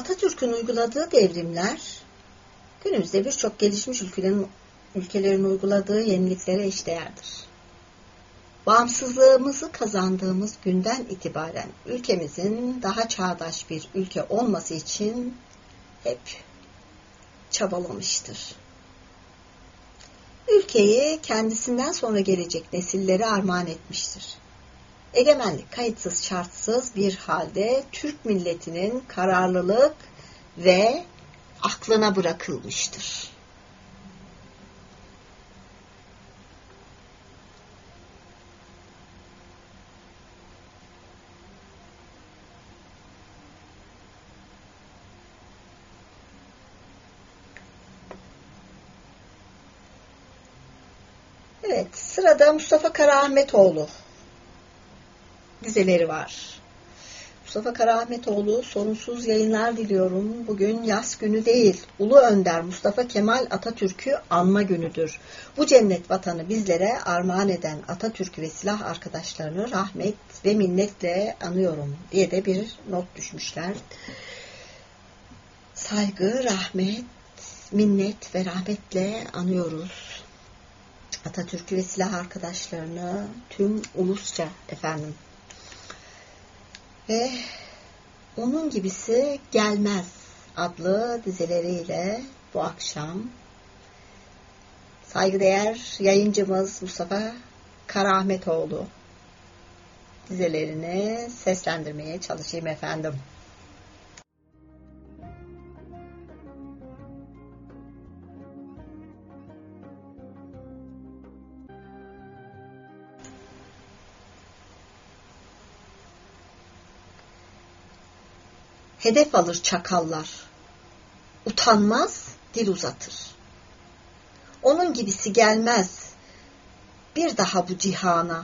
Atatürk'ün uyguladığı devrimler günümüzde birçok gelişmiş ülkelerin uyguladığı yeniliklere eşdeğerdir. Bağımsızlığımızı kazandığımız günden itibaren ülkemizin daha çağdaş bir ülke olması için hep çabalamıştır. Ülkeyi kendisinden sonra gelecek nesillere armağan etmiştir. Egemenlik kayıtsız şartsız bir halde Türk milletinin kararlılık ve aklına bırakılmıştır. Evet, sırada Mustafa Karaahmetoğlu dizeleri var. Mustafa Karaahmetoğlu, sorunsuz yayınlar diliyorum. Bugün yaz günü değil, Ulu Önder Mustafa Kemal Atatürk'ü anma günüdür. Bu cennet vatanı bizlere armağan eden Atatürk'ü ve silah arkadaşlarını rahmet ve minnetle anıyorum diye de bir not düşmüşler. Saygı, rahmet, minnet ve rahmetle anıyoruz Atatürk'ü ve silah arkadaşlarını tüm ulusça efendim. Ve onun gibisi gelmez adlı dizeleriyle bu akşam saygıdeğer yayıncımız Mustafa Karaahmetoğlu dizelerini seslendirmeye çalışayım efendim. Hedef alır çakallar, utanmaz dil uzatır. Onun gibisi gelmez bir daha bu cihana.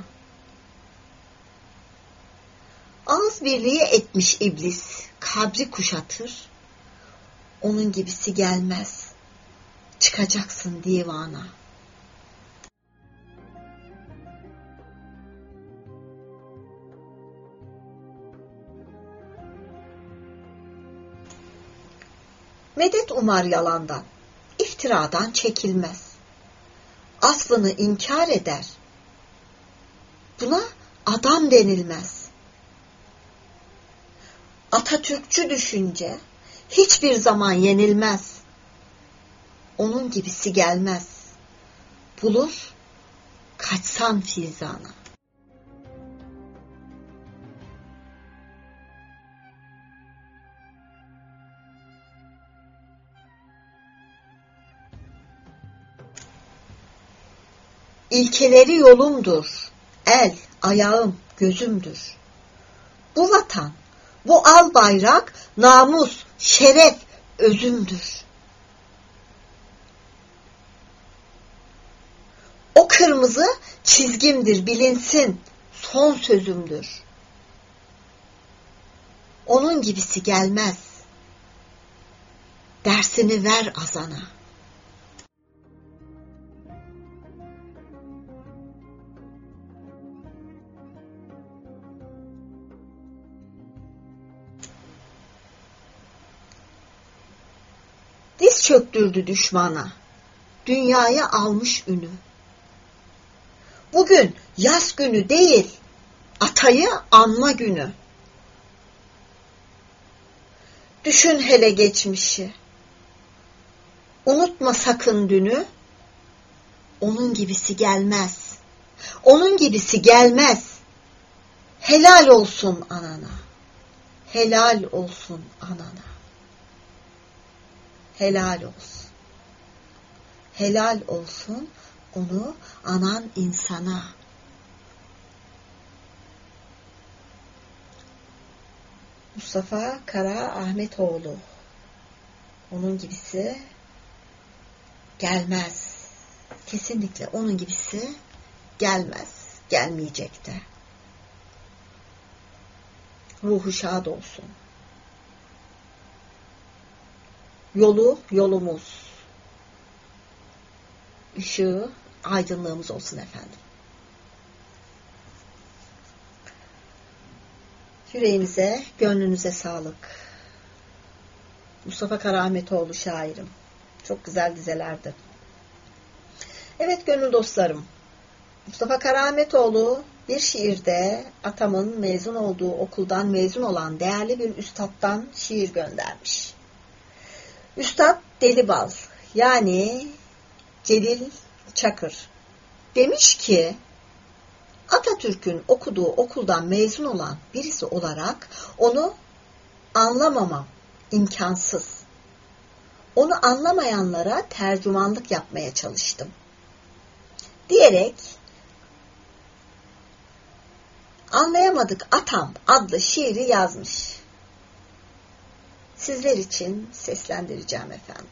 Ağız birliği etmiş iblis, kabri kuşatır. Onun gibisi gelmez, çıkacaksın divana. Medet umar yalandan, iftiradan çekilmez. Aslını inkar eder. Buna adam denilmez. Atatürkçü düşünce hiçbir zaman yenilmez. Onun gibisi gelmez. Bulur, kaçsan fizana. İlkeleri yolumdur, el, ayağım, gözümdür. Bu vatan, bu al bayrak, namus, şeref, özümdür. O kırmızı çizgimdir, bilinsin, son sözümdür. Onun gibisi gelmez. Dersini ver azana. Diz çöktürdü düşmana, dünyaya almış ünü. Bugün yaz günü değil, atayı anma günü. Düşün hele geçmişi, unutma sakın dünü. Onun gibisi gelmez, onun gibisi gelmez. Helal olsun anana, helal olsun anana. Helal olsun. Helal olsun onu anan insana. Mustafa Karaahmetoğlu. Onun gibisi gelmez. Kesinlikle onun gibisi gelmez. Gelmeyecek de. Ruhu şad olsun. Yolu yolumuz, ışığı aydınlığımız olsun efendim. Yüreğinize, gönlünüze sağlık. Mustafa Karaahmetoğlu şairim. Çok güzel dizelerdi. Evet gönül dostlarım. Mustafa Karaahmetoğlu bir şiirde atamın mezun olduğu okuldan mezun olan değerli bir üstattan şiir göndermiş. Üstad Delibal yani Celil Çakır demiş ki Atatürk'ün okuduğu okuldan mezun olan birisi olarak onu anlamamam imkansız. Onu anlamayanlara tercümanlık yapmaya çalıştım. Diyerek Anlayamadık Atam adlı şiiri yazmış. Sizler için seslendireceğim efendim.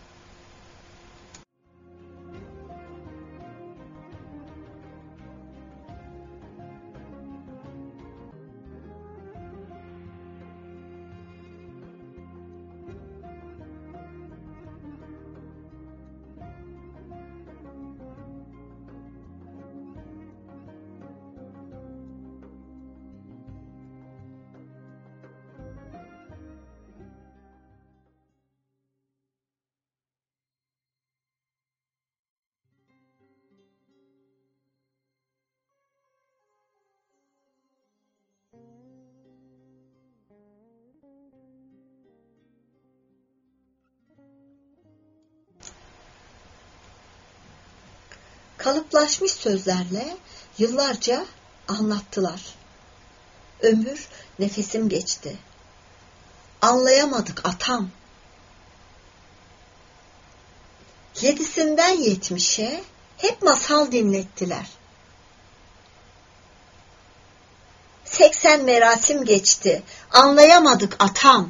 Kalıplaşmış sözlerle yıllarca anlattılar. Ömür nefesim geçti. Anlayamadık atam. 7'sinden 70'e hep masal dinlettiler. 80 merasim geçti. Anlayamadık atam.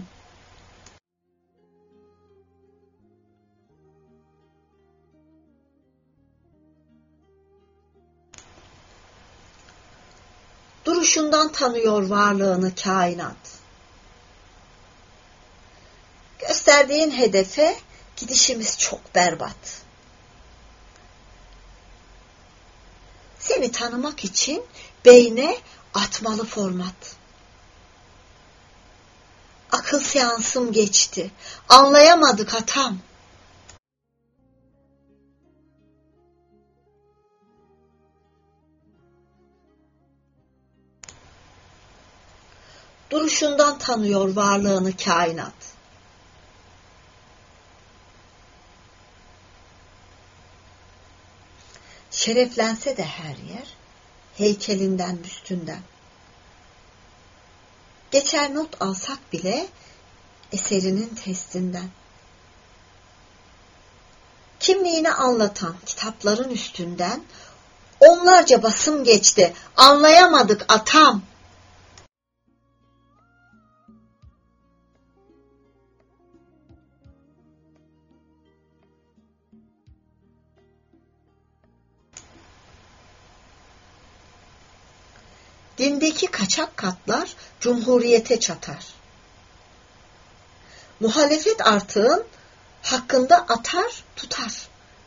Duruşundan tanıyor varlığını kainat. Gösterdiğin hedefe gidişimiz çok berbat. Seni tanımak için beyne atmalı format. Akıl seansım geçti. Anlayamadık atam. Duruşundan tanıyor varlığını kainat. Şereflense de her yer, heykelinden büstünden. Geçer not alsak bile eserinin testinden. Kimliğini anlatan kitapların üstünden onlarca basım geçti. Anlayamadık atam. Dindeki kaçak katlar cumhuriyete çatar. Muhalefet artığın hakkında atar tutar.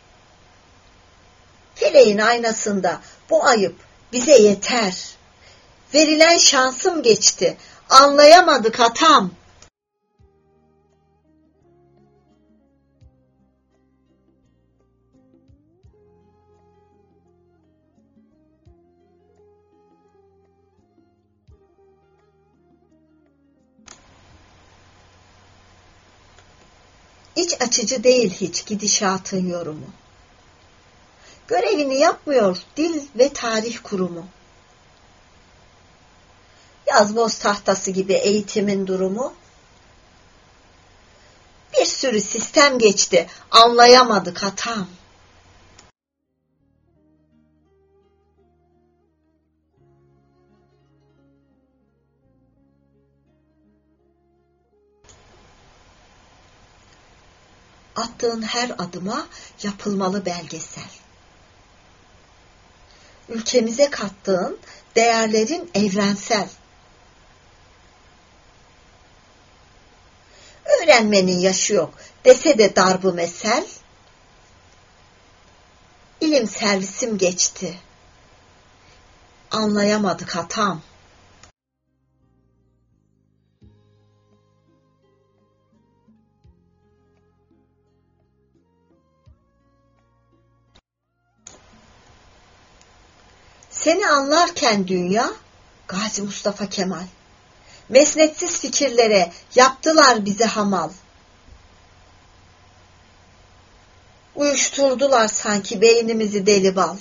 Feleğin aynasında bu ayıp bize yeter. Verilen şansım geçti. Anlayamadık atam. İç açıcı değil hiç gidişatın yorumu. Görevini yapmıyor Dil ve Tarih Kurumu. Yazboz tahtası gibi eğitimin durumu. Bir sürü sistem geçti, anlayamadık atam. Attığın her adıma yapılmalı belgesel. Ülkemize kattığın değerlerin evrensel. Öğrenmenin yaşı yok dese de darbu mesel. İlim servisim geçti. Anlayamadık atam. Seni anlarken dünya, Gazi Mustafa Kemal. Mesnetsiz fikirlere yaptılar bizi hamal. Uyuşturdular sanki beynimizi deli bal.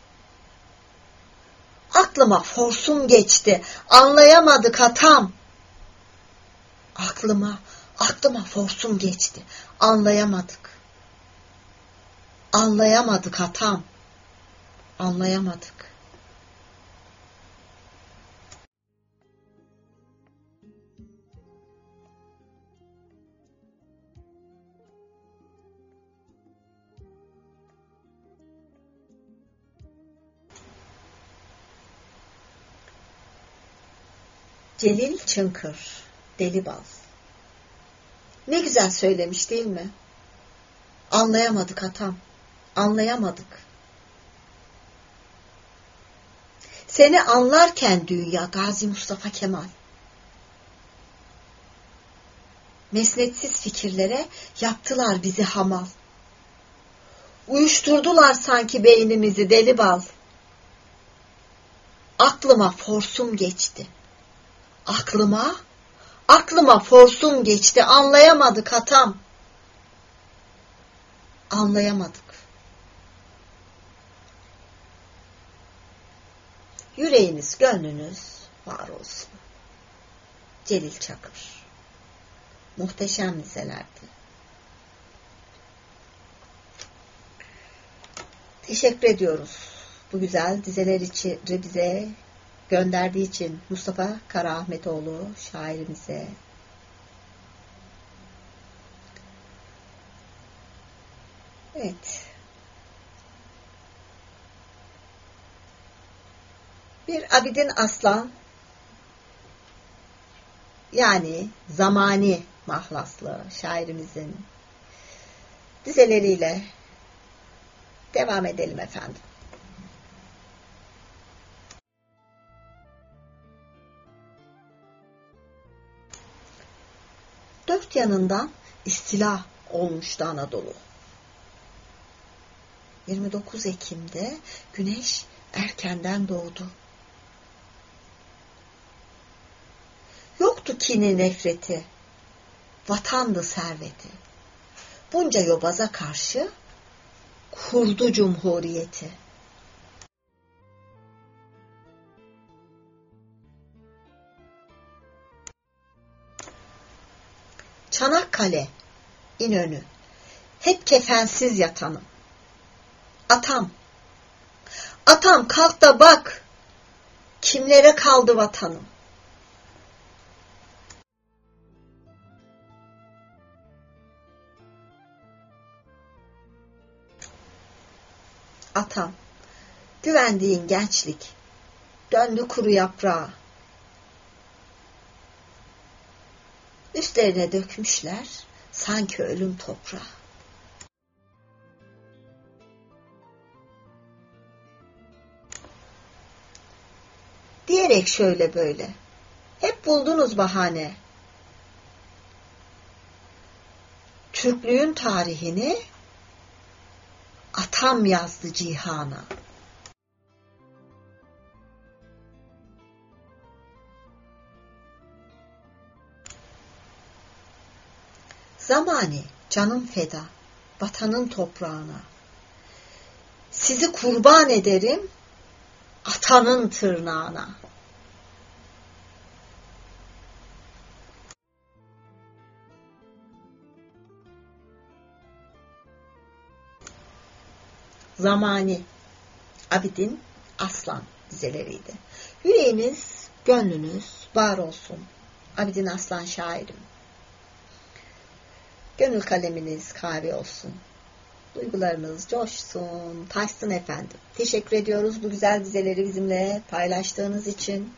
Aklıma forsum geçti, anlayamadık hatam. Aklıma forsum geçti, anlayamadık. Anlayamadık hatam, anlayamadık. Celil Çınkır, Deli Bal. Ne güzel söylemiş değil mi? Anlayamadık hatam, anlayamadık. Seni anlarken dünya, Gazi Mustafa Kemal. Mesnetsiz fikirlere yaptılar bizi hamal. Uyuşturdular sanki beynimizi deli bal. Aklıma forsum geçti. Aklıma forsum geçti, anlayamadık hatam. Anlayamadık. Yüreğiniz, gönlünüz var olsun. Celil Çakır. Muhteşem dizelerdi. Teşekkür ediyoruz bu güzel dizeler için bize gönderdiği için Mustafa Karaahmetoğlu şairimize. Evet. Bir Abidin Aslan, yani Zamani mahlaslı şairimizin dizeleriyle devam edelim efendim. Dört yanından istila olmuştu Anadolu. 29 Ekim'de güneş erkenden doğdu. Yoktu kini nefreti, vatandı serveti. Bunca yobaza karşı kurdu cumhuriyeti. Çanakkale, İnönü, hep kefensiz yatanım. Atam kalk da bak, kimlere kaldı vatanım. Atam, güvendiğin gençlik, döndü kuru yaprağa. Üstlerine dökmüşler sanki ölüm toprağı. Diyerek şöyle böyle, hep buldunuz bahane. Türklüğün tarihini atam yazdı cihana. Zamani canım feda vatanın toprağına. Sizi kurban ederim atanın tırnağına. Zamani Abidin Aslan dizeleriydi. Yüreğiniz, gönlünüz var olsun. Abidin Aslan şairim. Gönül kaleminiz kahve olsun. Duygularınız coşsun, taşsın efendim. Teşekkür ediyoruz bu güzel dizeleri bizimle paylaştığınız için.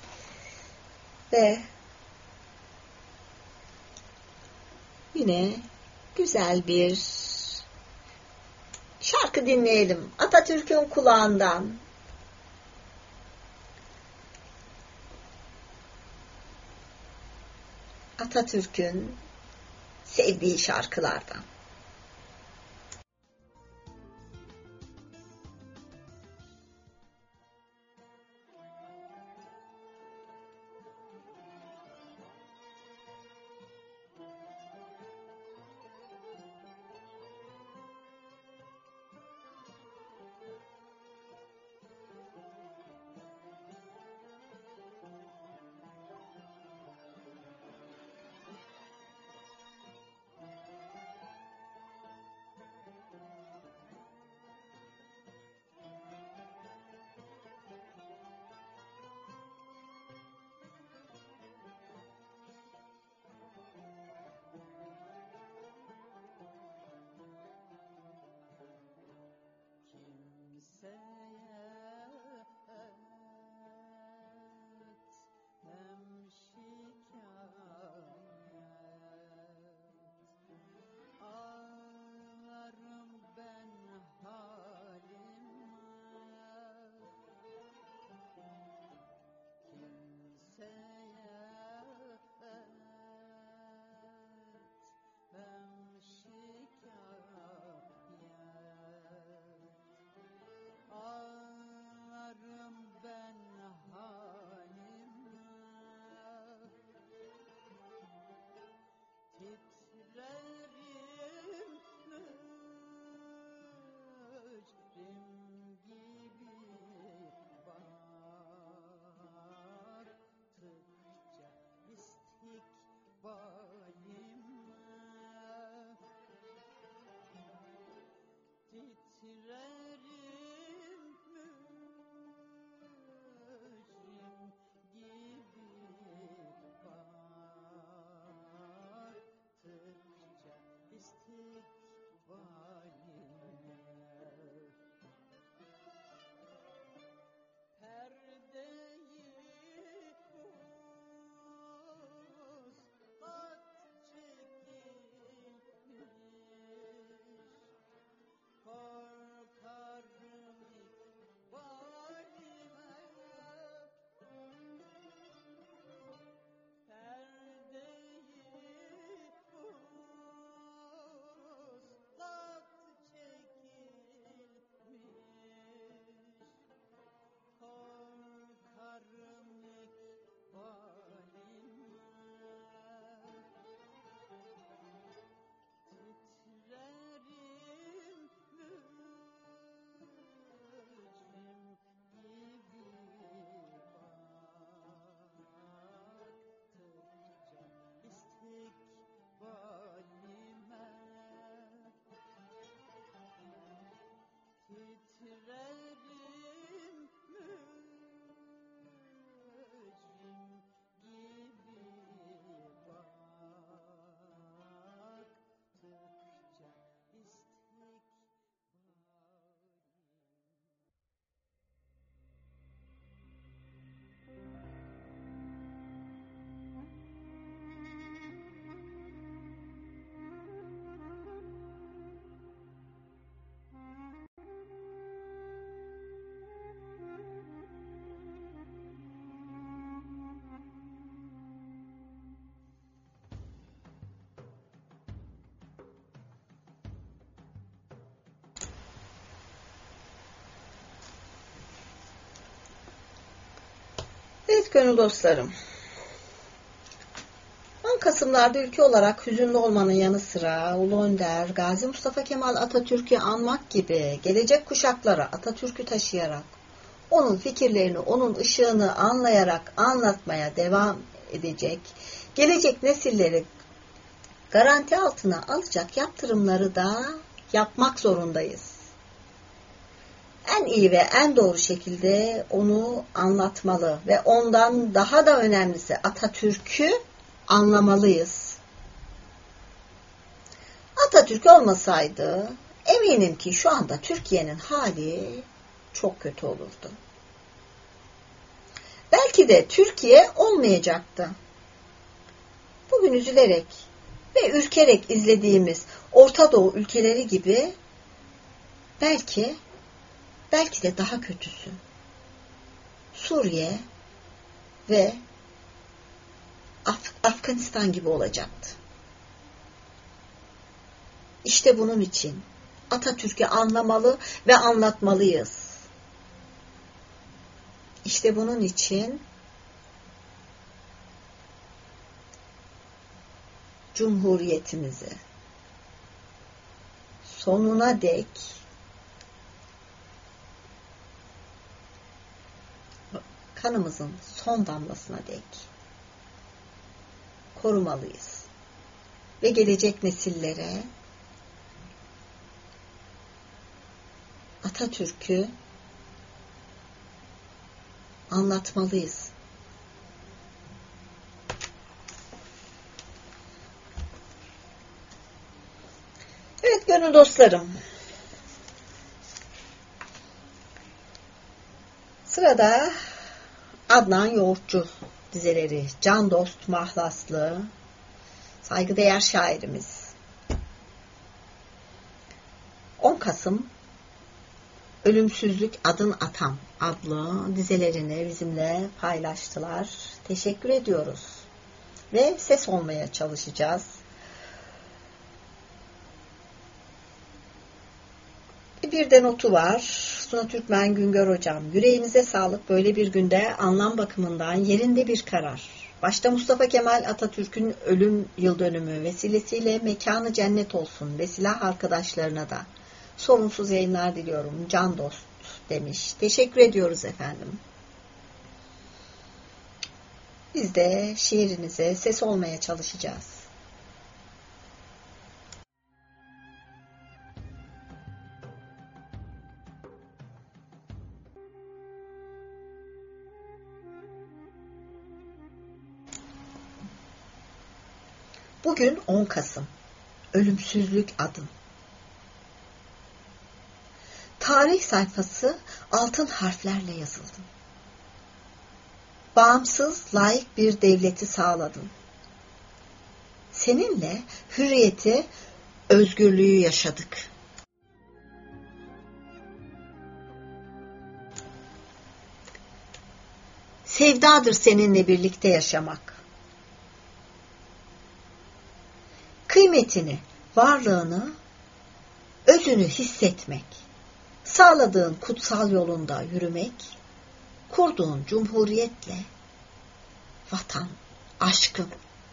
Ve yine güzel bir şarkı dinleyelim. Atatürk'ün kulağından. Atatürk'ün sevdiği şarkılardan. Evet gönül dostlarım. 10 Kasım'larda ülke olarak hüzünlü olmanın yanı sıra Ulu Önder, Gazi Mustafa Kemal Atatürk'ü anmak gibi gelecek kuşaklara Atatürk'ü taşıyarak, onun fikirlerini, onun ışığını anlayarak anlatmaya devam edecek, gelecek nesilleri garanti altına alacak yaptırımları da yapmak zorundayız. En iyi ve en doğru şekilde onu anlatmalı ve ondan daha da önemlisi Atatürk'ü anlamalıyız. Atatürk olmasaydı eminim ki şu anda Türkiye'nin hali çok kötü olurdu. Belki de Türkiye olmayacaktı. Bugün üzülerek ve ürkerek izlediğimiz Orta Doğu ülkeleri gibi belki de daha kötüsü. Suriye ve Afganistan gibi olacaktı. İşte bunun için Atatürk'ü anlamalı ve anlatmalıyız. İşte bunun için Cumhuriyetimizi sonuna dek kanımızın son damlasına dek korumalıyız. Ve gelecek nesillere Atatürk'ü anlatmalıyız. Evet gönül dostlarım. Sırada Adnan Yoğurtçu dizeleri, can dost mahlaslı, saygıdeğer şairimiz. 10 Kasım Ölümsüzlük Adın Atam adlı dizelerini bizimle paylaştılar. Teşekkür ediyoruz. Ve ses olmaya çalışacağız. Bir de notu var. Suna Türkmen Güngör hocam. Yüreğinize sağlık, böyle bir günde anlam bakımından yerinde bir karar. Başta Mustafa Kemal Atatürk'ün ölüm yıldönümü vesilesiyle mekanı cennet olsun ve silah arkadaşlarına da sorunsuz yayınlar diliyorum. Can dost demiş. Teşekkür ediyoruz efendim. Biz de şiirinize ses olmaya çalışacağız. Bugün 10 Kasım. Ölümsüzlük adım. Tarih sayfası altın harflerle yazıldı. Bağımsız, layık bir devleti sağladın. Seninle hürriyeti, özgürlüğü yaşadık. Sevdadır seninle birlikte yaşamak. Kıymetini, varlığını, özünü hissetmek, sağladığın kutsal yolunda yürümek, kurduğun cumhuriyetle vatan aşkım.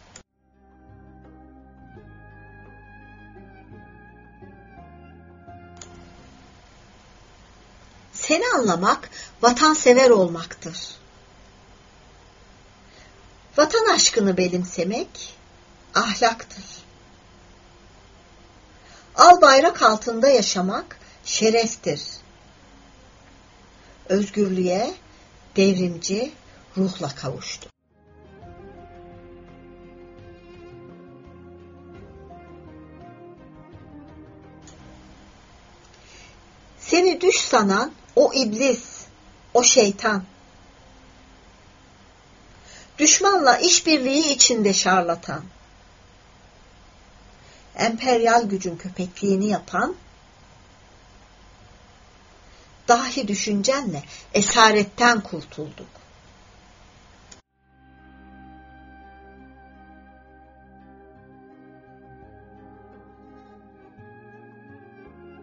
Seni anlamak vatansever olmaktır. Vatan aşkını benimsemek ahlaktır. Al bayrak altında yaşamak şereftir. Özgürlüğe devrimci ruhla kavuştu. Seni düş sanan o iblis, o şeytan. Düşmanla işbirliği içinde şarlatan. Emperyal gücün köpekliğini yapan, dahi düşüncenle esaretten kurtulduk.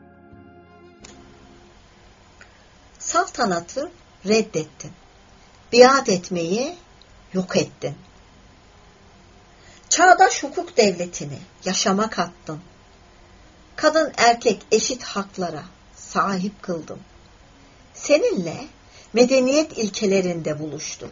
Saltanatı reddettin. biat etmeyi yok ettin. Çağdaş hukuk devletini yaşama kattın. Kadın erkek eşit haklara sahip kıldın. Seninle medeniyet ilkelerinde buluştuk.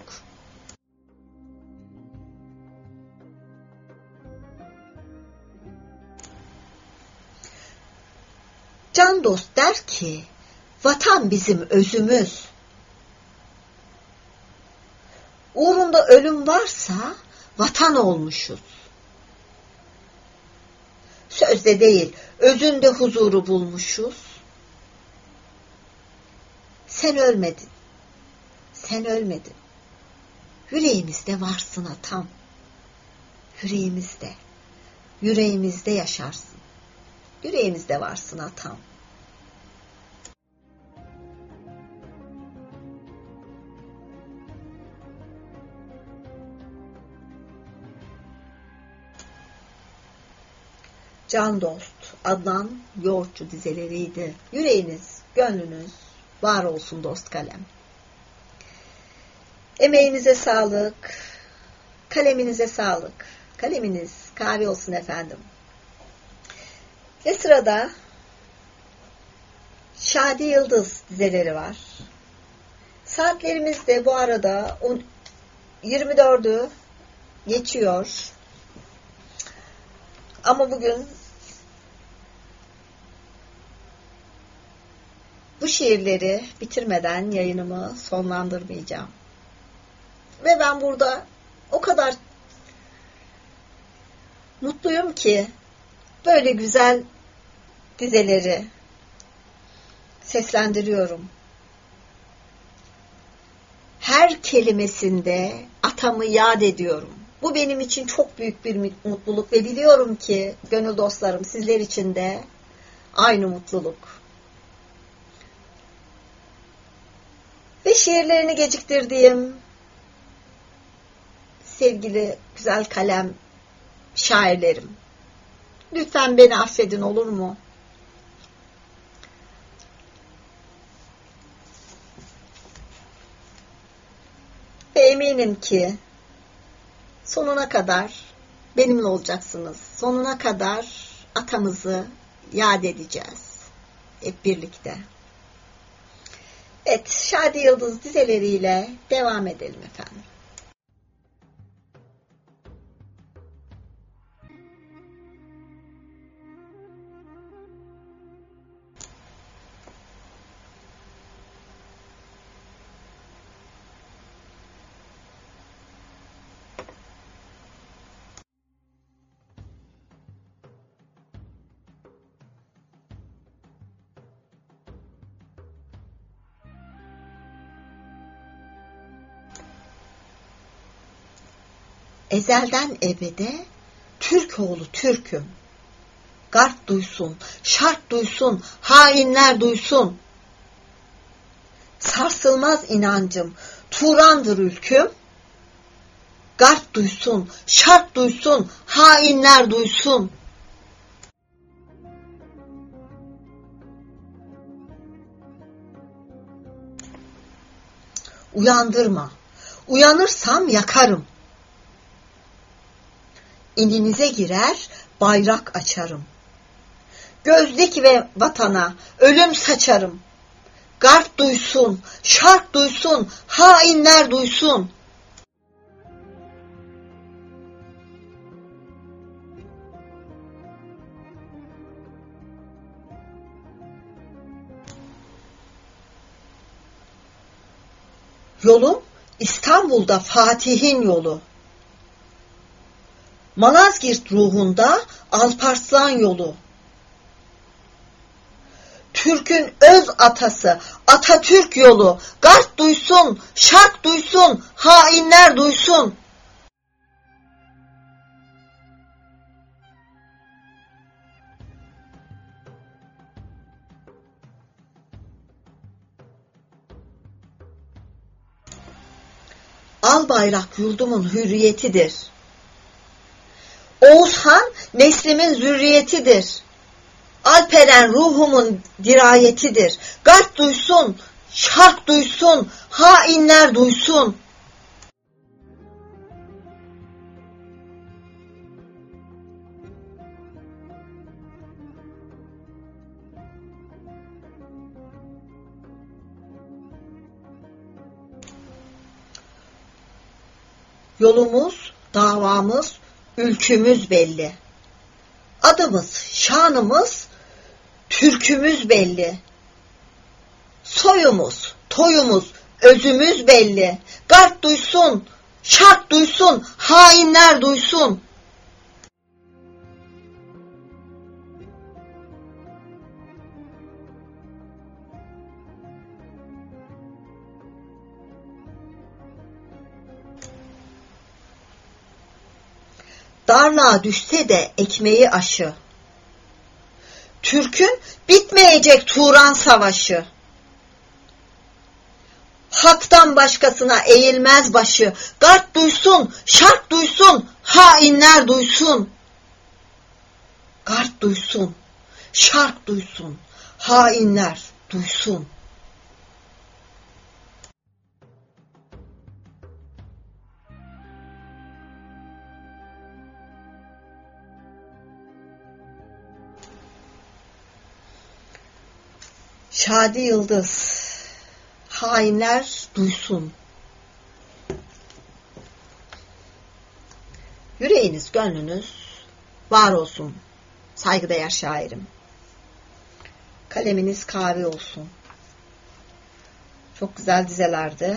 Can dost der ki, vatan bizim özümüz. Uğrunda ölüm varsa vatan olmuşuz. Sözde değil, özünde huzuru bulmuşuz. Sen ölmedin, sen ölmedin. Yüreğimizde varsın atam. Yüreğimizde yaşarsın. Yüreğimizde varsın atam. Can dost, Adnan Yoğurtçu dizeleriydi. Yüreğiniz, gönlünüz var olsun dost kalem. Emeğinize sağlık, kaleminize sağlık. Kaleminiz kâri olsun efendim. Ve sırada Şadi Yıldız dizeleri var. Saatlerimiz de bu arada 24'ü geçiyor. Ama bugün bu şiirleri bitirmeden yayınımı sonlandırmayacağım. Ve ben burada o kadar mutluyum ki böyle güzel dizeleri seslendiriyorum. Her kelimesinde atamı yad ediyorum. Bu benim için çok büyük bir mutluluk ve biliyorum ki gönül dostlarım sizler için de aynı mutluluk. Ve şiirlerini geciktirdiğim sevgili güzel kalem şairlerim, lütfen beni affedin olur mu? Ve eminim ki sonuna kadar benimle olacaksınız. Sonuna kadar atamızı yad edeceğiz. Hep birlikte. Evet, Şadi Yıldız dizeleriyle devam edelim efendim. Ezelden ebede Türk oğlu Türk'üm. Garp duysun, şark duysun, hainler duysun. Sarsılmaz inancım, Turan'dır ülküm. Garp duysun, şark duysun, hainler duysun. Uyandırma, uyanırsam yakarım. İninize girer, bayrak açarım. Gözlük ve vatana ölüm saçarım. Garp duysun, şark duysun, hainler duysun. Yolum İstanbul'da Fatih'in yolu. Malazgirt ruhunda Alparslan yolu. Türk'ün öz atası Atatürk yolu. Garp duysun, şark duysun, hainler duysun. Al bayrak yurdumun hürriyetidir. Oğuzhan neslimin zürriyetidir. Alperen ruhumun dirayetidir. Garp duysun, şark duysun, hainler duysun. Yolumuz, davamız, ülkümüz belli. Adımız, şanımız, türkümüz belli. Soyumuz, toyumuz, özümüz belli. Garp duysun, şark duysun, hainler duysun. Darlığa düşse de ekmeği aşı. Türk'ün bitmeyecek Turan savaşı. Hak'tan başkasına eğilmez başı. Garp duysun, şark duysun, hainler duysun. Garp duysun, şark duysun, hainler duysun. Şadi Yıldız, hainler duysun. Yüreğiniz, gönlünüz var olsun saygıdeğer şairim. Kaleminiz kahve olsun. Çok güzel dizelerdi.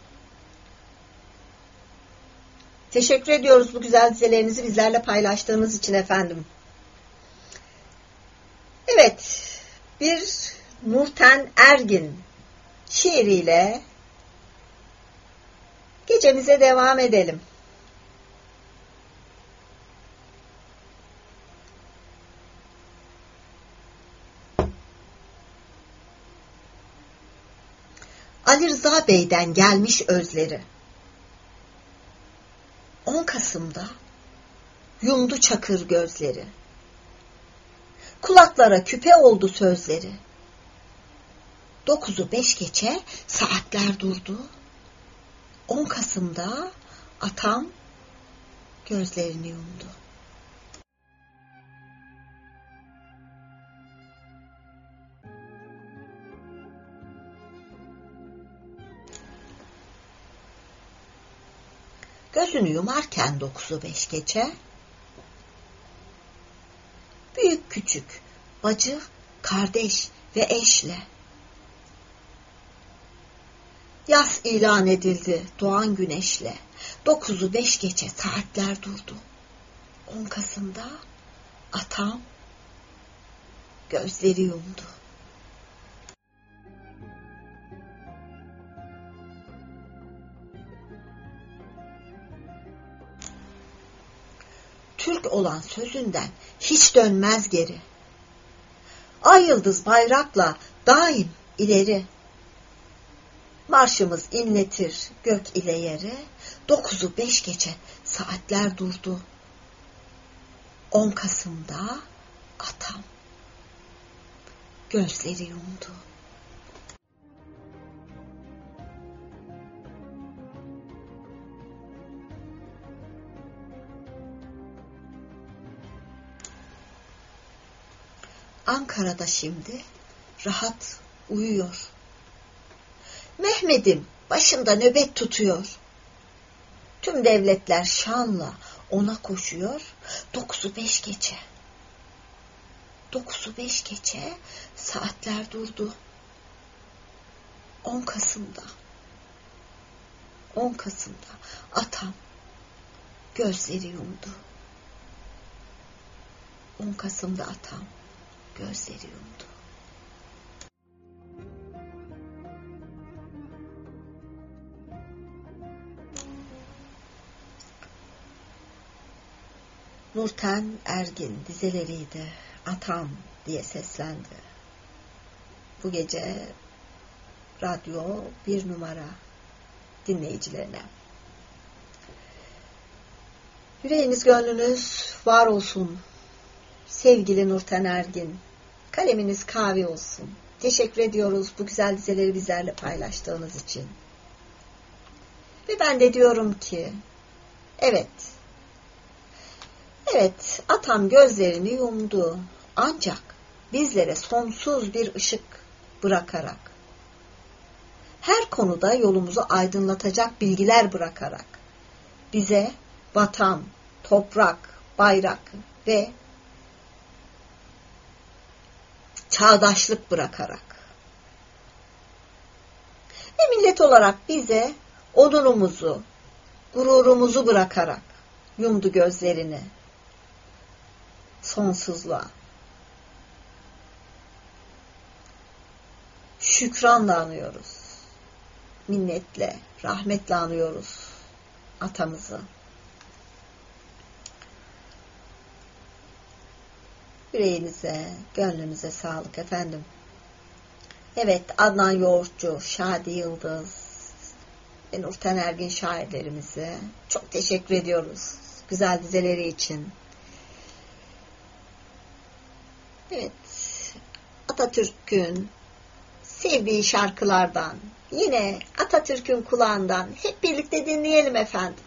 Teşekkür ediyoruz bu güzel dizelerinizi bizlerle paylaştığınız için efendim. Evet, bir Nurten Ergin şiiriyle gecemize devam edelim. Ali Rıza Bey'den gelmiş özleri. 10 Kasım'da yumdu çakır gözleri. Kulaklara küpe oldu sözleri. 9'u 5 geçe saatler durdu. 10 Kasım'da atam gözlerini yumdu. Gözünü yumarken 9'u 5 geçe büyük küçük, bacı, kardeş ve eşle yaz ilan edildi doğan güneşle. 9'u 5 geçe saatler durdu. 10 Kasım'da atam gözleri yumdu. Türk olan sözünden hiç dönmez geri. Ay yıldız bayrakla daim ileri. Marşımız inletir gök ile yere. 9'u 5 geçe saatler durdu. 10 Kasım'da atam gözleri yumdu. Ankara'da şimdi rahat uyuyor. Mehmet'im başında nöbet tutuyor. Tüm devletler şanla ona koşuyor. 9'u 5 geçe. 9'u 5 geçe saatler durdu. 10 Kasım'da. 10 Kasım'da atam gözleri yumdu. 10 Kasım'da atam gözleri yumdu. Nurten Ergin dizeleriydi. Atam diye seslendi. Bu gece radyo 1 numara dinleyicilerine. Yüreğiniz gönlünüz var olsun. Sevgili Nurten Ergin, kaleminiz kahve olsun. Teşekkür ediyoruz bu güzel dizeleri bizlerle paylaştığınız için. Ve ben de diyorum ki, evet, atam gözlerini yumdu. Ancak bizlere sonsuz bir ışık bırakarak, her konuda yolumuzu aydınlatacak bilgiler bırakarak, bize vatan, toprak, bayrak ve çağdaşlık bırakarak ve millet olarak bize onurumuzu, gururumuzu bırakarak yumdu gözlerini sonsuzluğa. Şükranla anıyoruz. Minnetle, rahmetle anıyoruz atamızı. Yüreğinize, gönlünüze sağlık efendim. Evet, Adnan Yoğurtçu, Şadi Yıldız ve Nurten Ergin şairlerimize çok teşekkür ediyoruz. Güzel dizeleri için. Evet, Atatürk'ün sevdiği şarkılardan, yine Atatürk'ün kulağından hep birlikte dinleyelim efendim.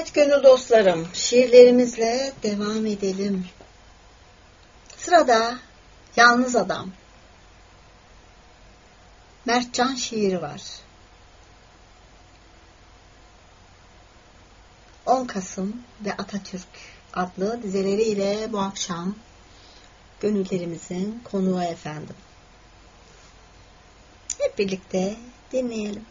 Evet gönül dostlarım, şiirlerimizle devam edelim. Sırada Yalnız Adam. Mertcan şiiri var. 10 Kasım ve Atatürk adlı dizeleriyle bu akşam gönüllerimizin konuğu efendim. Hep birlikte dinleyelim.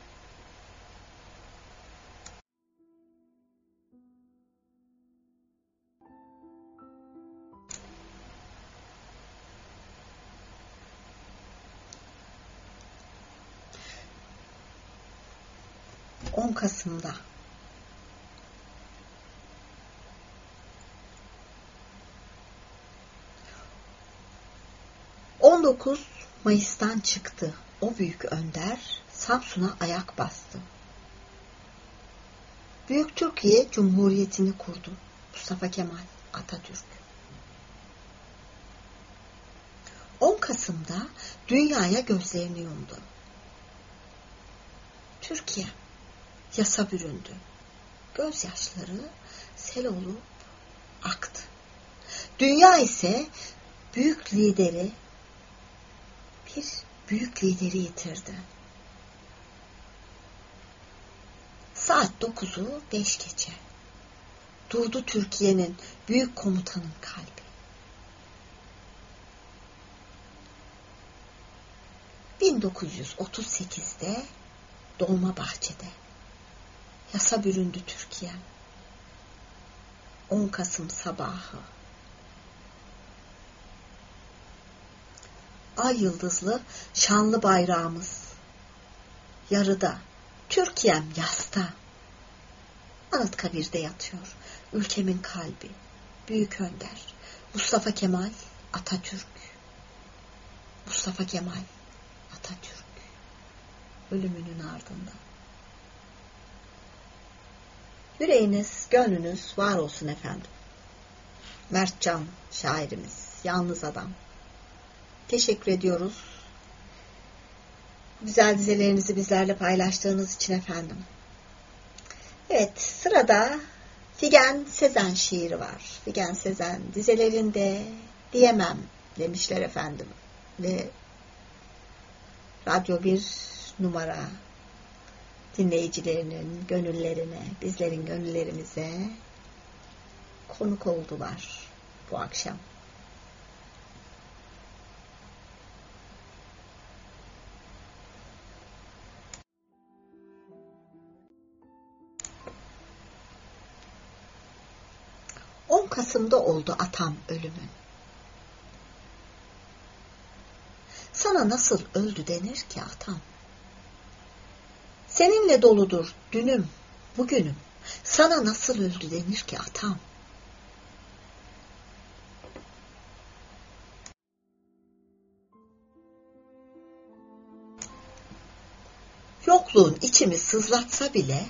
On Kasım'da 19 Mayıs'tan çıktı o büyük önder, Samsun'a ayak bastı. Büyük Türkiye Cumhuriyeti'ni kurdu Mustafa Kemal Atatürk. 10 Kasım'da dünyaya gözlerini yumdu. Türkiye yasa büründü. Gözyaşları sel olup aktı. Dünya ise bir büyük lideri yitirdi. Saat 9'u 5 geçe. Durdu Türkiye'nin büyük komutanın kalbi. 1938'de Dolmabahçe'de yasa büründü Türkiye. 10 Kasım sabahı. Ay yıldızlı şanlı bayrağımız yarıda, Türkiye'm yasta. Anıtkabir'de yatıyor ülkemin kalbi, büyük önder Mustafa Kemal Atatürk. Mustafa Kemal Atatürk ölümünün ardından. Yüreğiniz, gönlünüz var olsun efendim. Mertcan şairimiz, Yalnız Adam. Teşekkür ediyoruz. Güzel dizelerinizi bizlerle paylaştığınız için efendim. Evet, sırada Figen Sezen şiiri var. Figen Sezen dizelerinde diyemem demişler efendim. Ve Radyo 1 numara dinleyicilerinin gönüllerine, bizlerin gönüllerimize konuk oldular bu akşam. Kasım'da oldu atam ölümün. Sana nasıl öldü denir ki atam? Seninle doludur dünüm, bugünüm. Sana nasıl öldü denir ki atam? Yokluğun içimi sızlatsa bile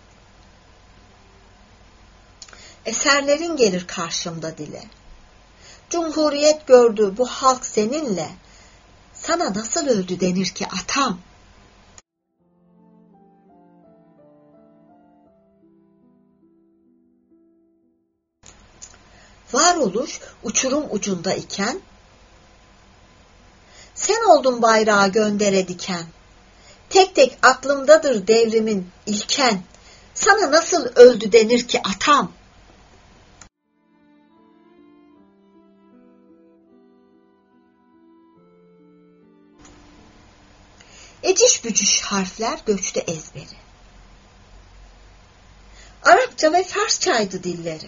eserlerin gelir karşımda dile. Cumhuriyet gördü bu halk seninle. Sana nasıl öldü denir ki atam? Varoluş uçurum ucunda iken, sen oldun bayrağı göndere diken. Tek tek aklımdadır devrimin ilken. Sana nasıl öldü denir ki atam? Eciş bücüş harfler göçtü ezberi. Arapça ve Farsçaydı dilleri.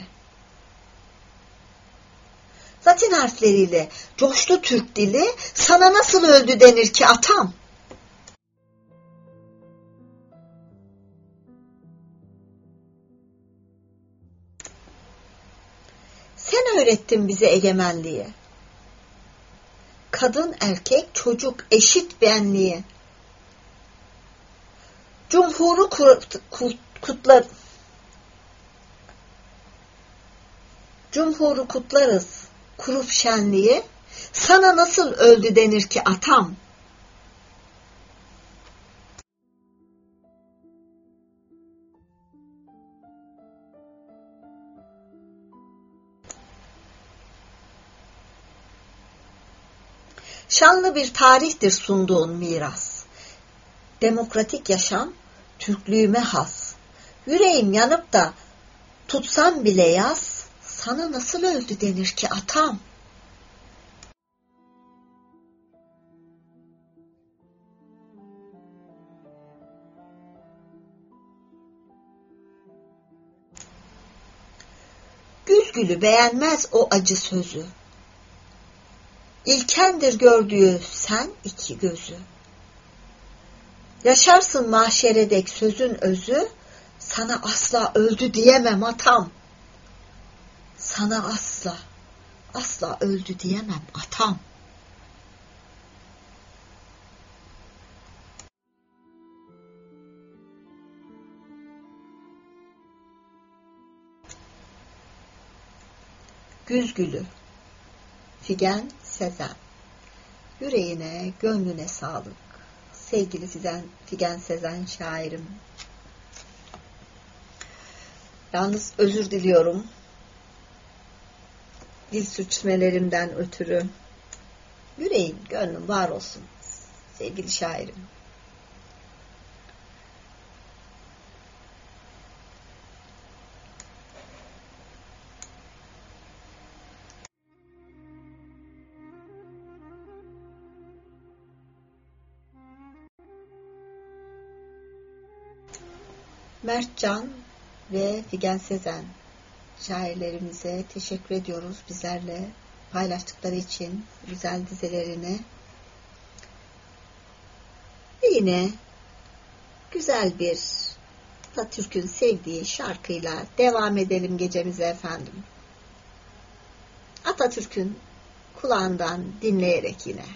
Latin harfleriyle coştu Türk dili. Sana nasıl öldü denir ki atam? Sen öğrettin bize egemenliği. Kadın, erkek, çocuk eşit benliği. Cumhuru kutlarız kurup şenliği. Sana nasıl öldü denir ki atam? Şanlı bir tarihtir sunduğun miras. Demokratik yaşam Türklüğüme has. Yüreğim yanıp da tutsam bile yaz, sana nasıl öldü denir ki atam? Gülgülü beğenmez o acı sözü. İlkendir gördüğü sen iki gözü. Yaşarsın mahşere dek sözün özü, sana asla öldü diyemem atam. Sana asla öldü diyemem atam. Güzgülü Figen Sezen. Yüreğine, gönlüne sağlık. Sevgili Figen Sezen şairim. Yalnız özür diliyorum. Dil sürçmelerimden ötürü. Yüreğin, gönlün var olsun. Sevgili şairim. Mertcan ve Figen Sezen şairlerimize teşekkür ediyoruz bizlerle paylaştıkları için güzel dizelerini. Ve yine güzel bir Atatürk'ün sevdiği şarkıyla devam edelim gecemize efendim. Atatürk'ün kulağından dinleyerek yine.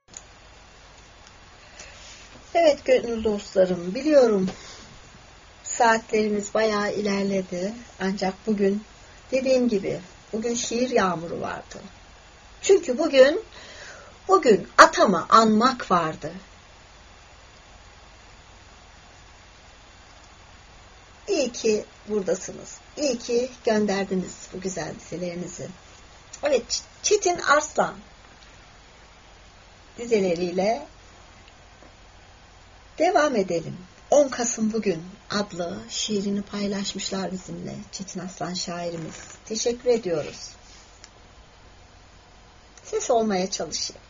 Evet gönül dostlarım, biliyorum saatlerimiz bayağı ilerledi. Ancak bugün dediğim gibi bugün şiir yağmuru vardı. Çünkü bugün atamı anmak vardı. İyi ki buradasınız. İyi ki gönderdiniz bu güzel dizelerinizi. Evet, Çetin Arslan dizeleriyle devam edelim. 10 Kasım bugün adlı şiirini paylaşmışlar bizimle Çetin Arslan şairimiz. Teşekkür ediyoruz. Ses olmaya çalışayım.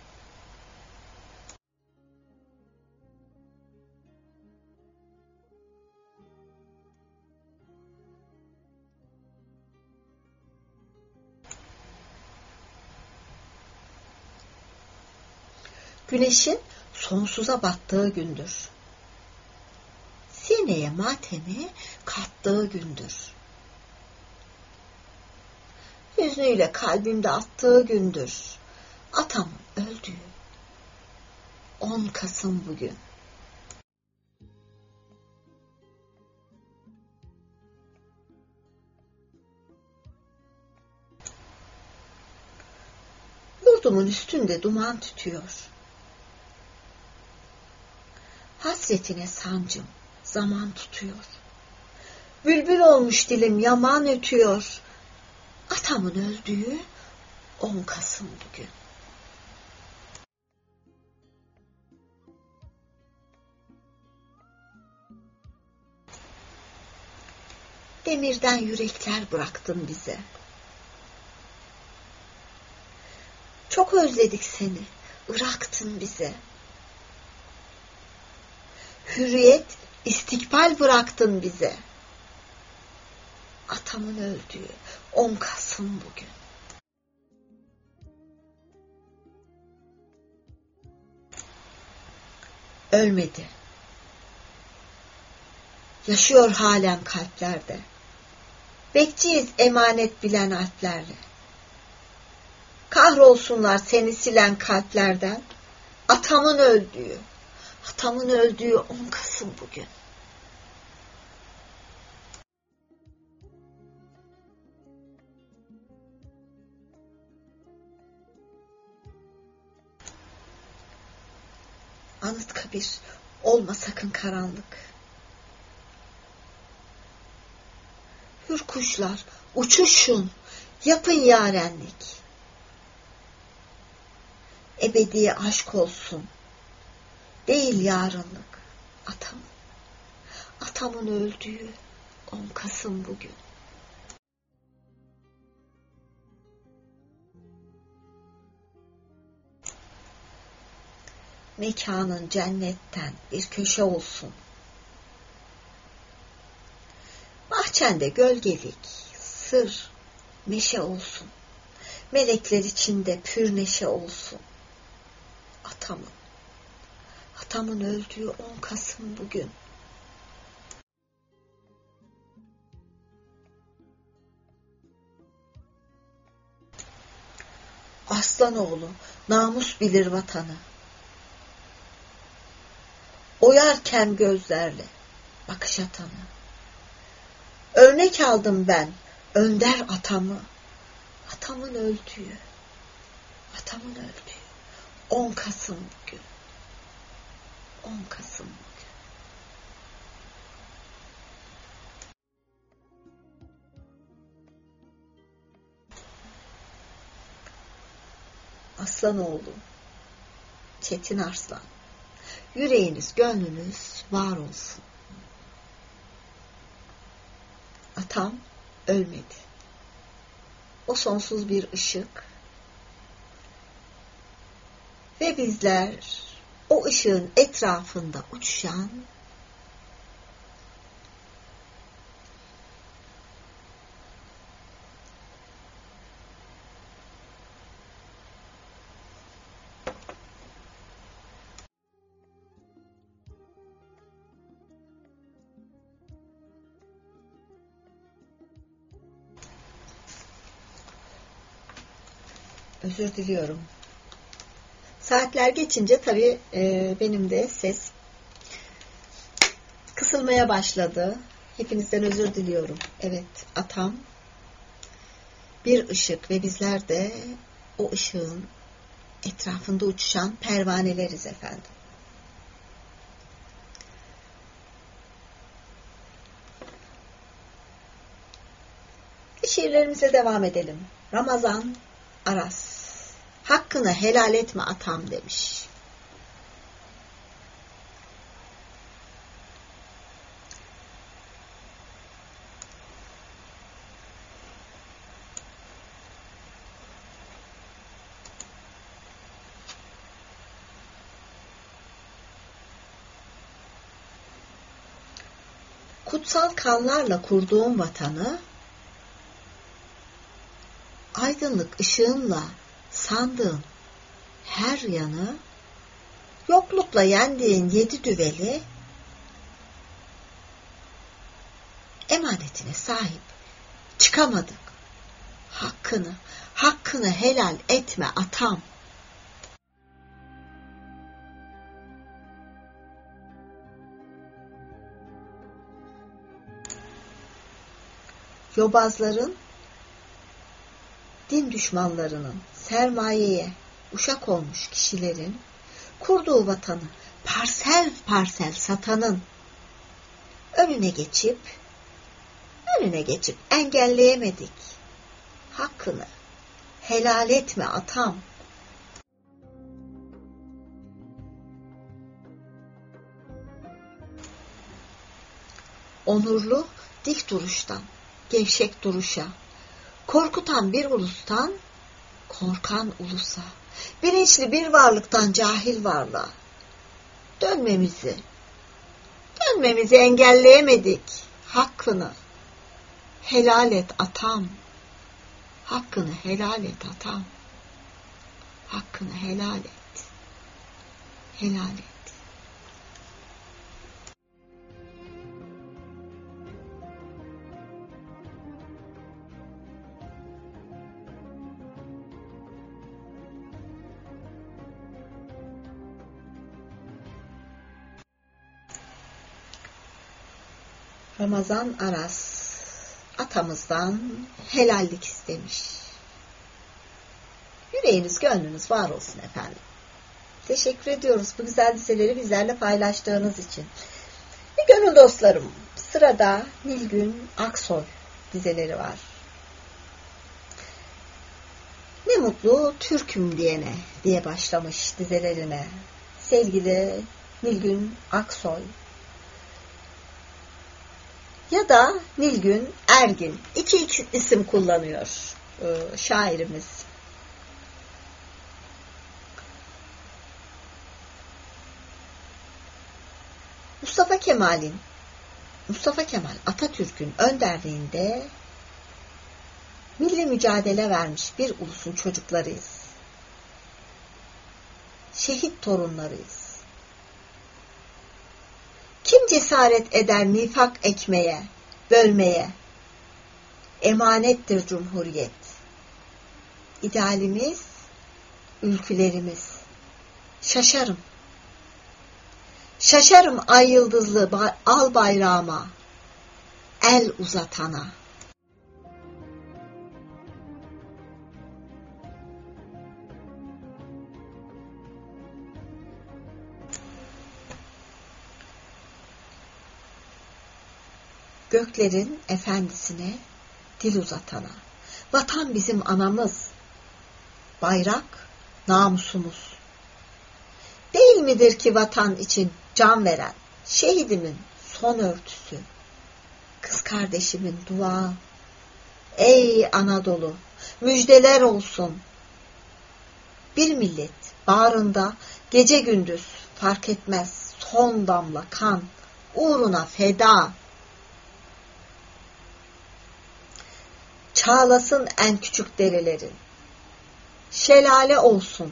Güneşin sonsuza battığı gündür. Sineye matemi kattığı gündür. Hüznüyle kalbimde attığı gündür. Atam öldü. 10 Kasım bugün. Yurdumun üstünde duman tütüyor. Hasretine sancım zaman tutuyor. Bülbül olmuş dilim yaman ötüyor. Atamın öldüğü 10 Kasım bugün. Demirden yürekler bıraktın bize. Çok özledik seni, bıraktın bize. Hürriyet, istikbal bıraktın bize. Atamın öldüğü 10 Kasım bugün. Ölmedi. Yaşıyor halen kalplerde. Bekçiyiz emanet bilen alplerle. Kahrolsunlar seni silen kalplerden. Atamın öldüğü 10 Kasım bugün. Anıtkabir olma sakın karanlık. Hür kuşlar uçuşun, yapın yarenlik. Ebedi aşk olsun, değil yarınlık. Atamın öldüğü 10 Kasım bugün. Mekanın cennetten bir köşe olsun. Bahçende gölgelik, sır, meşe olsun. Melekler içinde pür neşe olsun. Atamın öldüğü 10 Kasım bugün. Aslanoğlu namus bilir vatanı. Oyarken gözlerle bakış atanı. Örnek aldım ben önder atamı. Atamın öldüğü 10 Kasım bugün. 10 Kasım bugün. Aslanoğlu Çetin Arslan. Yüreğiniz, gönlünüz var olsun. Atam ölmedi. O sonsuz bir ışık. Ve bizler o ışığın etrafında uçuşan özür diliyorum. Saatler geçince tabii benim de ses kısılmaya başladı. Hepinizden özür diliyorum. Evet, atam bir ışık ve bizler de o ışığın etrafında uçuşan pervaneleriz efendim. Şiirlerimize devam edelim. Ramazan Aras. Hakkını helal etme atam demiş. Kutsal kanlarla kurduğum vatanı, aydınlık ışığınla sandığın her yanı, yoklukla yendiğin 7 düveli, emanetine sahip çıkamadık. Hakkını helal etme atam. Yobazların, din düşmanlarının, sermayeye uşak olmuş kişilerin kurduğu vatanı parsel parsel satanın önüne geçip engelleyemedik. Hakkını helal etme atam. Onurlu dik duruştan gevşek duruşa, korkutan bir ulustan korkan ulusa, bilinçli bir varlıktan cahil varlığa dönmemizi engelleyemedik. Hakkını helal et atam. Hakkını helal et atam. Hakkını helal et. Helal et. Ramazan Aras atamızdan helallik istemiş. Yüreğiniz, gönlünüz var olsun efendim. Teşekkür ediyoruz bu güzel dizeleri bizlerle paylaştığınız için. Ve gönül dostlarım, sırada Nilgün Aksoy dizeleri var. Ne mutlu Türk'üm diyene diye başlamış dizelerine. Sevgili Nilgün Aksoy. Ya da Nilgün Ergin. İki isim kullanıyor şairimiz. Mustafa Kemal Atatürk'ün önderliğinde milli mücadele vermiş bir ulusun çocuklarıyız. Şehit torunlarıyız. Kim cesaret eder nifak ekmeye, bölmeye? Emanettir Cumhuriyet. İdealimiz, ülkülerimiz. Şaşarım ay yıldızlı al bayrağıma, el uzatana. Göklerin efendisine dil uzatana. Vatan bizim anamız. Bayrak namusumuz. Değil midir ki vatan için can veren şehidimin son örtüsü? Kız kardeşimin dua. Ey Anadolu, müjdeler olsun. Bir millet bağrında gece gündüz fark etmez son damla kan uğruna feda. Çağlasın en küçük derelerin. Şelale olsun.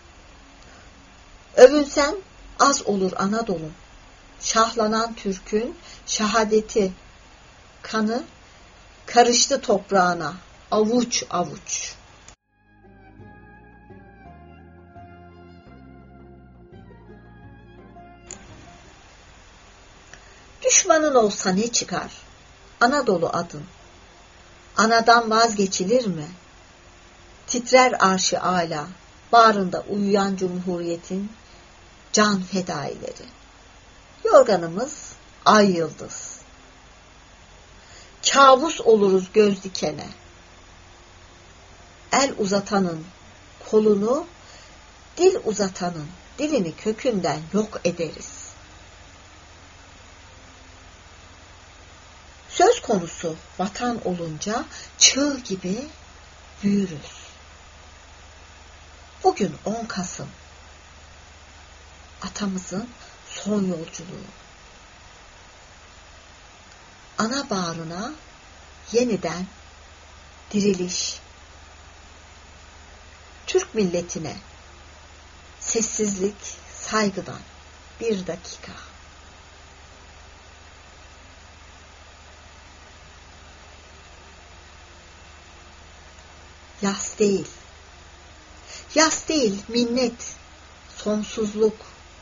Övünsen az olur Anadolu. Şahlanan Türk'ün şahadeti, kanı karıştı toprağına avuç avuç. Düşmanın olsa ne çıkar? Anadolu adın. Anadan vazgeçilir mi? Titrer arşı âlâ, bağrında uyuyan cumhuriyetin can fedaileri. Yorganımız ay yıldız. Kabus oluruz göz dikene. El uzatanın kolunu, dil uzatanın dilini kökünden yok ederiz. Söz konusu vatan olunca çığ gibi büyürüz. Bugün 10 Kasım. Atamızın son yolculuğu. Ana bağrına yeniden diriliş. Türk milletine sessizlik, saygıdan bir dakika. Yas değil. Yas değil, minnet, sonsuzluk.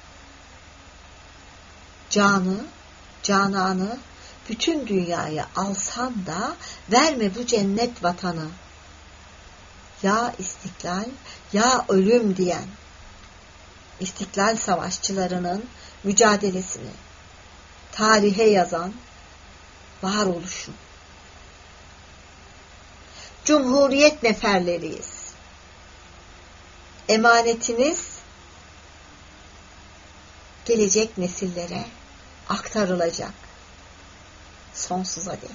Cananı bütün dünyaya alsan da verme bu cennet vatanı. Ya istiklal, ya ölüm diyen İstiklal savaşçılarının mücadelesini tarihe yazan varoluşum. Cumhuriyet neferleriyiz. Emanetimiz gelecek nesillere aktarılacak sonsuza dek.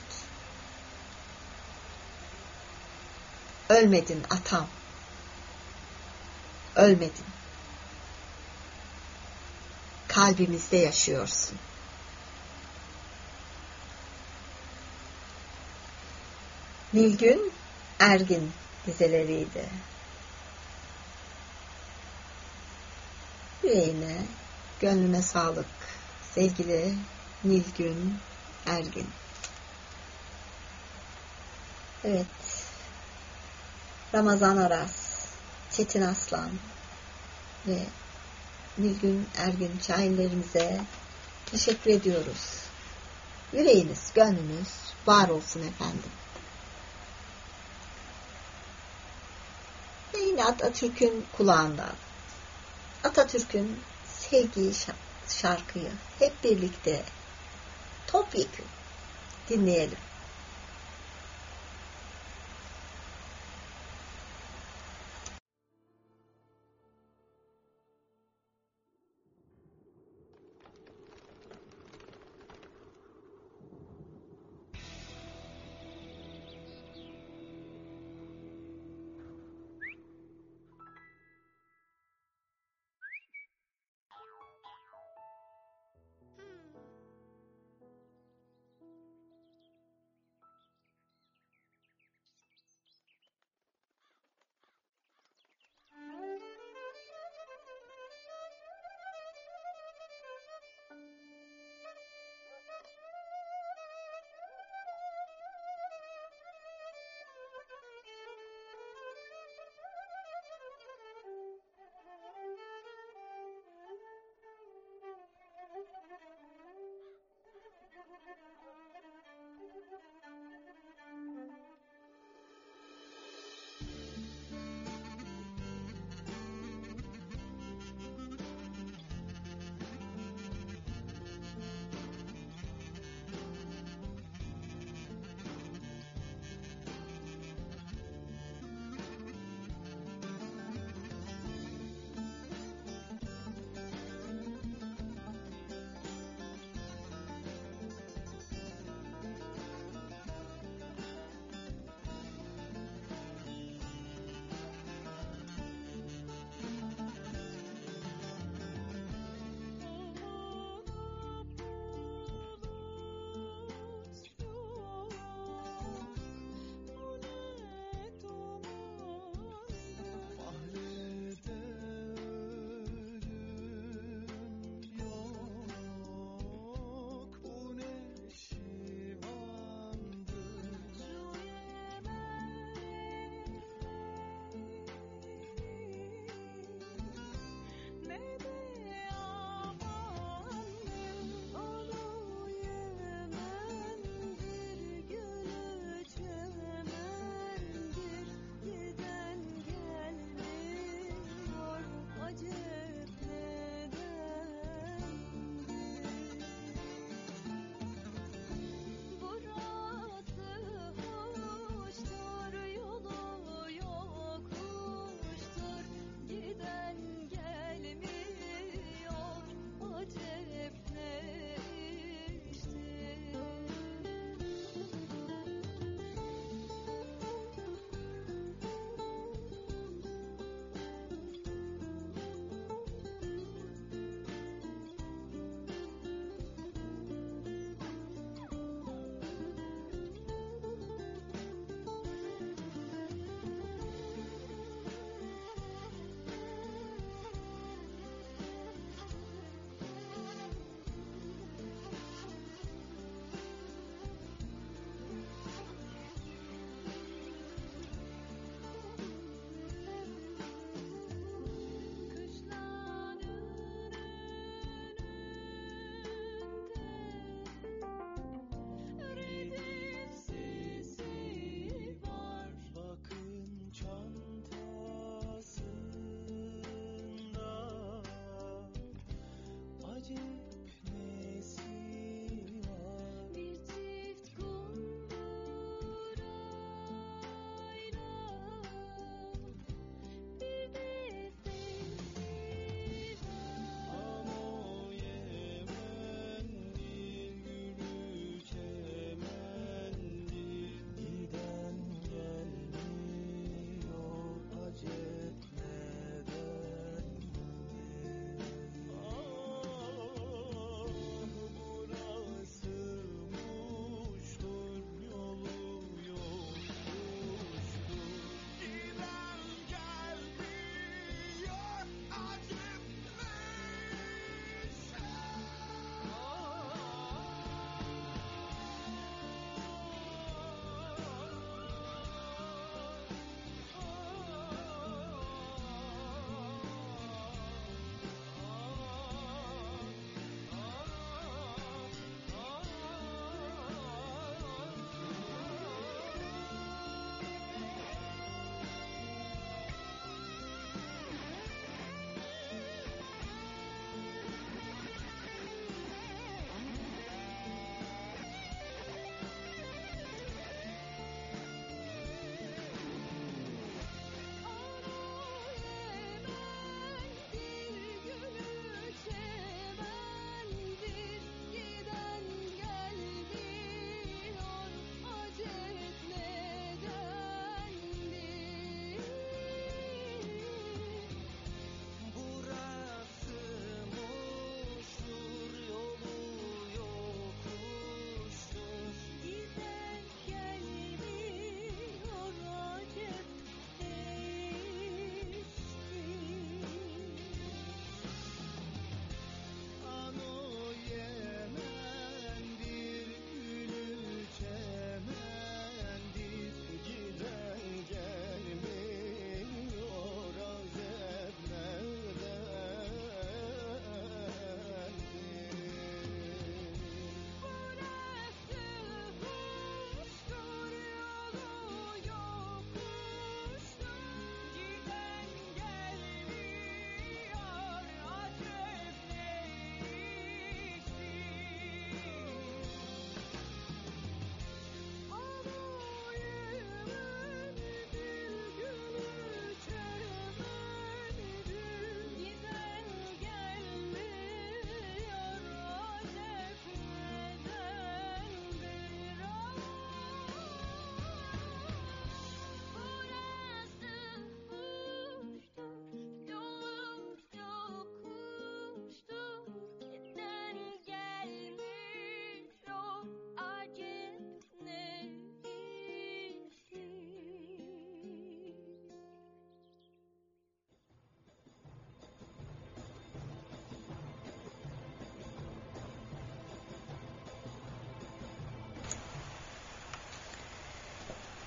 Ölmedin atam. Ölmedin. Kalbimizde yaşıyorsun. Nilgün Ergin dizeleriydi. Yüreğine, gönlüne sağlık sevgili Nilgün Ergin. Evet, Ramazan Aras, Çetin Aslan ve Nilgün Ergin şairlerimize teşekkür ediyoruz. Yüreğiniz, gönlünüz var olsun efendim. Ve yine Atatürk'ün kulağından, Atatürk'ün sevgi şarkıyı hep birlikte topyekün dinleyelim.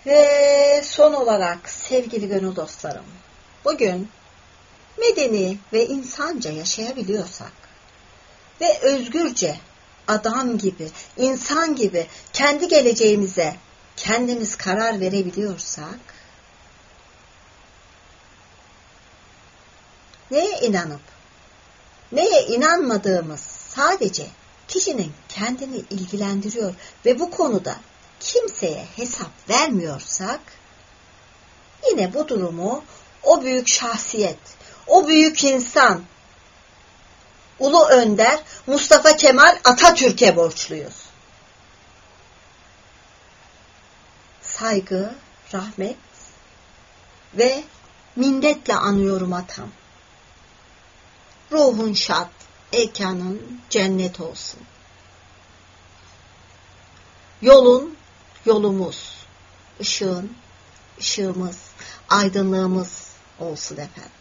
Ve son olarak sevgili gönül dostlarım, bugün medeni ve insanca yaşayabiliyorsak ve özgürce adam gibi, insan gibi kendi geleceğimize kendimiz karar verebiliyorsak, neye inanıp neye inanmadığımız sadece kişinin kendini ilgilendiriyor ve bu konuda kimseye hesap vermiyorsak, yine bu durumu o büyük şahsiyet, o büyük insan, Ulu Önder Mustafa Kemal Atatürk'e borçluyuz. Saygı, rahmet ve minnetle anıyorum atam. Ruhun şad, mekanın cennet olsun. Yolun yolumuz, ışığın ışığımız, aydınlığımız olsun efendim.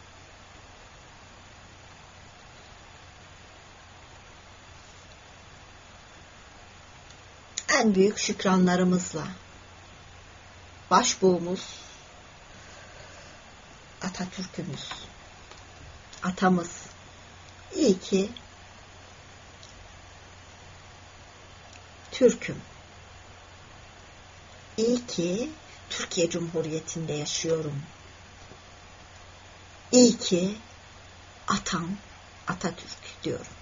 En büyük şükranlarımızla başbuğumuz Atatürk'ümüz, atamız. İyi ki Türk'üm. İyi ki Türkiye Cumhuriyeti'nde yaşıyorum. İyi ki atam Atatürk diyorum.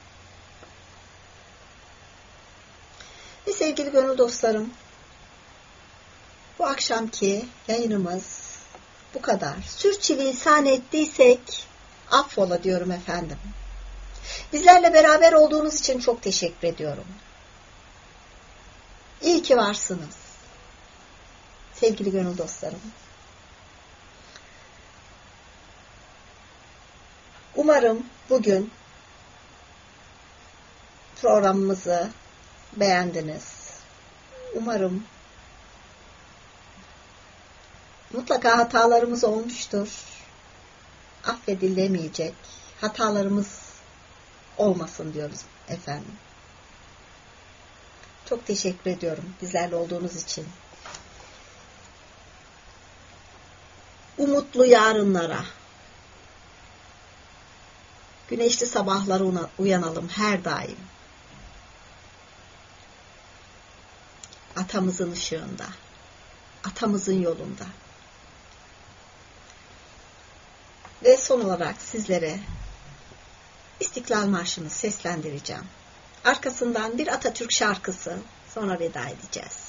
Ve sevgili gönül dostlarım, bu akşamki yayınımız bu kadar. Sürçülisan ettiysek affola diyorum efendim. Bizlerle beraber olduğunuz için çok teşekkür ediyorum. İyi ki varsınız. Sevgili gönül dostlarım. Umarım bugün programımızı beğendiniz. Umarım mutlaka hatalarımız olmuştur. Affedilemeyecek hatalarımız olmasın diyoruz efendim. Çok teşekkür ediyorum bizlerle olduğunuz için. Umutlu yarınlara, güneşli sabahlara uyanalım her daim. Atamızın ışığında, atamızın yolunda. Ve son olarak sizlere İstiklal Marşı'nı seslendireceğim. Arkasından bir Atatürk şarkısı, sonra veda edeceğiz.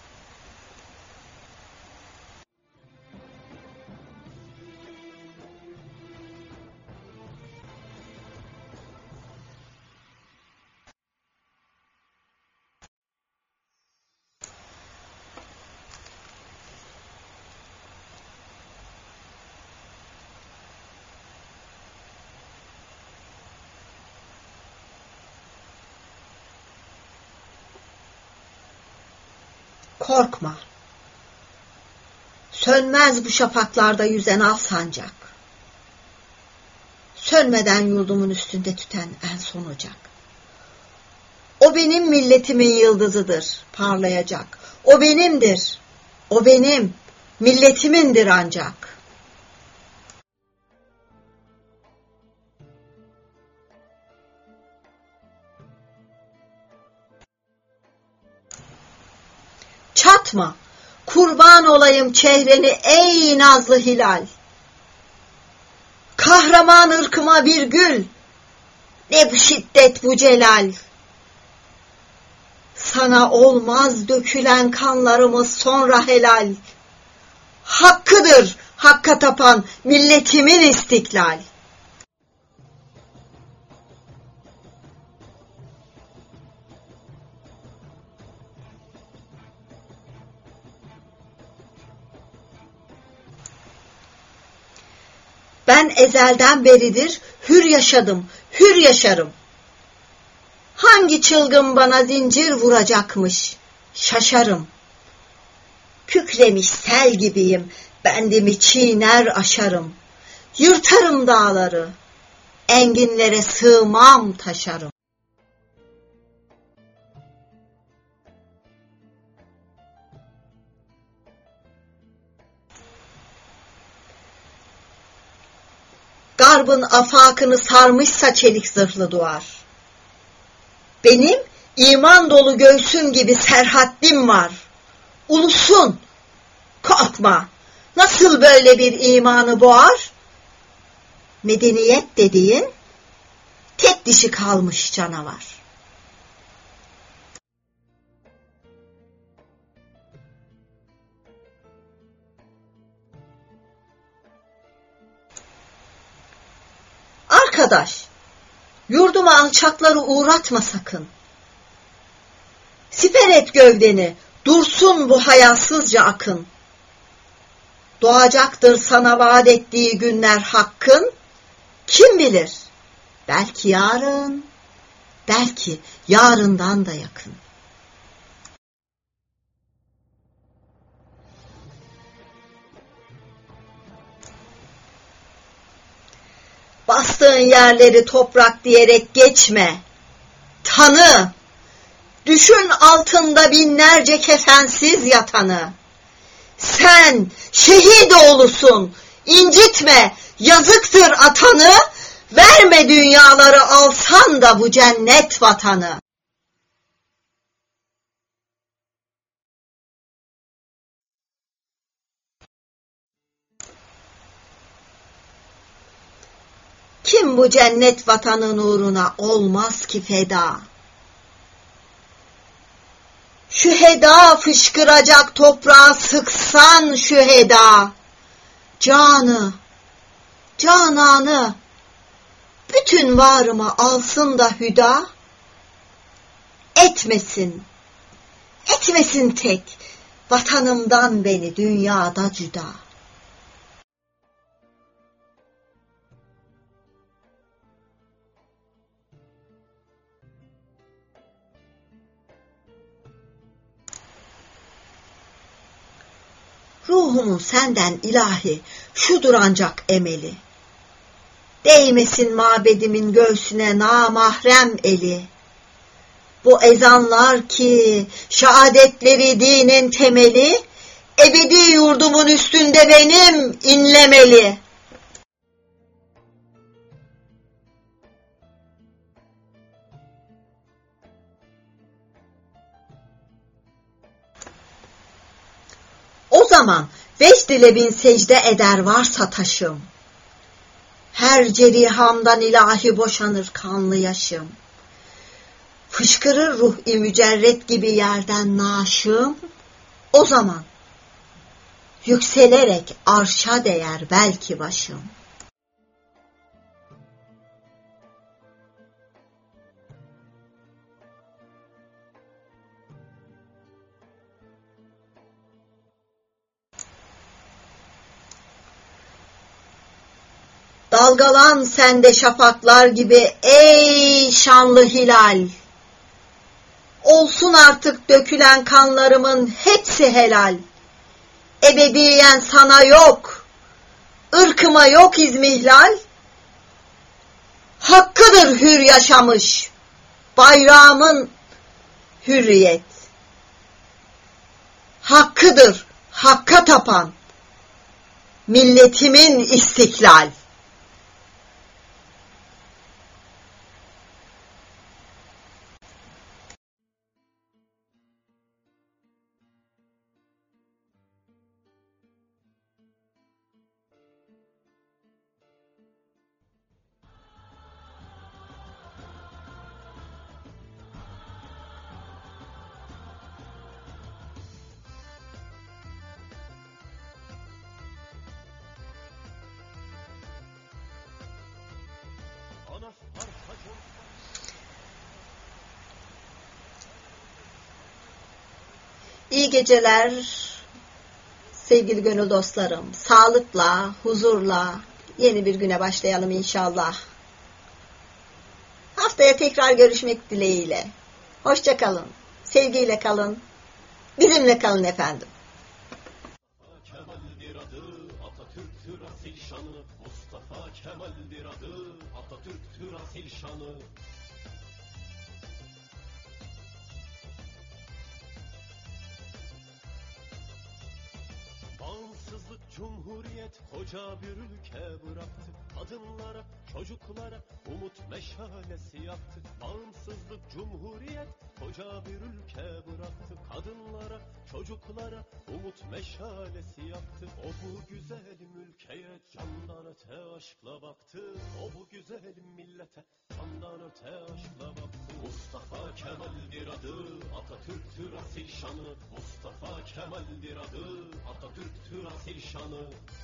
Korkma. Sönmez bu şafaklarda yüzen al sancak. Sönmeden yurdumun üstünde tüten en son ocak. O benim milletimin yıldızıdır, parlayacak. O benimdir. O benim milletimindir ancak. Çatma, kurban olayım çehreni ey nazlı hilal. Kahraman ırkıma bir gül, ne bu şiddet bu celal. Sana olmaz dökülen kanlarımız sonra helal. Hakkıdır hakka tapan milletimin istiklal. Ben ezelden beridir hür yaşadım, hür yaşarım. Hangi çılgın bana zincir vuracakmış, şaşarım. Kükremiş sel gibiyim, bendimi çiğner aşarım. Yırtarım dağları, enginlere sığmam taşarım. Garbın afakını sarmışsa çelik zırhlı duvar. Benim iman dolu göğsüm gibi serhatlim var. Ulusun, korkma, nasıl böyle bir imanı boğar? Medeniyet dediğin tek dişi kalmış canavar. Arkadaş, yurduma alçakları uğratma sakın. Siper et gövdeni, dursun bu hayasızca akın. Doğacaktır sana vaat ettiği günler hakkın. Kim bilir? Belki yarın, belki yarından da yakın. Bastığın yerleri toprak diyerek geçme. Tanı, düşün altında binlerce kefensiz yatanı. Sen şehit oğlusun, incitme, yazıktır atanı. Verme dünyaları alsan da bu cennet vatanı. Kim bu cennet vatanın uğruna olmaz ki feda? Şüheda fışkıracak toprağa sıksan şüheda. Canı, cananı, bütün varımı alsın da hüda. Etmesin, etmesin tek, vatanımdan beni dünyada cüda. Ruhumun senden ilahi, şudur ancak emeli. Değmesin mabedimin göğsüne namahrem eli. Bu ezanlar ki şehadetleri dinin temeli, ebedi yurdumun üstünde benim inlemeli. O zaman vecd ile bin secde eder varsa taşım. Her cerihamdan ilahi boşanır kanlı yaşım. Fışkırır ruh-i mücerret gibi yerden naşım. O zaman yükselerek arşa değer belki başım. Dalgalan sende şafaklar gibi ey şanlı hilal. Olsun artık dökülen kanlarımın hepsi helal. Ebediyen sana yok, ırkıma yok izmihlal. Hakkıdır hür yaşamış, bayrağımın hürriyet. Hakkıdır hakka tapan, milletimin istiklal. İyi geceler sevgili gönül dostlarım. Sağlıkla, huzurla yeni bir güne başlayalım inşallah. Haftaya tekrar görüşmek dileğiyle. Hoşça kalın. Sevgiyle kalın. Bizimle kalın efendim. Kemal'dir adı, Atatürk'tür asil şanı. Mustafa Kemal'dir adı, Atatürk'tür asil şanı. Bağımsızlık Cumhuriyet koca bir ülke bıraktı. Kadınlara, çocuklara umut meşalesi yaktı. Bağımsızlık Cumhuriyet koca bir ülke bıraktı. Kadınlara, çocuklara umut meşalesi yaktı. O bu güzelim ülkeye candan öte aşkla baktı. O bu güzelim millete candan öte aşkla baktı. Mustafa Kemal'dir adı, Atatürk'tür asil şanı. Mustafa Kemal'dir adı, Atatürk'tür asil şanı.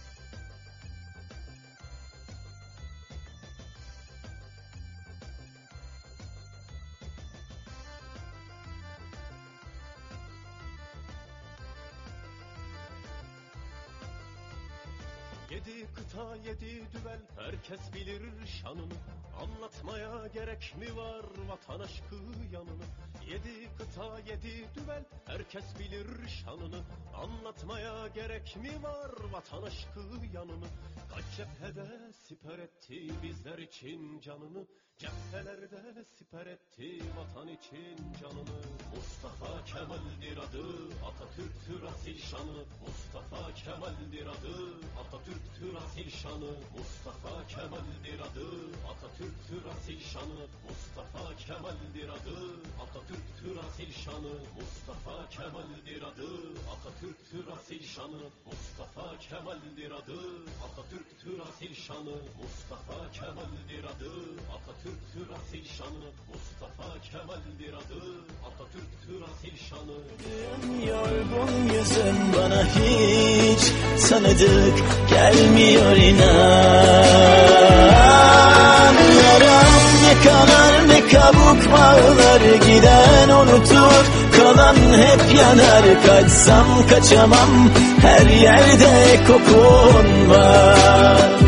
Yedi kıta yedi düvel, herkes bilir şanını. Anlatmaya gerek mi var vatan aşkı yanını? Yedi kıta yedi düvel, herkes bilir şanını. Anlatmaya gerek mi var vatan aşkı yanını? Kaç cephede siper etti bizler için canını. Cephelerde siper etti vatan için canını. Mustafa Kemal'dir adı, Atatürk'tür asil şanı. Mustafa Kemal'dir adı, Atatürk'tür asil şanı. Mustafa Kemal'dir adı, Atatürk'tür asil şanı. Mustafa Kemal'dir adı, Atatürk'tür asil şanı. Mustafa Kemal'dir adı, Atatürk'tür asil şanı. Mustafa Kemal'dir adı, Atatürk'tür asil şanı. Mustafa Kemal'dir adı, Atatürk'tür asil şanı. Mustafa Kemal'dir adı, Atatürk'tür asil şanı. Yorgun yüzün bana hiç tanıdık gelmiyor inan. Yaram ne kanar ne kabuk bağlar, giden unutur kalan hep yanar. Kaçsam kaçamam, her yerde kokun var.